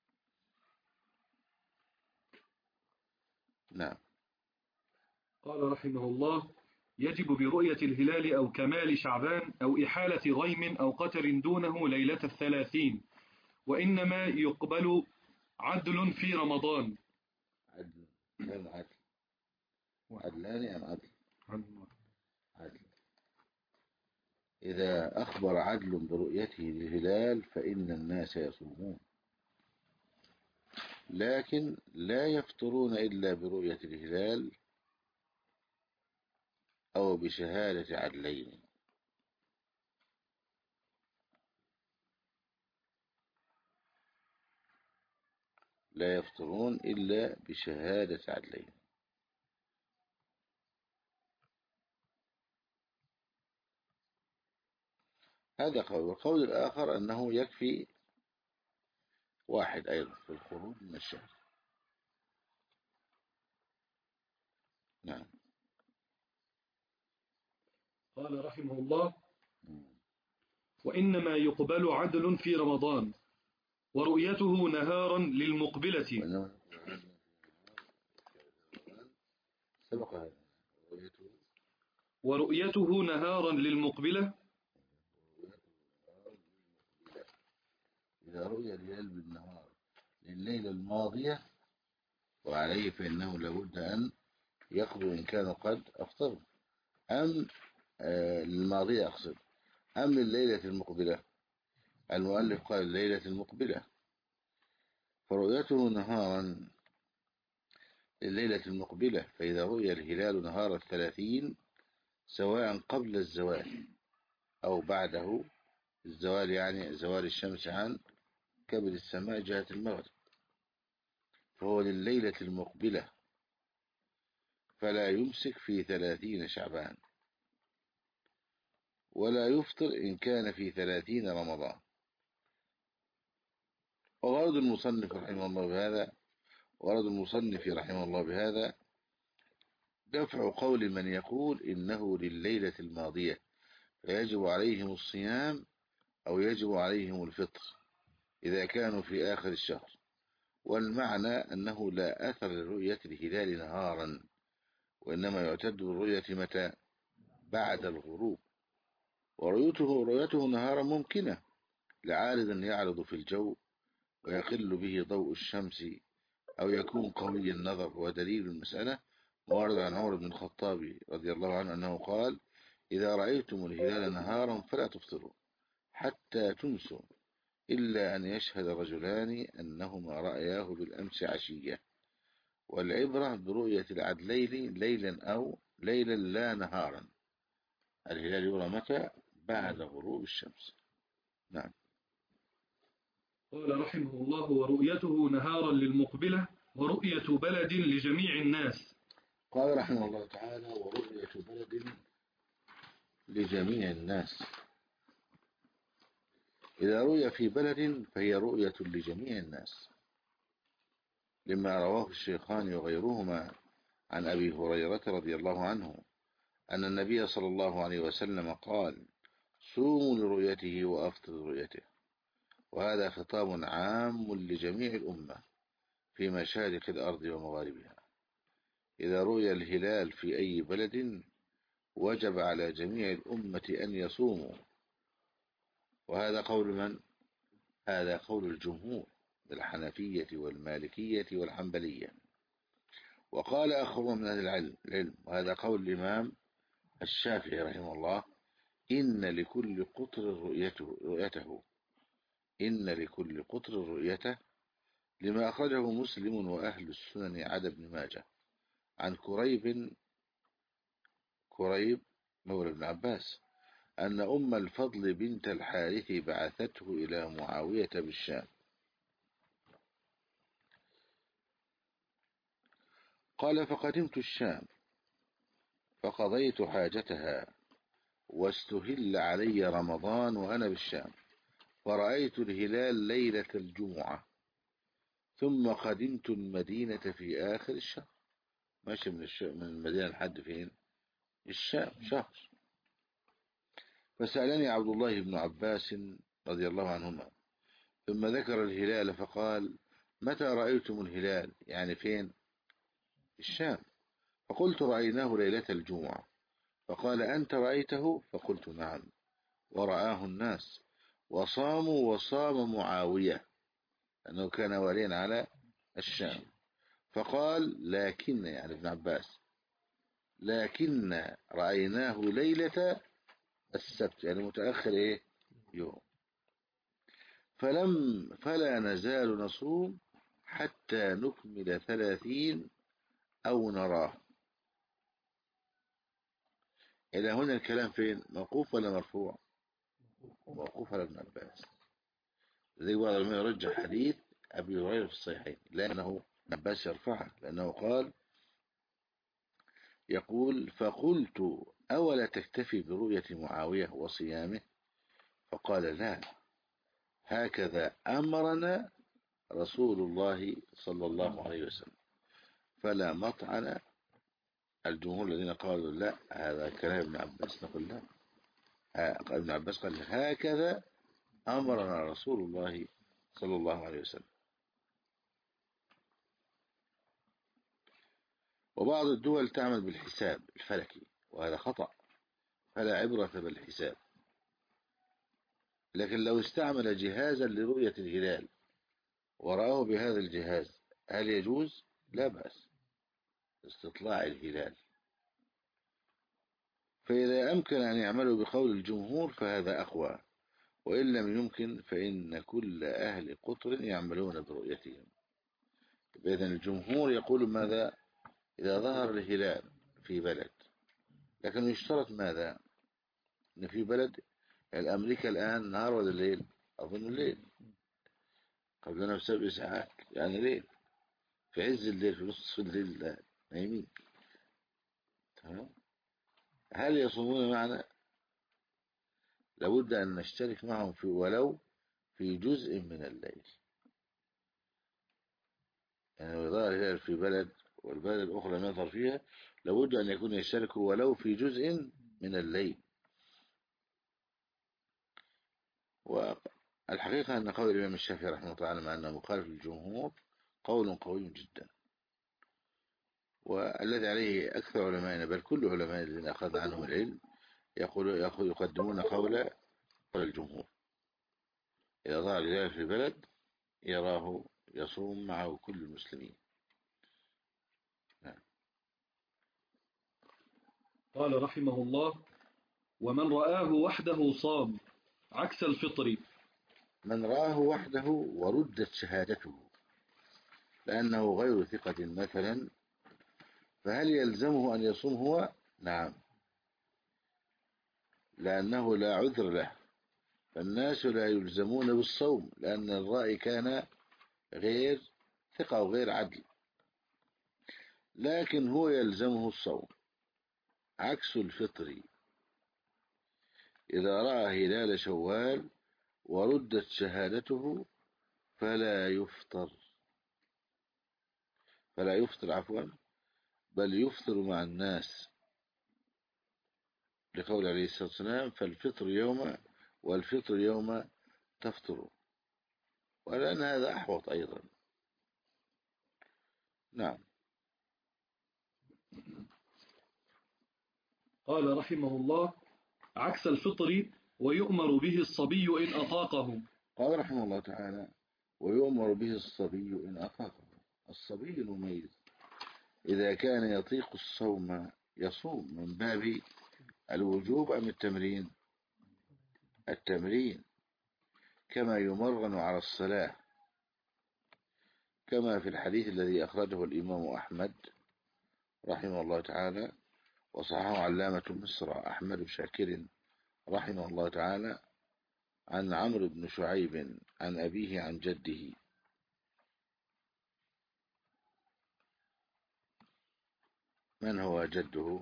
[SPEAKER 2] نعم.
[SPEAKER 1] قال رحمه الله: يجب برؤية الهلال أو كمال شعبان أو إحالة غيم أو قتر دونه ليلة الثلاثين، وإنما يقبل عدل في رمضان.
[SPEAKER 2] عدل كم عدل؟ عدلان أم عدل؟ عدل. إذا أخبر عدل برؤيته للهلال فإن الناس يصومون، لكن لا يفطرون إلا برؤية الهلال أو بشهادة عدلين. لا يفطرون إلا بشهادة عدلين. هذا قول. والقول الآخر أنه يكفي واحد أيضا في الخروج من الشهر. نعم.
[SPEAKER 1] قال رحمه الله: وإنما يقبل عدل في رمضان ورؤيته نهارا للمقبلة.
[SPEAKER 2] سبق هذا. رؤيته
[SPEAKER 1] ورؤيته نهارا للمقبلة.
[SPEAKER 2] إذا رؤي الهلال بالنهار لليلة الماضية وعليه فإنه لابد أن يقضوا إن كانوا قد أفطروا، أم آه للماضية أقصد، أم لليلة المقبلة. المؤلف قال الليلة المقبلة، فرؤيته نهارا لليلة المقبلة. فإذا رؤي الهلال نهار الثلاثين سواء قبل الزوال أو بعده الزوال، يعني زوال الشمس عن كبد السماء جهة المغرب، فهو لليلة المقبلة، فلا يمسك في ثلاثين شعبان ولا يفطر إن كان في ثلاثين رمضان. وغرض المصنف رحمه الله بهذا غرض المصنف رحمه الله بهذا دفع قول من يقول إنه لليلة الماضية فيجب عليهم الصيام أو يجب عليهم الفطر إذا كانوا في آخر الشهر. والمعنى أنه لا أثر لرؤية الهلال نهارا، وإنما يعتد بالرؤية متى؟ بعد الغروب. ورؤيته رؤيته نهارا ممكنة لعارض يعرض في الجو ويقل به ضوء الشمس أو يكون قوي النظر. ودليل المسألة وارد عن عمر بن الخطاب رضي الله عنه أنه قال: إذا رأيتم الهلال نهارا فلا تفطروا حتى تمسوا إلا أن يشهد رجلان أنهما رأياه بالأمس عشية. والعبرة برؤية العدلين ليلا أو ليلا لا نهارا. الهلال يرى متى؟ بعد غروب الشمس. نعم.
[SPEAKER 1] قال رحمه الله: ورؤيته نهارا للمقبلة ورؤية بلد لجميع الناس.
[SPEAKER 2] قال رحمه الله تعالى: ورؤية بلد لجميع الناس. إذا رؤية في بلد فهي رؤية لجميع الناس، لما رواه الشيخان وغيرهما عن أبي هريرة رضي الله عنه أن النبي صلى الله عليه وسلم قال: صوموا لرؤيته وأفطروا لرؤيته. وهذا خطاب عام لجميع الأمة في مشارق الأرض ومغاربها. إذا رؤي الهلال في أي بلد وجب على جميع الأمة أن يصوموا. وهذا قول من؟ هذا قول الجمهور الحنفية والمالكية والحنبلية. وقال آخرون من أهل العلم العلم وهذا قول الإمام الشافعي رحمه الله: إن لكل قطر رؤيته رؤيته إن لكل قطر رؤيته، لما أخرجه مسلم وأهل السنن عدا ابن ماجه عن كريب كريب مولى ابن عباس أن أم الفضل بنت الحارث بعثته إلى معاوية بالشام، قال: فقدمت الشام فقضيت حاجتها واستهل علي رمضان وأنا بالشام، فرأيت الهلال ليلة الجمعة، ثم قدمت المدينة في آخر الشهر، ماشي من, الش... من المدينة لحد فين؟ الشام شهر. فسألني عبد الله بن عباس رضي الله عنهما، ثم ذكر الهلال فقال: متى رأيتم الهلال؟ يعني فين؟ الشام. فقلت: رأيناه ليلة الجمعة. فقال: أنت رأيته؟ فقلت: نعم، ورآه الناس وصاموا وصام معاوية أنه كان واليا على الشام. فقال: لكن، يعني ابن عباس، لكن رأيناه ليلة السبت، يعني متأخر إيه يوم، فلم فلا نزال نصوم حتى نكمل ثلاثين أو نراه. إلى هنا الكلام فين؟ موقوف ولا مرفوع؟ موقوف على ابن عباس. زي بعض العلماء يرجح حديث أبي هريرة في الصحيحين لأنه ابن عباس يرفعه، لأنه قال يقول: فقلت: أولا تكتفي برؤية معاوية وصيامه؟ فقال: لا، هكذا أمرنا رسول الله صلى الله عليه وسلم. فلا مطعن الجمهور الذين قالوا لا هذا كلام ابن عباس، نقول لا، ابن عباس قال: هكذا أمرنا رسول الله صلى الله عليه وسلم. وبعض الدول تعمل بالحساب الفلكي وهذا خطأ، فلا عبرة بالحساب. لكن لو استعمل جهازا لرؤية الهلال ورآه بهذا الجهاز هل يجوز؟ لا بأس استطلاع الهلال. فإذا أمكن أن يعملوا بقول الجمهور فهذا أقوى، وإن لم يمكن فإن كل أهل قطر يعملون برؤيتهم. إذن الجمهور يقول ماذا؟ إذا ظهر الهلال في بلد، لكن يشترط ماذا؟ إن في بلد، يعني أمريكا الآن نهار ولا الليل؟ أظن الليل، قبلنا بسبع ساعات، يعني ليل، في عز الليل، في نصف الليل نايمين. تمام؟ هل يصومون معنا؟ لابد أن نشترك معهم في ولو في جزء من الليل. يعني لو ظهر الهلال في بلد والبلد الأخرى لم يظهر فيها لابد أن يكون يشتركوا ولو في جزء من الليل. والحقيقة أن قول الإمام الشافعي رحمه الله تعالى مع أنه مخالف للجمهور قول قوي جدا، والذي عليه أكثر علمائنا بل كل علماء الذين أخذ عنهم العلم يقول يقدمون قول الجمهور. إذا ظهر الهلال في البلد يراه يصوم معه كل المسلمين. نعم.
[SPEAKER 1] قال رحمه الله: ومن رآه وحده صام عكس الفطر.
[SPEAKER 2] من رآه وحده وردت شهادته لأنه غير ثقة مثلا، فهل يلزمه أن يصوم هو؟ نعم، لأنه لا عذر له، فالناس لا يلزمون بالصوم لأن الرأي كان غير ثقة وغير عدل، لكن هو يلزمه الصوم عكس الفطر. إذا رأى هلال شوال وردت شهادته فلا يفطر فلا يفطر عفوا بل يفطر مع الناس، لقول عليه الصلاة والسلام: فالفطر يوم والفطر يوم تفطر، ولأن هذا أحوط أيضا. نعم.
[SPEAKER 1] قال رحمه الله: عكس الفطر ويؤمر به الصبي إن أطاقه.
[SPEAKER 2] قال رحمه الله تعالى: ويؤمر به الصبي إن أطاقه. الصبي المميز إذا كان يطيق الصوم يصوم من باب الوجوب أم التمرين؟ التمرين، كما يمرن على الصلاة، كما في الحديث الذي أخرجه الإمام أحمد رحمه الله تعالى وصححه علامة مصر أحمد شاكر رحمه الله تعالى عن عمرو بن شعيب عن أبيه عن جده. من هو جده؟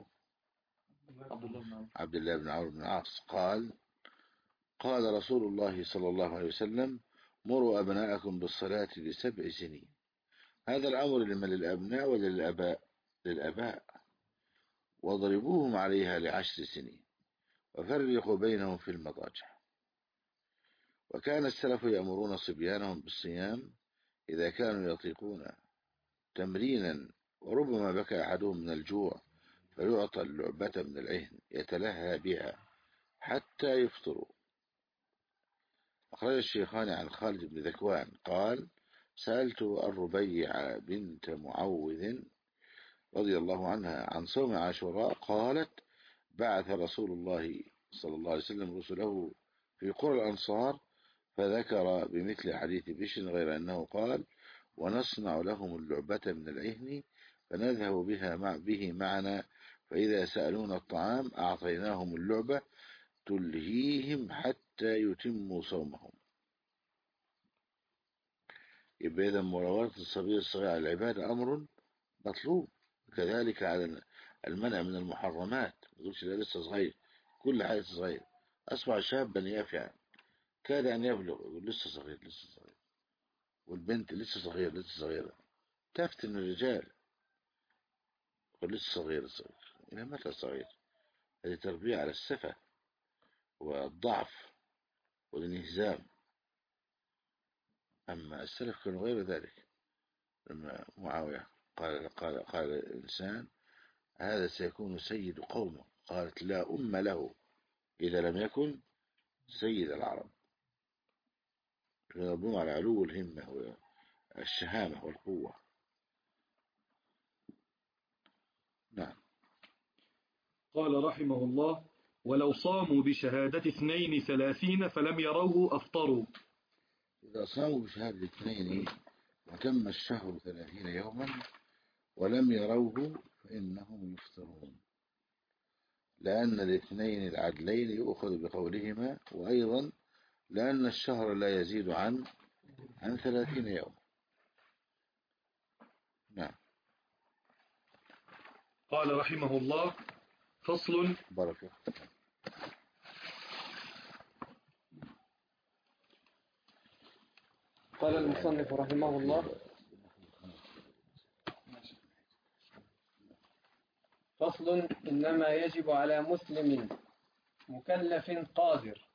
[SPEAKER 2] عبد الله بن عمرو بن العاص. قال قال رسول الله صلى الله عليه وسلم مروا أبناءكم بالصلاة لسبع سنين. هذا الأمر لمن؟ للأبناء ولا للأباء؟ للأباء. واضربوهم عليها لعشر سنين وفرقوا بينهم في المضاجع. وكان السلف يأمرون صبيانهم بالصيام إذا كانوا يطيقون تمرينا، وربما بكى أحدهم من الجوع فيعطى اللعبة من العهن يتلهى بها حتى يفطروا. أخرج الشيخان عن خالد بن ذكوان قال سألت الربيع بنت معوذ رضي الله عنها عن صوم عاشوراء، قالت بعث رسول الله صلى الله عليه وسلم رسله في قرى الأنصار، فذكر بمثل حديث بشر غير أنه قال ونصنع لهم اللعبة من العهن فنذهب بها مع به معنا، فإذا سألونا الطعام أعطيناهم اللعبة تلهيهم حتى يتموا صومهم. يبقى إذا مراوغة الصغير الصغير على العبادة أمر مطلوب، كذلك على المنع من المحرمات. ما تقولش لا لسه صغير، كل حاجة صغير. أصبح شابا يافعا كاد أن يبلغ يقول لسه صغير لسه صغير، والبنت لسه صغير لسه صغيرة تفتن الرجال يقول لسه صغير صغير. إلى متى صغير؟ هذه تربية على السفة والضعف والانهزام. أما السلف كانوا غير ذلك. لما معاوية قال قال قال الإنسان هذا سيكون سيد قومه، قالت لا أم له إذا لم يكن سيد العرب. يربون على علو الهمة والشهامة والقوة. نعم.
[SPEAKER 1] قال رحمه الله ولو صاموا بشهادة اثنين ثلاثين فلم يروه أفطروا.
[SPEAKER 2] إذا صاموا بشهادة اثنين وتم الشهر ثلاثين يوما ولم يروه فإنهم يفطرون، لأن الاثنين العدلين يؤخذ بقولهما، وأيضا لأن الشهر لا يزيد عن عن ثلاثين يوم. نعم.
[SPEAKER 1] قال رحمه الله فصل.
[SPEAKER 2] بركة.
[SPEAKER 3] قال المصنف رحمه الله فصل إنما يجب على مسلم مكلف قادر،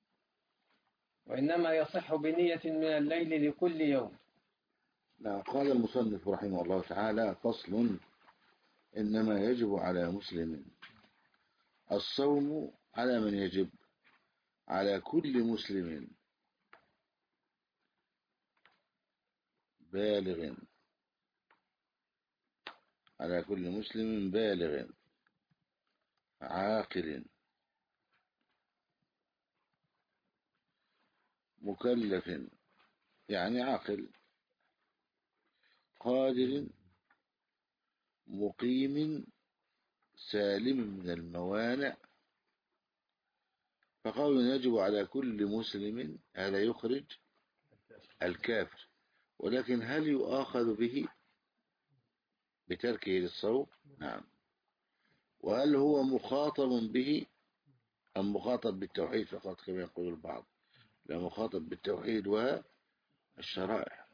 [SPEAKER 3] وإنما يصح بنية من الليل لكل يوم.
[SPEAKER 2] نعم. قال المصنف رحمه الله تعالى فصل إنما يجب على مسلم. الصوم على من يجب؟ على كل مسلم بالغ، على كل مسلم بالغ عاقل مكلف يعني عاقل قادر مقيم سالم من الموانع. فقول يجب على كل مسلم هذا يخرج الكافر، ولكن هل يؤاخذ به بتركه للصوم؟ نعم. وهل هو مخاطب به أم مخاطب بالتوحيد فقط كما يقول البعض؟ لا، مخاطب بالتوحيد والشرائع،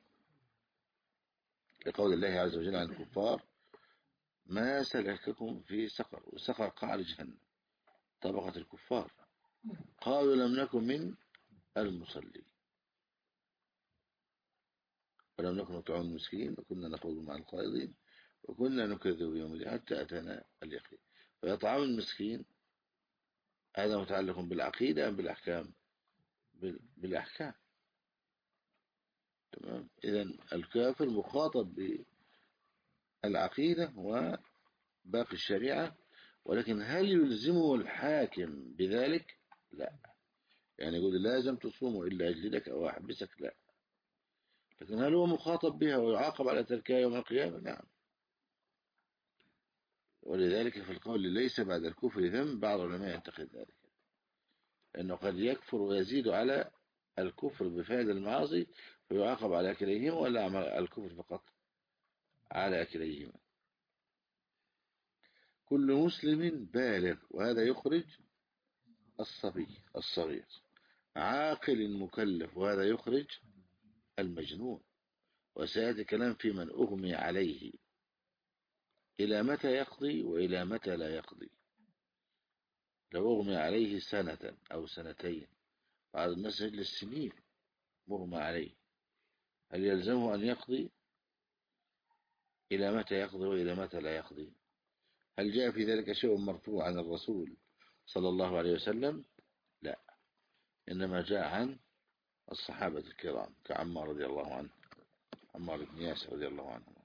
[SPEAKER 2] لقول الله عز وجل عن الكفار ما سلككم في سقر، وسقر قعر جهنم طبقة الكفار. قالوا لم نكن من المصلين ولم نكن نطعم المسكين وكنا نخوض مع القائضين وكنا نكذب بيوم الدين حتى أتانا اليقين. فإطعام المسكين هذا متعلق بالعقيدة أم بالأحكام؟ بالأحكام. تمام. إذن الكافر مخاطب العقيدة وباقي الشريعة، ولكن هل يلزمه الحاكم بذلك؟ لا. يعني يقول لازم تصوم إلا أجلدك أو أحبسك؟ لا. لكن هل هو مخاطب بها ويعاقب على تركها يوم القيامة؟ نعم. ولذلك في القول ليس بعد الكفر ذنب، بعض العلماء يعتقد ذلك، لأنه قد يكفر ويزيد على الكفر بفعل المعاصي فيعاقب على كليهما، ولا على الكفر فقط؟ على كليهما. كل مسلم بالغ، وهذا يخرج الصبي الصغير، عاقل مكلف، وهذا يخرج المجنون. وسيأتي كلام في من أغمي عليه إلى متى يقضي وإلى متى لا يقضي. لو أغمي عليه سنة أو سنتين، بعض الناس يجلس سنين مغمى عليه، هل يلزمه أن يقضي؟ إلى متى يقضي وإلى متى لا يقضي؟ هل جاء في ذلك شيء مرفوع عن الرسول صلى الله عليه وسلم؟ لا، إنما جاء عن الصحابة الكرام كعمار رضي الله عنه، عمار بن ياسر رضي الله عنه.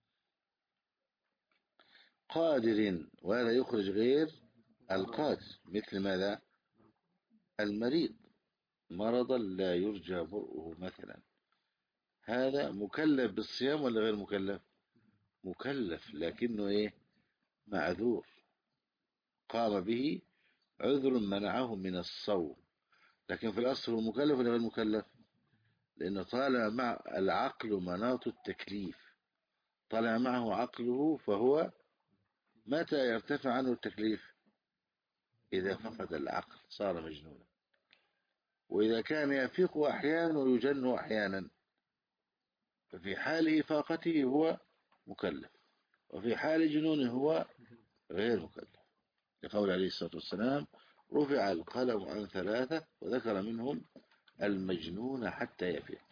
[SPEAKER 2] قادر، وهذا يخرج غير القادر، مثل ماذا؟ المريض مرضا لا يرجى برؤه مثلا، هذا مكلف بالصيام ولا غير مكلف؟ مكلف، لكنه إيه؟ معذور، قام به عذر منعه من الصوم، لكن في الأصل هو مكلف ولا غير مكلف؟ لأنه طالع مع العقل مناط التكليف، طالع معه عقله، فهو متى يرتفع عنه التكليف؟ إذا فقد العقل صار مجنونا، وإذا كان يفيق أحيانا ويجن أحيانا، ففي حال إفاقته هو مكلف، وفي حال جنونه هو غير مكلف، لقول عليه الصلاة والسلام: رفع القلم عن ثلاثة، وذكر منهم المجنون حتى يفيق.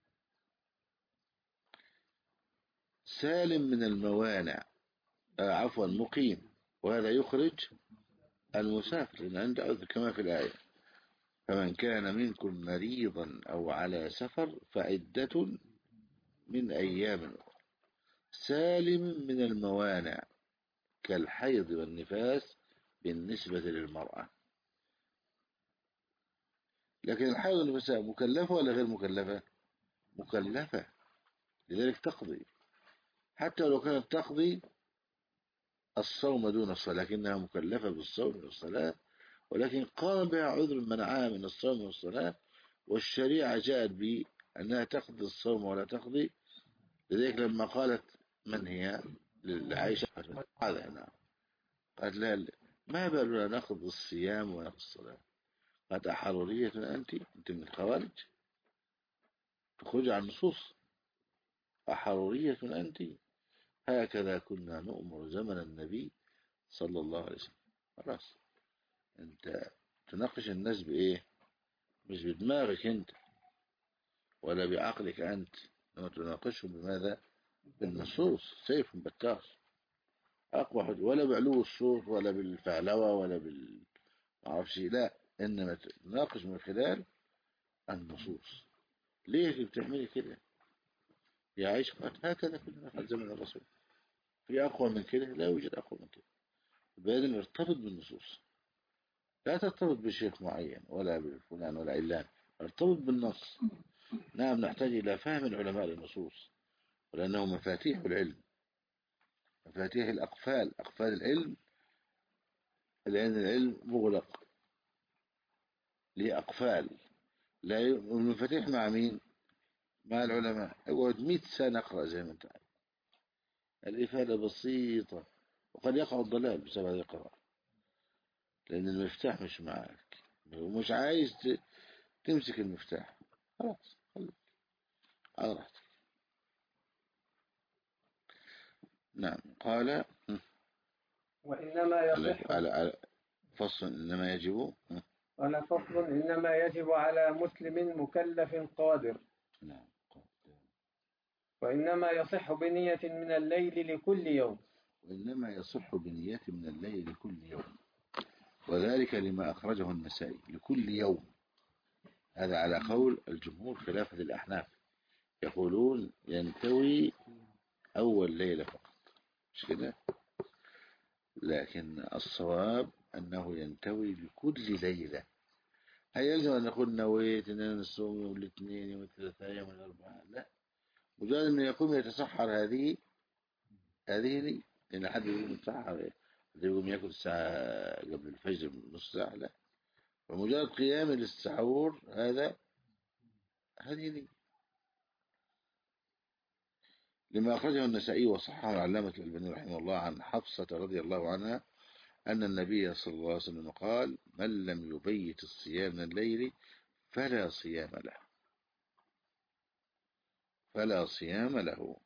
[SPEAKER 2] سالم من الموانع، آه عفوا مقيم، وهذا يخرج المسافر، لأن عنده عذر كما في الآية: فمن كان منكم مريضا أو على سفر فعدة من أيام أخرى. سالم من الموانع كالحيض والنفاس بالنسبة للمرأة، لكن الحيض والنفاس مكلفة ولا غير مكلفة؟ مكلفة، لذلك تقضي، حتى لو كانت تقضي الصوم دون الصلاة، لكنها مكلفة بالصوم والصلاة، ولكن قام بها عذر منعها من الصوم والصلاة، والشريعة جاءت بأنها تقضي الصوم ولا تقضي. لذلك لما قالت من هي لعائشة هذا نعم، قالت لا، ما بالنا نقضي الصيام ونقضي الصلاة؟ قالت: أحرورية أنت؟ أنت من الخوارج، تخرج عن النصوص. أحرورية أنت؟ هكذا كنا نؤمر زمن النبي صلى الله عليه وسلم. خلاص، أنت تناقش الناس بإيه؟ مش بدماغك أنت ولا بعقلك أنت، إنما تناقشهم بماذا؟ بالنصوص. سيف بتار أقوى حد، ولا بعلو الصوت ولا بالفعلوة ولا بال معرفش، لا، إنما تناقش من خلال النصوص. ليه بتعملي كده يا عائشة؟ قالت: هكذا كنا نفعل زمن الرسول. في أقوى من كده؟ لا يوجد أقوى من كده. بعدين ارتبط بالنصوص، لا ترتبط بشيخ معين ولا بفلان ولا علان، ارتبط بالنص. نعم، نحتاج إلى فهم العلماء للنصوص، ولأنه مفاتيح العلم، مفاتيح الأقفال، أقفال العلم، لأن العلم مغلق لأقفال، لا ي... المفاتيح مع مين؟ مع العلماء. اقعد مئة سنة اقرأ زي ما انت عارف، الإفادة بسيطة، وقد يقع الضلال بسبب هذه القراءة، لأن المفتاح مش معك ومش عايز ت... تمسك المفتاح. خلاص، خليك على راحتك. نعم. قال:
[SPEAKER 3] وإنما يصح
[SPEAKER 2] على على فصل إنما يجب.
[SPEAKER 3] قال: فصل: إنما يجب على مسلم مكلف قادر.
[SPEAKER 2] نعم.
[SPEAKER 3] وإنما يصح بنية من الليل لكل يوم.
[SPEAKER 2] وإنما يصح بنية من الليل لكل يوم، وذلك لما أخرجه النسائي لكل يوم. هذا على قول الجمهور خلافة الأحناف، يقولون ينتوي أول ليلة فقط، مش كده؟ لكن الصواب أنه ينتوي لكل ليلة. هل يلزم أن نقول نويت أن أنا نصوم يوم الاثنين يوم الثلاثاء يوم الأربعاء؟ لا، مجرد أنه يقوم يتسحر هذه هذه لي. لأن حد يقوم يتسحر، حد يقوم يأكل الساعة قبل الفجر نص ساعة، لا، فمجرد قيام للسحور هذا هذه لي. لما أخرجه النسائي وصححه العلامة الألباني رحمه الله عن حفصة رضي الله عنها أن النبي صلى الله عليه وسلم قال: من لم يبيت الصيام من الليل فلا صيام له، فلا صيام له.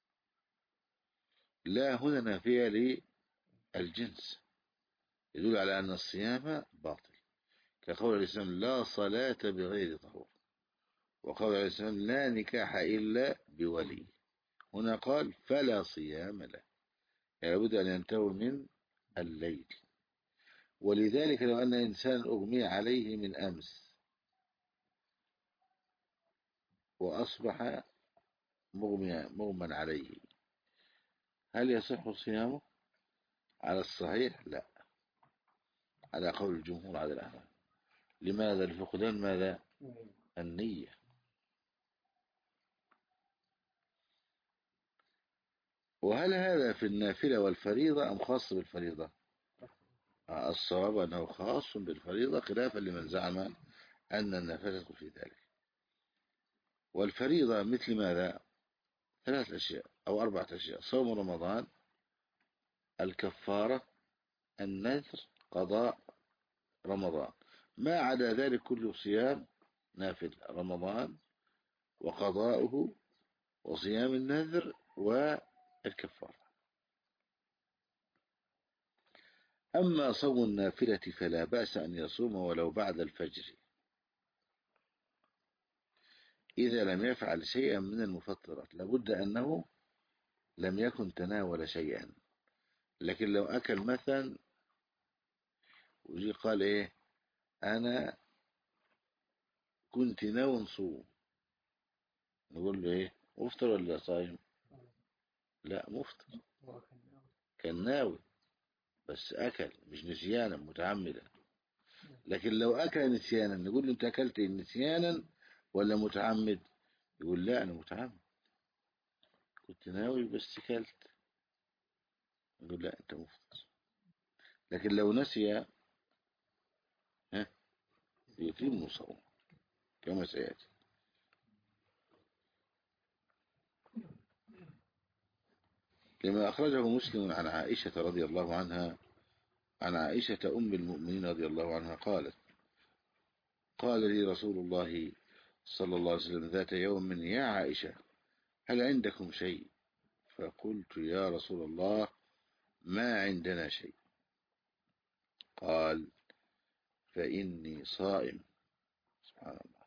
[SPEAKER 2] لا هنا نافية للجنس، يدل على أن الصيام باطل، كقول الإسلام لا صلاة بغير طهور، وقول الإسلام لا نكاح إلا بولي. هنا قال فلا صيام له، يعني لابد أن ينتهي من الليل. ولذلك لو أن إنسان أغمي عليه من أمس وأصبح مغمي مغمى عليه، هل يصح صيامه؟ على الصحيح لا، على قول الجمهور على الأحناف. لماذا؟ لفقدان ماذا؟ النية. وهل هذا في النافلة والفريضة أم خاص بالفريضة؟ الصواب أنه خاص بالفريضة، خلافا لمن زعم أن النافلة تدخل في ذلك. والفريضة مثل ماذا؟ ثلاث أشياء أو أربعة أشياء: صوم رمضان، الكفارة، النذر، قضاء رمضان. ما عدا ذلك كله صيام نافل: رمضان وقضاؤه وصيام النذر والكفارة. أما صوم النافلة فلا بأس أن يصوم ولو بعد الفجر إذا لم يفعل شيئا من المفطرات، لابد أنه لم يكن تناول شيئا. لكن لو أكل مثلا ويجي قال إيه أنا كنت ناوي نصوم، نقول له إيه مفطر ولا صايم؟ لا مفطر، كان ناوي بس أكل مش نسيانا متعمدا. لكن لو أكل نسيانا نقول له أنت أكلت نسيانا ولا متعمد؟ يقول لا أنا متعمد، كنت ناوي بس أكلت. نقول لا أنت مفطر. لكن لو نسي ها يتم صوم كما سيأتي. لما أخرجه مسلم عن عائشة رضي الله عنها، عن عائشة أم المؤمنين رضي الله عنها قالت: قال لي رسول الله صلى الله عليه وسلم ذات يوم: يا عائشة هل عندكم شيء؟ فقلت: يا رسول الله ما عندنا شيء. قال: فإني صائم. سبحان الله.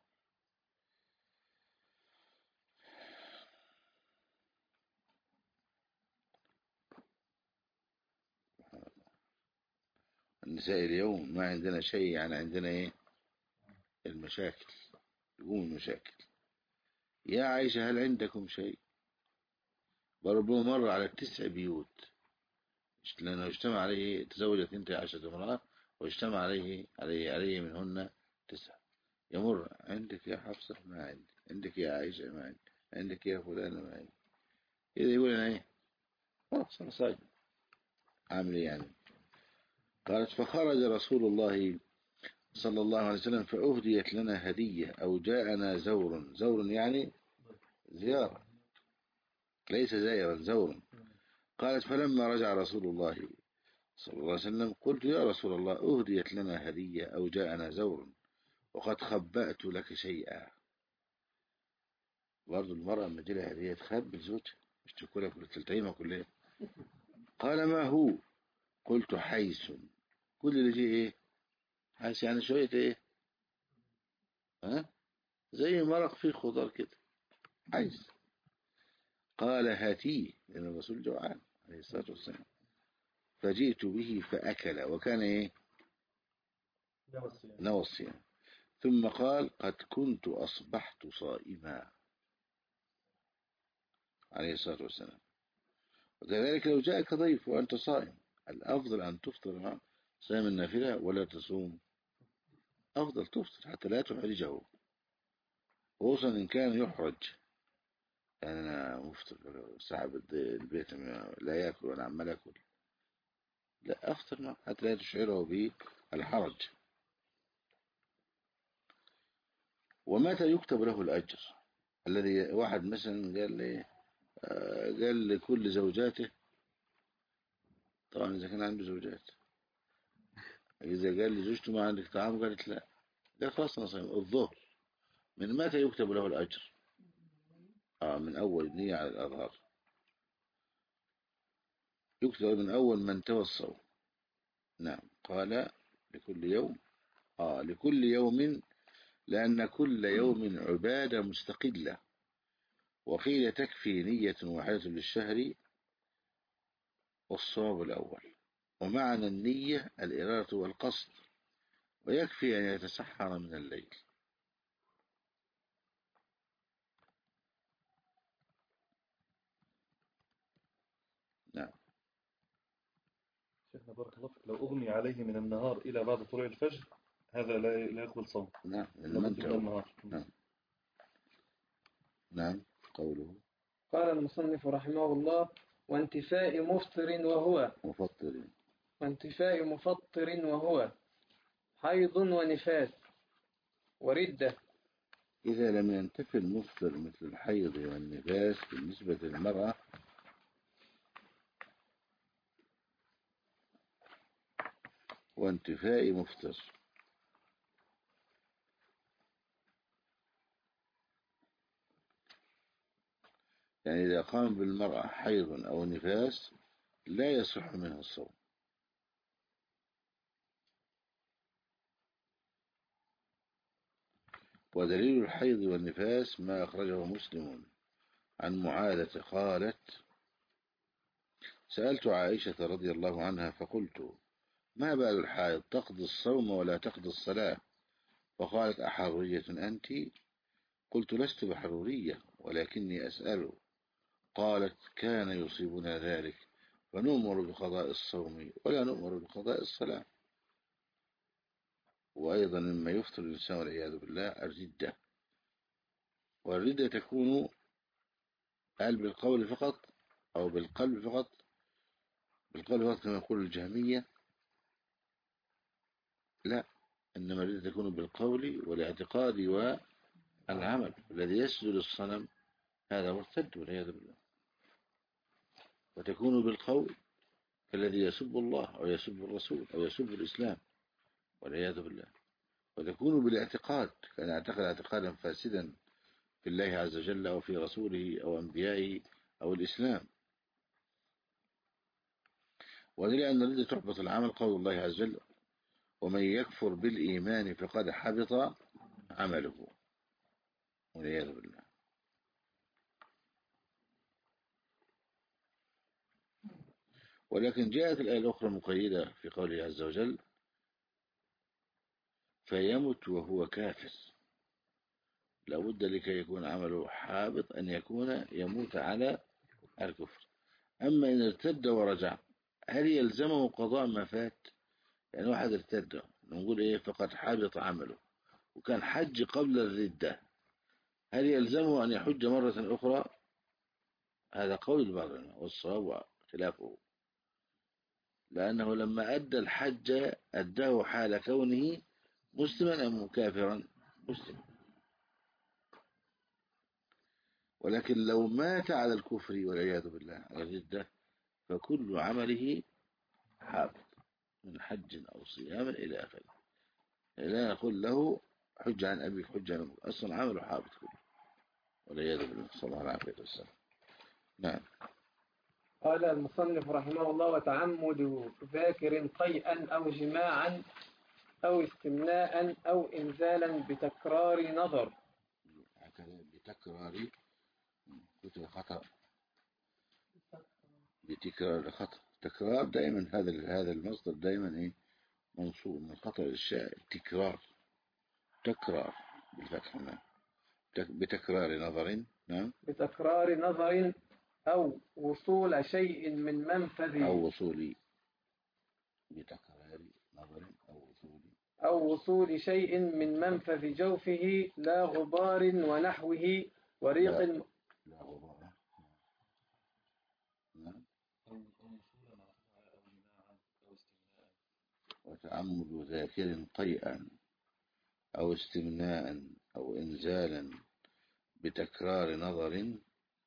[SPEAKER 2] النساء اليوم ما عندنا شيء، يعني عندنا ايه؟ المشاكل، يقوم المشاكل. يا عائشة هل عندكم شيء؟ وربما مر على تسع بيوت، لأنه اجتمع عليه تزوجت انت عشرة امرأة واجتمع عليه عليه عليه منهن تسع. يمر عندك يا حفصة؟ ما عندي. عندك يا عائشة؟ ما عندي. عندك يا فلانة؟ ما عندي. إذا يقول أنا إيه خلاص أنا صايم، عامل إيه يعني؟ قالت: فخرج رسول الله صلى الله عليه وسلم فأهديت لنا هدية أو جاءنا زور. زور يعني زيارة، ليس زائرا، زور. قالت: فلما رجع رسول الله صلى الله عليه وسلم قلت: يا رسول الله أهديت لنا هدية أو جاءنا زور وقد خبأت لك شيئا. برضو المرأة لما تجي لها هدية تخبي لزوجها، مش تاكلها كل تلتهمها كلها. قال: ما هو؟ قلت: حيث. كل اللي جه ايه حيث؟ يعني شوية ايه ها زي مرق فيه خضار كده، حيث. قال: هاتيه، لأن الرسول جوعان عليه الصلاة والسلام. فجئت به فأكل، وكان ايه نوى الصيام. ثم قال: قد كنت أصبحت صائما عليه الصلاة والسلام. وكذلك لو جاءك ضيف وأنت صائم، الأفضل أن تفطر صيام النافلة ولا تصوم؟ أفضل تفطر حتى لا تحرجه، خصوصا إن كان يحرج. يعني أنا مفطر صاحب البيت لا يأكل وأنا عمال أكل، لا أفطر معه حتى لا تشعره بالحرج. ومتى يكتب له الأجر؟ الذي واحد مثلا قال لي آه، قال لكل زوجاته، طبعا إذا كان عنده زوجات، إذا قال لزوجته ما عندك طعام قالت لا، ده خلاص أنا صايم الظهر. من متى يكتب له الأجر؟ آه من أول نية على الأظهر، يكتب من أول من توى الصوم. نعم قال لكل يوم، آه لكل يوم، لأن كل يوم عبادة مستقلة. وقيل تكفي نية واحدة للشهر والصواب الأول. ومعنى النية الإرادة والقصد، ويكفي أن يتسحر من الليل. نعم.
[SPEAKER 1] شيخنا بارك الله فيك، لو أغمي عليه من النهار إلى بعد طلوع الفجر هذا لا لا يقبل صوم،
[SPEAKER 2] نعم
[SPEAKER 1] لابد من
[SPEAKER 2] المنتهى.
[SPEAKER 1] النهار.
[SPEAKER 2] نعم. نعم قوله
[SPEAKER 3] قال المصنف رحمه الله: وانتفاء مفطر وهو
[SPEAKER 2] مفطر.
[SPEAKER 3] وانتفاء مفطر وهو حيض ونفاس وردة.
[SPEAKER 2] إذا لم ينتفي المفطر مثل الحيض والنفاس بالنسبة للمرأة وانتفاء مفطر، يعني إذا قام بالمرأة حيض أو نفاس لا يصح منها الصوم. ودليل الحيض والنفاس ما أخرجه مسلم عن معاذة قالت: سألت عائشة رضي الله عنها فقلت: ما بال الحائض تقضي الصوم ولا تقضي الصلاة؟ فقالت: أحرورية أنت؟ قلت: لست بحرورية ولكني أسأل. قالت: كان يصيبنا ذلك فنؤمر بقضاء الصوم ولا نؤمر بقضاء الصلاة. وأيضا مما يفطر الإنسان والعياذ بالله الردة، والردة تكون هل بالقول فقط أو بالقلب فقط؟ بالقلب فقط كما يقول الجهمية؟ لا، إنما الردة تكون بالقول والاعتقاد والعمل. الذي يسجد للصنم هذا مرتد والعياذ بالله. وتكون بالقول كالذي يسب الله أو يسب الرسول أو يسب الإسلام والعياذ بالله. وتكون بالاعتقاد كان يعتقد اعتقادا فاسدا في الله عز وجل أو في رسوله أو أنبيائه أو الإسلام. ودليل أن الردة تحبط العمل قول الله عز وجل: ومن يكفر بالإيمان فقد حبط عمله والعياذ بالله. ولكن جاءت الآية الأخرى مقيدة في قوله عز وجل: فيمت وهو كافر. لابد لكي يكون عمله حابط أن يكون يموت على الكفر. أما إن ارتد ورجع هل يلزمه قضاء ما فات؟ يعني واحد ارتد نقول إيه فقد حبط عمله وكان حج قبل الردة، هل يلزمه أن يحج مرة أخرى؟ هذا قول بعضنا والصواب خلافه، لأنه لما أدى الحج أداه حال كونه مسلما أم كافرا؟ مسلما. ولكن لو مات على الكفر والعياذ بالله على الردة فكل عمله حابط من حج أو صيام إلى آخره. لا نقول له حج عن أبيك حج عن أبوك، أصلا عمله حابط كله والعياذ بالله، صلى الله عليه وسلم. نعم.
[SPEAKER 3] قال المصنف رحمه الله: وتعمد ذاكر قيئا أو جماعا أو استمناء أو إنزالا بتكرار نظر.
[SPEAKER 2] بتكرار كتب خطأ، بتكرار خطأ. تكرار دائما هذا هذا المصدر دائما إيه منصوب من خطأ الشاعر. تكرار، تكرار بالفتح. نعم. بتكرار نظر. نعم.
[SPEAKER 3] بتكرار نظر أو وصول شيء من منفذ
[SPEAKER 2] أو وصول بتكرار نظر أو وصول
[SPEAKER 3] أو وصول شيء من منفذ جوفه لا غبار ونحوه وريق.
[SPEAKER 2] لا لا غبار. نعم. وتعمد ذاكر قيئا أو استمناء أو إنزالا بتكرار نظر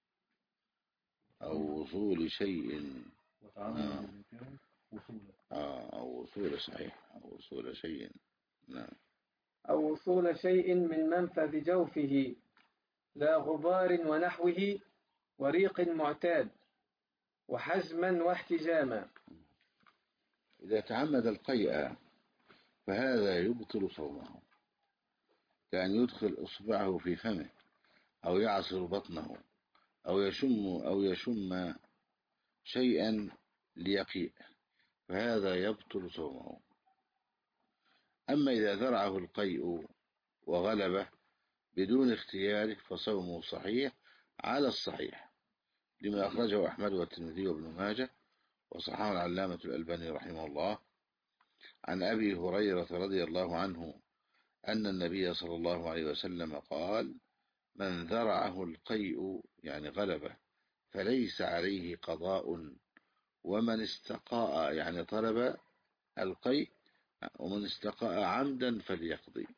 [SPEAKER 2] أو وصول شيء آه. آه أو وصول صحيح أو وصول شيء. نعم.
[SPEAKER 3] أو وصول شيء من منفذ جوفه لا غبار ونحوه وريق معتاد وحزما واحتجاما.
[SPEAKER 2] إذا تعمد القيء فهذا يبطل صومه، كأن يدخل إصبعه في فمه أو يعصر بطنه أو يشم أو يشم شيئا ليقيء، فهذا يبطل صومه. أما إذا ذرعه القيء وغلبه بدون اختياره فصومه صحيح على الصحيح، لما أخرجه أحمد والترمذي وابن ماجه وصححه العلامة الألباني رحمه الله عن أبي هريرة رضي الله عنه أن النبي صلى الله عليه وسلم قال: من ذرعه القيء يعني غلبه فليس عليه قضاء، ومن استقاء يعني طلب القيء ومن استقاء عمدا فليقضي.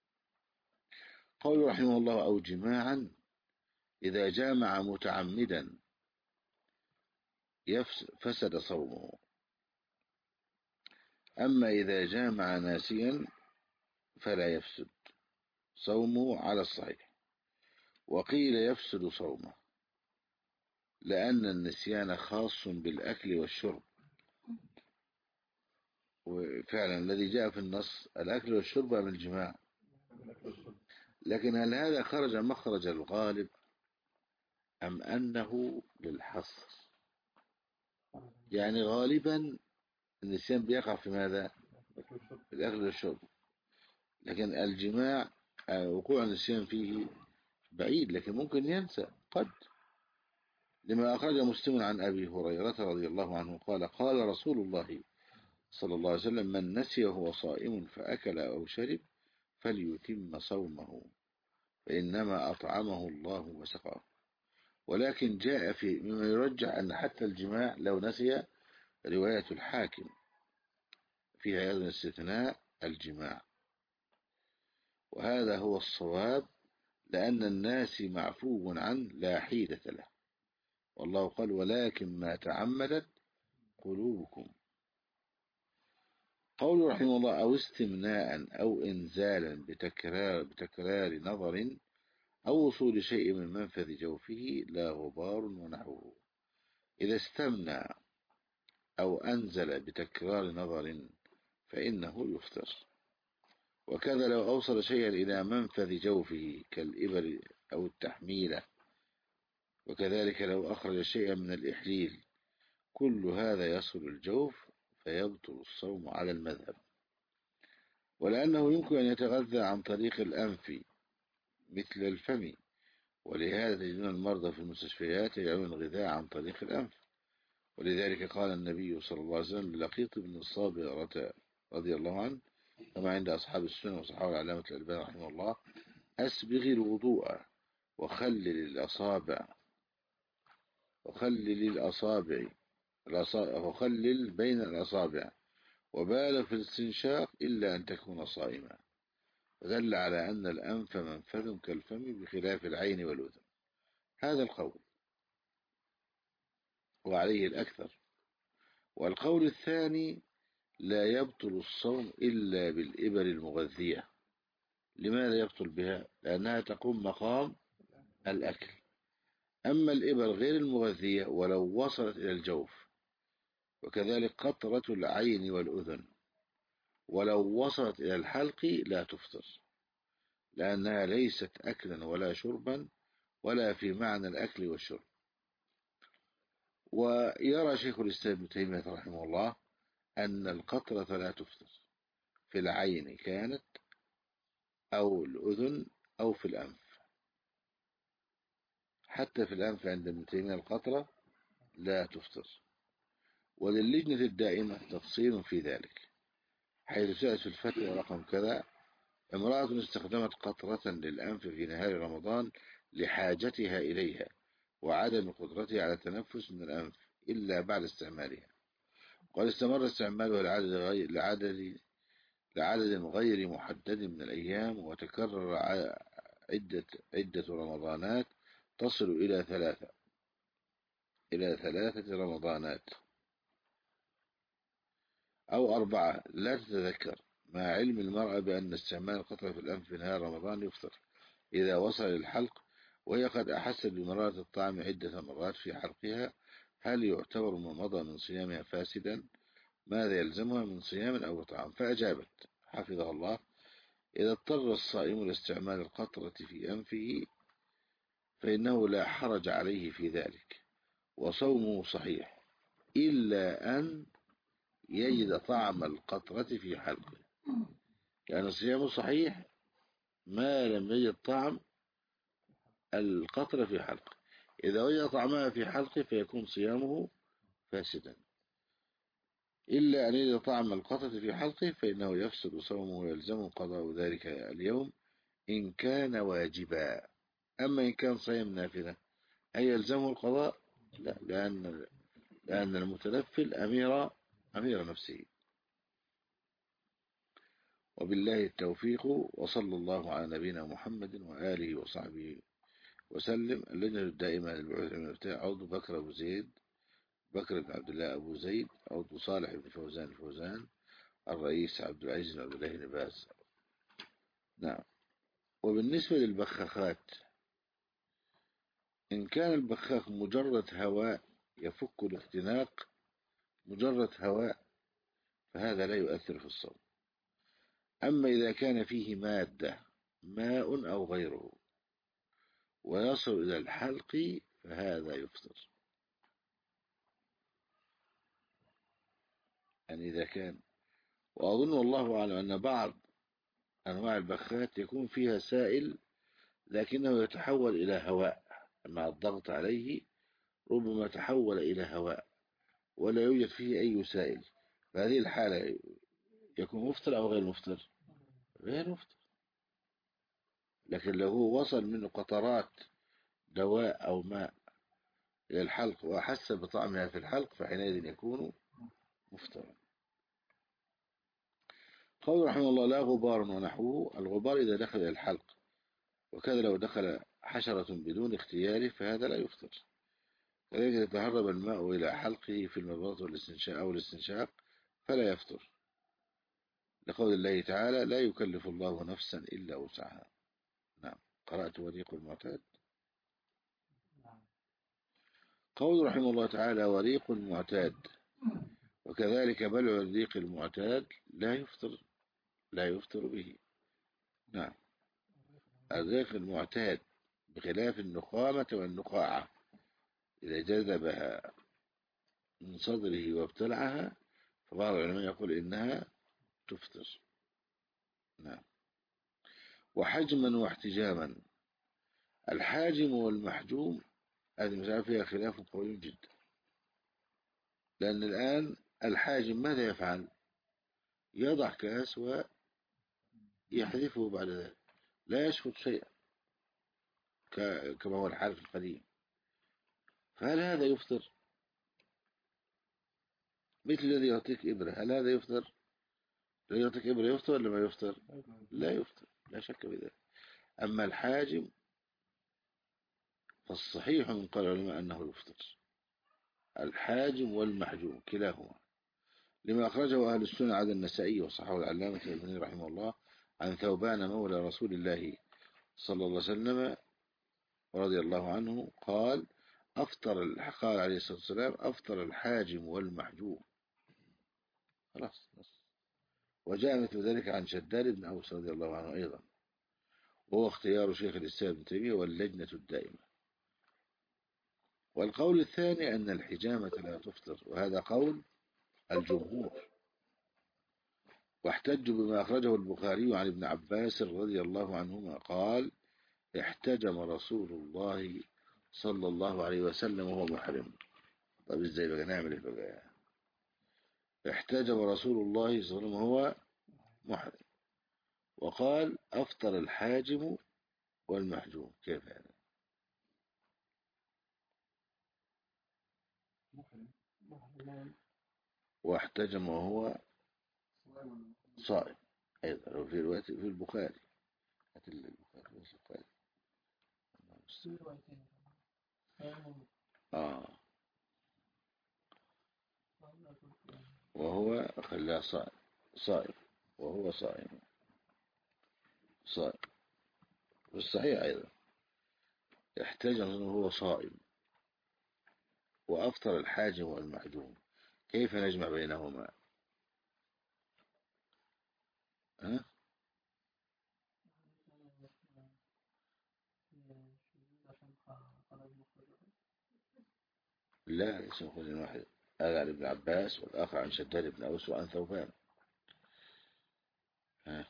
[SPEAKER 2] قول رحمه الله: أو جماعا، إذا جامع متعمدا فسد صومه، أما إذا جامع ناسيا فلا يفسد صومه على الصحيح. وقيل يفسد صومه لأن النسيان خاص بالأكل والشرب، وفعلا الذي جاء في النص الأكل والشرب من الجماع، لكن هل هذا خرج مخرج الغالب أم أنه للحصر؟ يعني غالبا النسيان بيقع في ماذا؟ في الأكل والشرب، لكن الجماع وقوع النسيان فيه بعيد، لكن ممكن ينسى قد، لما أخرج مسلم عن أبي هريرة رضي الله عنه قال: قال رسول الله صلى الله عليه وسلم: من نسي وهو صائم فأكل أو شرب فليتم صومه فإنما أطعمه الله وسقاه. ولكن جاء في مما يرجح أن حتى الجماع لو نسي رواية الحاكم فيها أيضا استثناء الجماع، وهذا هو الصواب، لأن الناس معفو عنه لا حيلة له، والله قال: ولكن ما تعمدت قلوبكم. قول رحمه الله: أو استمناء أو إنزالا بتكرار, بتكرار نظر أو وصول شيء من منفذ جوفه لا غبار ونحوه. إذا استمنى أو أنزل بتكرار نظر فإنه يفطر. وكذا لو أوصل شيئا إلى منفذ جوفه كالإبر أو التحميلة، وكذلك لو أخرج شيئا من الإحليل، كل هذا يصل الجوف فيبطل الصوم على المذهب. ولأنه يمكن أن يتغذى عن طريق الأنف مثل الفم، ولهذا تجدون المرضى في المستشفيات يجعلون الغذاء عن طريق الأنف. ولذلك قال النبي صلى الله عليه وسلم للقيط بن الصابغة رضي الله عنه كما عند أصحاب السنة وصحابه العلامة الألباني رحمه الله: أسبغ الوضوء وخلل الأصابع وخلل الأصابع وخلل بين الأصابع وبالغ في الاستنشاق إلا أن تكون صائما. دل على أن الأنف منفذ كالفم بخلاف العين والأذن. هذا القول وعليه الأكثر. والقول الثاني: لا يبطل الصوم إلا بالإبر المغذية. لماذا يبطل بها؟ لأنها تقوم مقام الأكل. أما الإبر غير المغذية ولو وصلت إلى الجوف، وكذلك قطرة العين والأذن ولو وصلت إلى الحلق لا تفطر، لأنها ليست أكلا ولا شربا ولا في معنى الأكل والشرب. ويرى شيخ الإسلام ابن تيمية رحمه الله أن القطرة لا تفطر في العين كانت أو الأذن أو في الأنف. حتى في الأنف عند ابن تيمية القطرة لا تفطر. وللجنة الدائمة تفصيل في ذلك، حيث سألت في الفتوى رقم كذا: امرأة استخدمت قطرة للأنف في نهار رمضان لحاجتها إليها وعدم قدرتها على التنفس من الأنف إلا بعد استعمالها، وقد استمر استعمالها لعدد غير, لعدد لعدد غير محدد من الأيام، وتكرر عدة, عدة رمضانات تصل إلى ثلاثة إلى ثلاثة رمضانات أو أربعة لا تتذكر، مع علم المرأة بأن استعمال القطرة في الأنف في نهار رمضان يفطر إذا وصل للحلق، وهي قد أحست بمرارة الطعم عدة مرات في حلقها. هل يعتبر ما مضى من صيامها فاسدا؟ ماذا يلزمها من صيام أو طعام؟ فأجابت حفظها الله: إذا اضطر الصائم لاستعمال القطرة في أنفه فإنه لا حرج عليه في ذلك، وصومه صحيح، إلا أن يجد طعم القطرة في حلقه. يعني صيامه صحيح ما لم يجد طعم القطرة في حلقه. إذا وجد طعمها في حلقه فيكون صيامه فاسدا، إلا أن يجد طعم القطرة في حلقه فإنه يفسد صومه ويلزمه قضاء ذلك اليوم إن كان واجبا. أما إن كان صيام نافلة هل يلزمه القضاء؟ لا، لأن لأن المتنفل أمير أمير نفسه. وبالله التوفيق، وصلى الله على نبينا محمد وآله وصحبه وسلم. اللجنة الدائمة للبعوث من المفتاح: عضو بكر أبو زيد، بكر بن عبد الله أبو زيد. عضو صالح بن فوزان الفوزان. الرئيس عبد العزيز بن عبد الله بن باز. نعم. وبالنسبة للبخاخات، إن كان البخاخ مجرد هواء يفك الاختناق، مجرد هواء، فهذا لا يؤثر في الصوم. أما إذا كان فيه مادة، ماء أو غيره، ويصل إلى الحلق فهذا يفطر. يعني إذا كان، وأظن والله أعلم أن بعض أنواع البخات يكون فيها سائل لكنه يتحول إلى هواء مع الضغط عليه، ربما تحول إلى هواء ولا يوجد فيه أي سائل. فهذه الحالة يكون مفطر أو غير مفطر؟ غير مفطر. لكن لو هو وصل منه قطرات دواء أو ماء إلى الحلق وأحس بطعمها في الحلق فحينئذ يكون مفطرا. قول رحمه الله: لا غبار ونحوه. الغبار إذا دخل إلى الحلق، وكذا لو دخل حشرة بدون اختياره فهذا لا يفطر. كذلك يتهرب الماء إلى حلقه في المضغة والاستنشاق أو الاستنشاق فلا يفطر، لقول الله تعالى: لا يكلف الله نفسا إلا وسعها. نعم. قرأت وريق المعتاد. قول رحمه الله تعالى: وريق المعتاد. وكذلك بلع الريق المعتاد لا يفطر لا يفطر به. نعم. الريق المعتاد بخلاف النخامة والنقاعة، إذا جذبها من صدره وابتلعها فبعض العلماء يقول إنها تفطر. نعم. وحجما واحتجاما. الحاجم والمحجوم هذه مسألة فيها خلاف قوي جدا، لأن الآن الحاجم ماذا يفعل؟ يضع كاس ويحذفه بعد ذلك، لا يشفط شيئا كما هو الحال في القديم. فهل هذا يفطر؟ مثل الذي يعطيك إبرة، هل هذا يفطر؟ الذي يعطيك إبرة يفطر ولا ما يفطر؟ لا يفطر، لا شك بذلك. أما الحاجم فالصحيح من قال العلماء أنه يفطر، الحاجم والمحجوم كلاهما، لما أخرجه أهل السنة عن النسائي وصححه العلامة الألباني رحمه الله عن ثوبان مولى رسول الله صلى الله عليه وسلم رضي الله عنه قال: أفطر قال عليه الصلاة والسلام: أفطر الحاجم والمحجوم. خلاص. وجاء مثل ذلك عن شداد بن أوس رضي الله عنه أيضا، وهو اختيار شيخ الإسلام ابن تيمية واللجنة الدائمة. والقول الثاني أن الحجامة لا تفطر، وهذا قول الجمهور، واحتجوا بما أخرجه البخاري عن ابن عباس رضي الله عنهما قال: احتجم رسول الله صلى الله عليه وسلم وهو محرم. طب ازاي بقى نعمل ايه بقى؟ احتجب رسول الله صلى الله عليه وسلم وهو محرم، وقال أفطر الحاجم والمحجوم. كيف هذا؟ واحتجم وهو صائم أيضا في رواية في البخاري. هات البخاري البخاري. آه وهو خلاها صائم صائم وهو صائم صائم. والصحيح أيضا احتجم وهو صائم وأفطر الحاجم والمحجوم. كيف نجمع بينهما؟ ها؟ لا ليس من خرج واحد. هذا عن ابن عباس والآخر عن شداد بن أوس وعن ثوبان. ها؟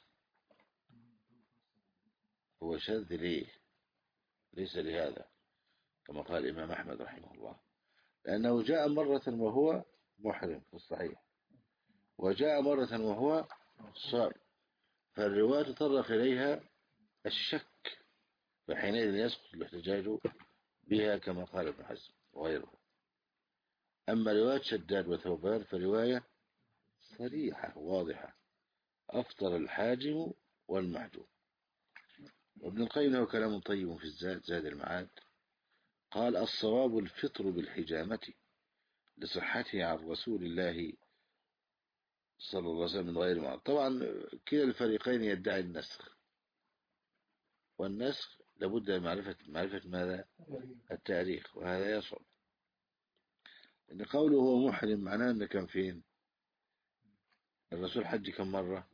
[SPEAKER 2] هو شذ ليه؟ ليس لهذا كما قال الإمام أحمد رحمه الله، لأنه جاء مرة وهو محرم في الصحيح، وجاء مرة وهو صائم، فالرواية تطرق إليها الشك، فحينئذ يسقط الاحتجاج بها كما قال ابن حزم وغيره. أما رواية شداد وثوبان فرواية صريحة واضحة، أفطر الحاجم والمحجوم. وابن القيم له كلام طيب في الزاد زاد المعاد، قال الصواب الفطر بالحجامة لصحته عن رسول الله صلى الله عليه وسلم من غير معارض. طبعا كلا الفريقين يدعي النسخ، والنسخ لابد من معرفة معرفة ماذا؟ التاريخ، وهذا يصعب. إن قوله هو محرم معناه أنه كان فين؟ الرسول حج كم مرة؟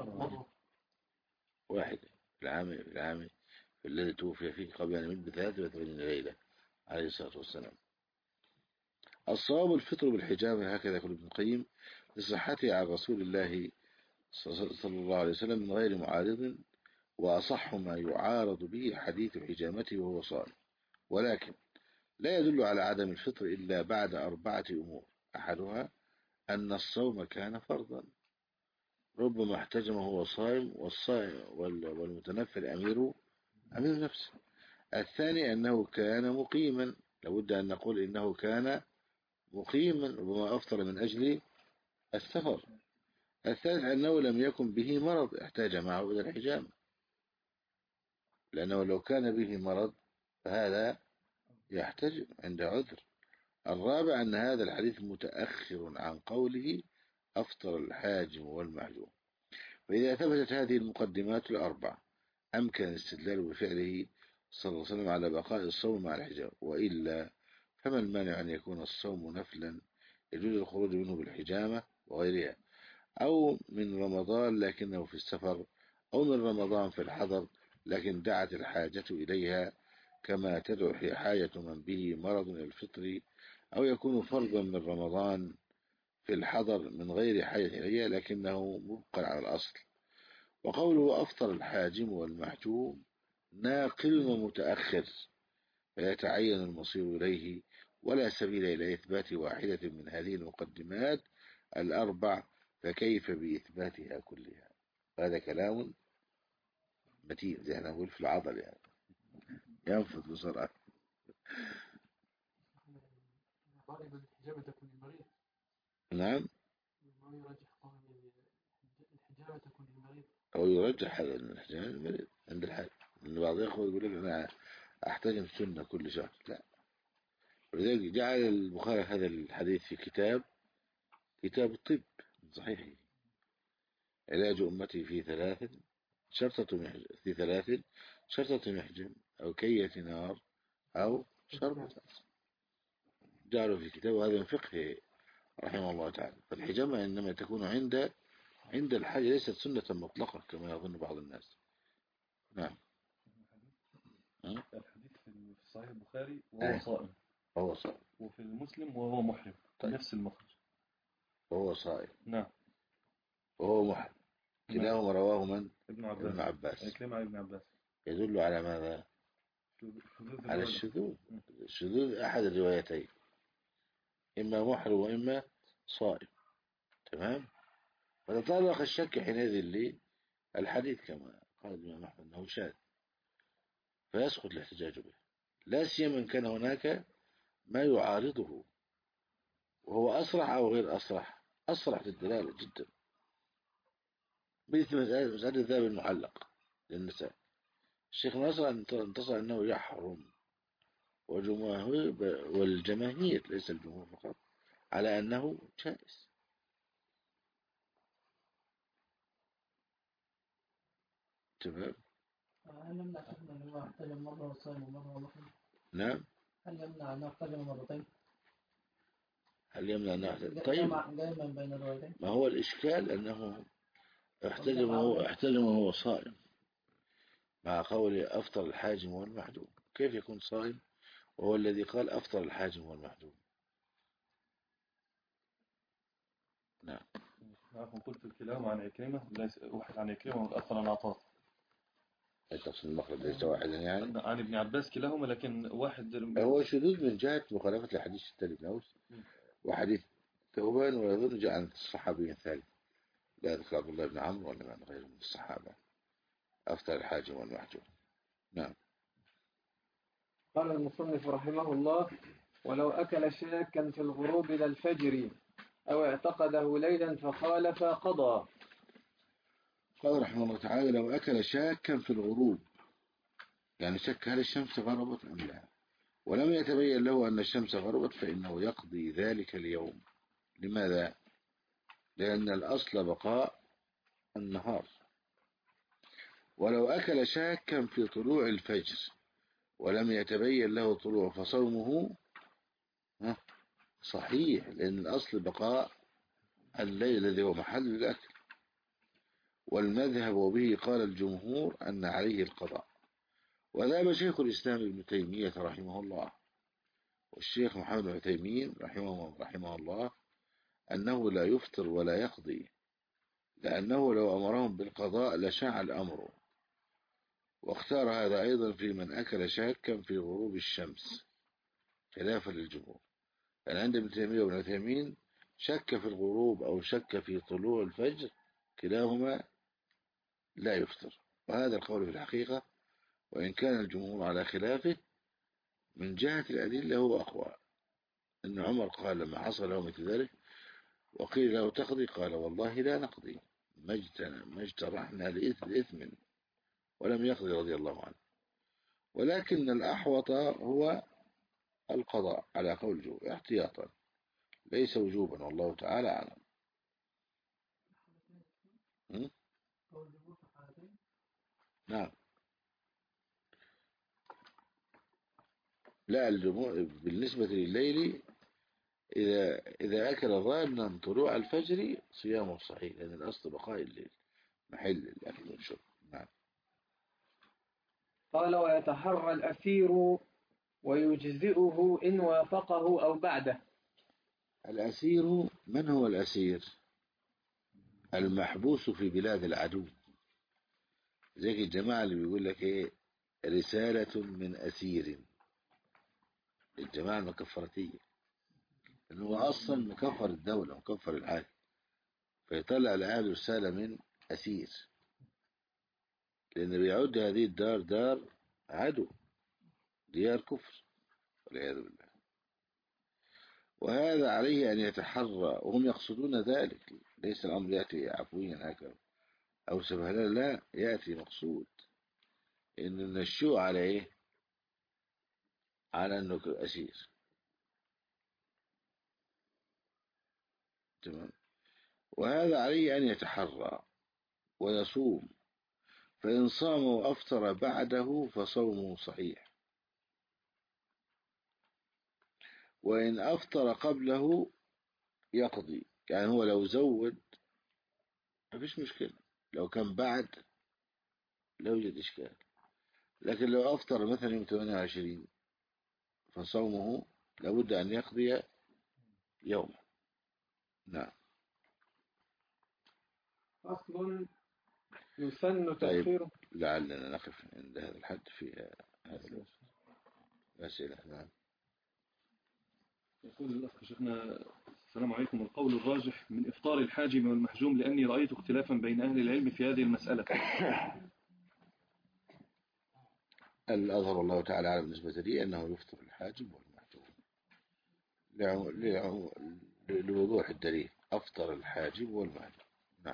[SPEAKER 2] واحد، العام العام الذي توفي فيه قبل أن يمت بثلاثة وثمانين ليلة عليه الصلاة والسلام. الصواب الفطر بالحجامة هكذا يقول ابن القيم لصحته عن رسول الله صلى الله عليه وسلم من غير معارض، وأصح ما يعارض به حديث حجامته وهو صائم، ولكن لا يدل على عدم الفطر إلا بعد أربعة أمور. أحدها أن الصوم كان فرضا، ربما احتجم وهو صائم، والصائم والمتنفل أمير أمير نفسه. الثاني أنه كان مقيما، لابد أن نقول إنه كان مقيما ربما أفطر من أجل السفر. الثالث أنه لم يكن به مرض احتاج معه إلى الحجامة، لأنه لو كان به مرض فهذا يحتاج عند عذر. الرابع أن هذا الحديث متأخر عن قوله أفطر الحاجم والمحجوم. فإذا ثبتت هذه المقدمات الأربع أمكن الاستدلال بفعله صلى الله عليه وسلم على بقاء الصوم مع الحجامة، وإلا فما المانع أن يكون الصوم نفلا يجوز الخروج منه بالحجامة وغيرها، أو من رمضان لكنه في السفر، أو من رمضان في الحضر لكن دعت الحاجة إليها، كما تدعو حاجة من به مرض إلى الفطر، أو يكون فرضا من رمضان في الحضر من غير حاجة إليها لكنه مبقى على الأصل. وقوله أفطر الحاجم والمحجوم ناقل ومتأخر، فيتعين المصير إليه، ولا سبيل إلى إثبات واحدة من هذه المقدمات الأربع، فكيف بإثباتها كلها؟ هذا كلام متين زي ما نقول في العضل، يعني ينفذ بسرعة. نعم، أو يرجح هذا من الحجامة المريض عند الحاج، من بعض الأخوة يقول لك أنا أحتجم سنة كل شهر، لا. ولذلك جعل البخاري هذا الحديث في كتاب كتاب الطب صحيح، علاج أمتي في ثلاث شرطة محجم، في ثلاث شرطة محجم أو كية نار أو شربة، جعله في كتاب. هذا من فقه رحمه الله تعالى. فالحجامة إنما تكون عند عند الحاجة، ليست سنة مطلقة كما يظن بعض الناس. نعم.
[SPEAKER 1] الحديث في صحيح البخاري وهو صائم،
[SPEAKER 2] وهو صائم،
[SPEAKER 1] وفي المسلم وهو محرم. طيب. نفس المخرج،
[SPEAKER 2] وهو صائم
[SPEAKER 1] نعم
[SPEAKER 2] وهو محرم، كلاهما رواه من؟
[SPEAKER 1] ابن عباس.
[SPEAKER 2] ابن عباس.
[SPEAKER 1] الكلام عن ابن عباس
[SPEAKER 2] يدل على ماذا؟ على الشذوذ. الشذوذ أحد الروايتين، إما محرم وإما صائم. تمام. فتطرق الشك حينئذ للحديث كما قال الإمام أحمد أنه شاذ، فيسقط الاحتجاج به، لا سيما إن كان هناك ما يعارضه وهو أصرح أو غير أصرح. أصرح للدلالة جدا، مثل مسألة الذهب المعلق للنساء. الشيخ ناصر انتصر أنه يحرم، وجماهير والجماهير ليس الجمهور فقط على أنه جائز. تمام.
[SPEAKER 4] هل يمنع أن هو يحتجم مرة وصائم ومرة محرم؟
[SPEAKER 2] نعم.
[SPEAKER 4] هل يمنع أن يحتجم مرتين؟
[SPEAKER 2] هل يمنع أن يحتجم؟ طيب،
[SPEAKER 4] دائما بين الروايتين.
[SPEAKER 2] ما هو الإشكال أنه احتجم هو احتجم وهو صائم، مع قول أفطر الحاجم والمحجوم. كيف يكون صائم وهو الذي قال أفطر الحاجم والمحجوم؟ نعم.
[SPEAKER 1] نعم. قلت الكلام عن عكرمة، ليس واحد عن عكرمة والآخر عن عطاء.
[SPEAKER 2] التفصيل المخرج ليس واحدا يعني
[SPEAKER 1] عن ابن عباس كلاهما، لكن واحد
[SPEAKER 2] هو شذوذ من جهة مخالفة الحديث التالي بن أوس وحديث ثوبان، ويظن جاء عن الصحابي الثالث لا ذكر عبد الله بن عمرو ولا من غيره من الصحابة أفطر الحاجم والمحجوم. نعم.
[SPEAKER 3] قال المصنف رحمه الله: ولو أكل شاكا في الغروب إلى الفجر أو اعتقده ليلا فخالف قضى.
[SPEAKER 2] قال رحمه الله تعالى: لو أكل شاكا في الغروب، يعني شك هل الشمس غربت أم لا، ولم يتبين له أن الشمس غربت، فإنه يقضي ذلك اليوم. لماذا؟ لأن الأصل بقاء النهار. ولو أكل شاكا في طلوع الفجر ولم يتبين له طلوع، فصومه صحيح، لأن الأصل بقاء الليل الذي هو محل الأكل. والمذهب وبه قال الجمهور أن عليه القضاء. وذهب شيخ الإسلام ابن تيمية رحمه الله والشيخ محمد بن عثيمين رحمه, رحمه الله أنه لا يفطر ولا يقضي، لأنه لو أمرهم بالقضاء لشاع الأمر. واختار هذا أيضا في من أكل شاكا في غروب الشمس خلافا للجمهور. لأن عند ابن تيمية وابن عثيمين شك في الغروب أو شك في طلوع الفجر كلاهما لا يفطر. وهذا القول في الحقيقة وإن كان الجمهور على خلافه من جهة الأدلة هو أقوى. أن عمر قال لما حصل له مثل ذلك وقيل له تقضي، قال والله لا نقضي ما اجترحنا لإثم، ولم يقضي رضي الله عنه. ولكن الأحوط هو القضاء على قول الجمهور احتياطا ليس وجوبا، والله تعالى أعلم. نعم. لا، الجمهور بالنسبة لليل إذا إذا أكل ظانا طلوع الفجر صيامه صحيح، لأن الأصل بقاء الليل محل الأكل والشرب. نعم.
[SPEAKER 3] قال: ويتحرى الأسير ويجزئه إن وافقه أو بعده.
[SPEAKER 2] الأسير، من هو الأسير؟ المحبوس في بلاد العدو، زي الجماعة اللي بيقول لك إيه رسالة من أسير، الجماعة المكفرتية، إنه هو أصلا مكفر الدولة مكفر الحاكم، فيطلع لأهل رسالة من أسير، لأن بيعد هذه الدار دار عدو، ديار كفر والعياذ بالله. وهذا عليه أن يتحرى، وهم يقصدون ذلك، ليس الأمر يأتي عفويا هكذا أو سبهلا، لا، يأتي مقصود إن النشوء على إيه؟ على أنه أسير. تمام. وهذا عليه أن يتحرى ويصوم، فإن صام وأفطر بعده فصومه صحيح، وإن أفطر قبله يقضي. يعني هو لو زود ما فيش مشكلة، لو كان بعد لا يوجد إشكال، لكن لو أفطر مثلا يوم ثمانية وعشرين فصومه لابد أن يقضي يوم. نعم.
[SPEAKER 3] أصل يسن
[SPEAKER 2] طيب،
[SPEAKER 3] تأخيره.
[SPEAKER 2] لعلنا نقف عند هذا الحد في هذا الوقت. أسئلة. نعم.
[SPEAKER 1] يقول الأخ شيخنا السلام عليكم، القول الراجح من إفطار الحاجم والمحجوم لأني رأيت اختلافا بين أهل العلم في هذه المسألة.
[SPEAKER 2] الأظهر والله تعالى على بالنسبة لي أنه يفطر الحاجم والمحجوم لوضوح الدليل، أفطر الحاجب والمحجوم. نعم.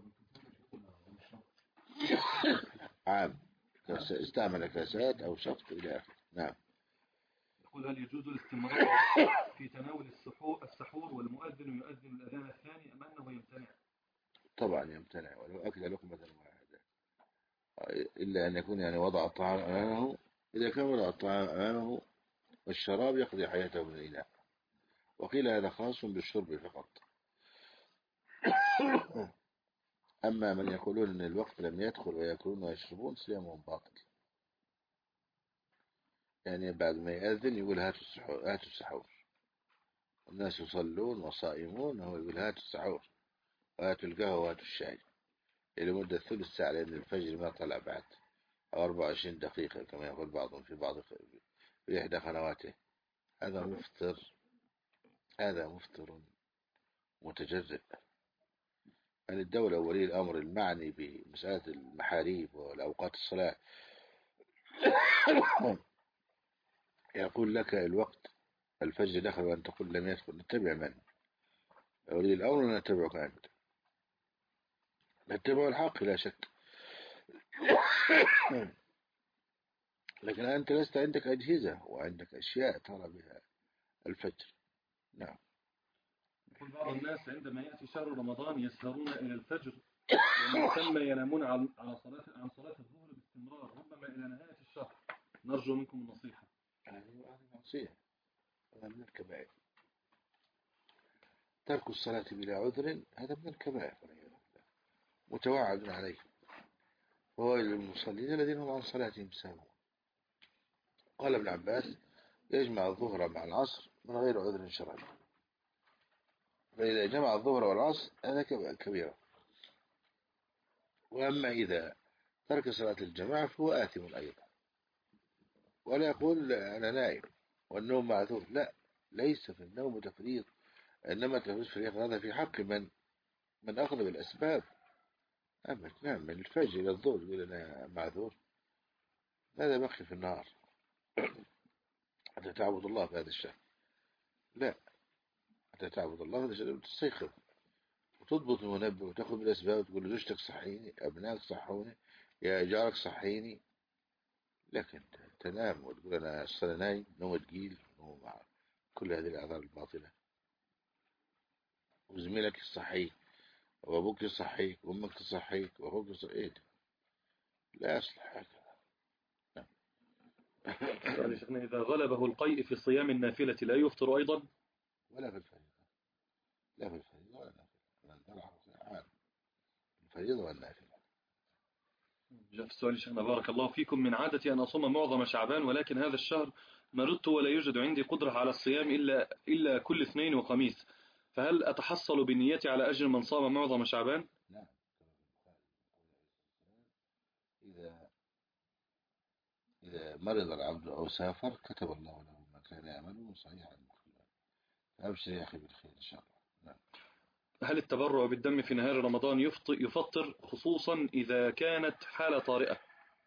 [SPEAKER 2] عام استعمل كاسات أو شفط إلى آخره. نعم.
[SPEAKER 1] يقول هل يجوز الاستمرار في تناول السحور السحور والمؤذن يؤذن الأذان الثاني أم أنه يمتنع؟
[SPEAKER 2] طبعا يمتنع ولو أكل لقمة واحدة، إلا أن يكون يعني وضع الطعام أمامه. إذا كان وضع الطعام أمامه والشراب يقضي حياته من الإناء، وقيل هذا خاص بالشرب فقط. أما من يقولون أن الوقت لم يدخل ويأكلون ويشربون صيامهم باطل، يعني بعد ما يأذن يقول هاتوا السحور هاتوا السحور، الناس يصلون وصائمون وهو يقول هاتوا السحور وهاتوا القهوة وهاتوا الشاي لمدة ثلث ساعة، لأن الفجر ما طلع بعد، أو أربعة وعشرين دقيقة كما يقول بعضهم في بعض في إحدى قنواته. هذا مفطر، هذا مفطر متجرئ. يعني الدولة ولي الأمر المعني بمسألة المحاريب والأوقات الصلاة يقول لك الوقت الفجر دخل وأن تقول لم يدخل، نتبع من؟ ولي الأمر ولا نتبعك أنت؟ نتبع الحق لا شك. لكن أنت لست عندك أجهزة وعندك أشياء ترى بها الفجر. نعم.
[SPEAKER 1] يقول بعض الناس عندما يأتي شهر رمضان يسهرون إلى الفجر ومن ثم ينامون على صلاة عن صلاة الظهر باستمرار ربما إلى نهاية الشهر. نرجو منكم النصيحة.
[SPEAKER 2] هذه معصية، هذا من الكبائر. ترك الصلاة بلا عذر هذا من الكبائر متوعد عليه، وهو المصلين الذين هم عن صلاتهم ساهون. قال ابن عباس يجمع الظهر مع العصر من غير عذر شرعي، فإذا جمع الظهر والعصر هذا كبيرة. وأما إذا ترك صلاة الجماعة فهو آثم أيضا، ولا يقول أنا نائم والنوم معذور، لا، ليس في النوم تفريط، إنما تفريط في هذا في حق من من أخذ بالأسباب. أما تنام من الفجر إلى الظهر يقول أنا معذور، هذا بقي في النهار حتى تعبد الله في هذا الشهر. لا، حتى تعبد الله في هذا الشهر تستيقظ وتضبط المنبه وتأخذ بالأسباب وتقول لزوجتك صحيني، أبنائك صحوني، يا جارك صحيني. لكن تنام وتقول أنا أصلا نايم نوم تقيل نوم مع كل هذه الأعذار الباطلة، وزميلك يصحيك وأبوك يصحيك وأمك تصحيك وأخوك يصحيك، لا يصلح هكذا.
[SPEAKER 1] يعني شيخنا إذا غلبه القيء في صيام النافلة لا يفطر أيضا؟
[SPEAKER 2] ولا في الفريضة، لا في الفريضة ولا النافلة، الفريضة والنافلة.
[SPEAKER 1] جاء في السؤال شيخنا بارك الله فيكم، من عادتي أن أصوم معظم شعبان ولكن هذا الشهر مرضت ولا يوجد عندي قدرة على الصيام إلا إلا كل اثنين وخميس، فهل أتحصل بنيتي على أجر من صام معظم شعبان؟
[SPEAKER 2] نعم. إذا إذا مرض العبد أو سافر كتب الله له ما كان يعمله صحيحا، أبشر يا أخي بالخير إن شاء الله. نعم.
[SPEAKER 1] هل التبرع بالدم في نهار رمضان يفطر خصوصا إذا كانت حالة طارئة؟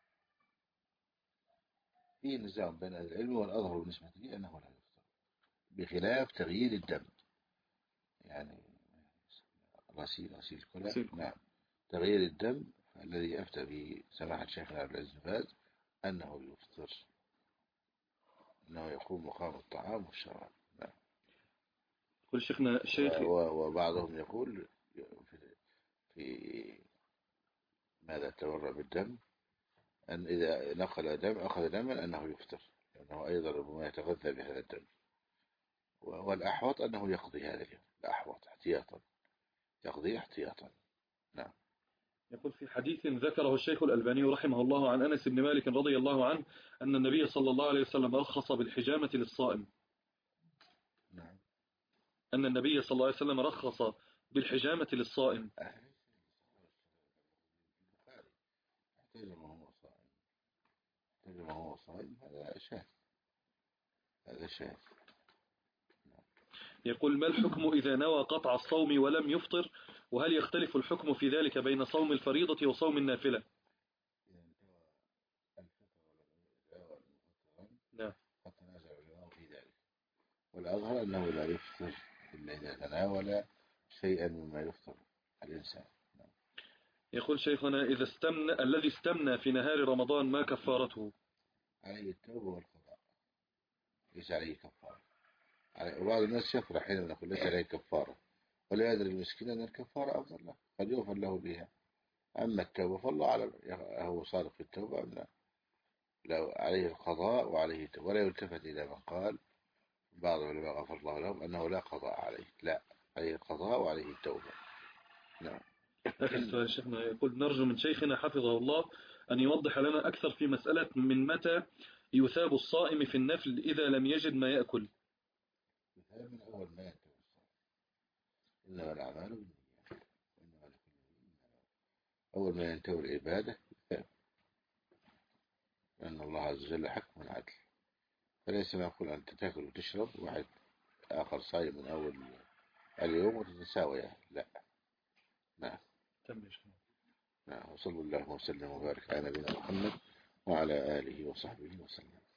[SPEAKER 2] في نزاع بين العلم، والأظهر بالنسبة لي أنه لا يفطر، بخلاف تغيير الدم، يعني غسيل غسيل كلى. نعم. تغيير الدم الذي أفتى به سماحة شيخنا عبد العزيز بن باز أنه يفطر، أنه يقوم مقام الطعام والشراب. نعم.
[SPEAKER 1] يقول شيخنا شيخ
[SPEAKER 2] وبعضهم يقول في, في ماذا التبرع بالدم أن إذا نقل دم أخذ دما أنه يفطر، لأنه أيضا ربما يتغذى بهذا الدم، والأحوط أنه يقضي هذا اليوم، الأحوط احتياطا، يقضي احتياطا. نعم.
[SPEAKER 1] يقول في حديث ذكره الشيخ الألباني رحمه الله عن أنس بن مالك رضي الله عنه أن النبي صلى الله عليه وسلم رخص بالحجامة للصائم.
[SPEAKER 2] نعم.
[SPEAKER 1] أن النبي صلى الله عليه وسلم رخص بالحجامة للصائم.
[SPEAKER 2] احتجم وهو صائم، احتجم وهو صائم هذا شاذ، هذا شاهد.
[SPEAKER 1] يقول ما الحكم إذا نوى قطع الصوم ولم يفطر، وهل يختلف الحكم في ذلك بين صوم الفريضة وصوم النافلة؟ نعم.
[SPEAKER 2] قد تنازع العلماء في ذلك، والأظهر أنه لا يفطر إلا إذا تناول شيئا مما يفطر الإنسان.
[SPEAKER 1] يقول شيخنا إذا استمنى الذي استمنى في نهار رمضان ما كفارته؟
[SPEAKER 2] عليه التوبة والقضاء، ليس عليه كفارة. وبعض الناس يفرح حين نقول ليس عليه كفارة، ولا يدري المسكين أن الكفارة أفضل له، قد يغفر له بها. أما التوبة فالله أعلم هو صادق في التوبة أم لا. لو عليه القضاء وعليه التوبة، ولا يلتفت إلى من قال بعض العلماء غفر الله لهم أنه لا قضاء عليه، لا، عليه القضاء وعليه التوبة. نعم.
[SPEAKER 1] آخر سؤال شيخنا، يقول نرجو من شيخنا حفظه الله أن يوضح لنا أكثر في مسألة من متى يثاب الصائم في النفل إذا لم يجد ما يأكل.
[SPEAKER 2] يثاب من أول ما ينتهي الصائم، إنما الأعمال بالنيات وإنما لكل امرئ ما نوى. أول ما ينتهي العبادة يثاب، لأن الله عز وجل حكم عدل، فليس معقول أن تاكل وتشرب واحد آخر صايم من أول اليوم وتتساوي، لا. نعم. نعم. وصلى الله وسلم وبارك على نبينا محمد وعلى آله وصحبه وسلم.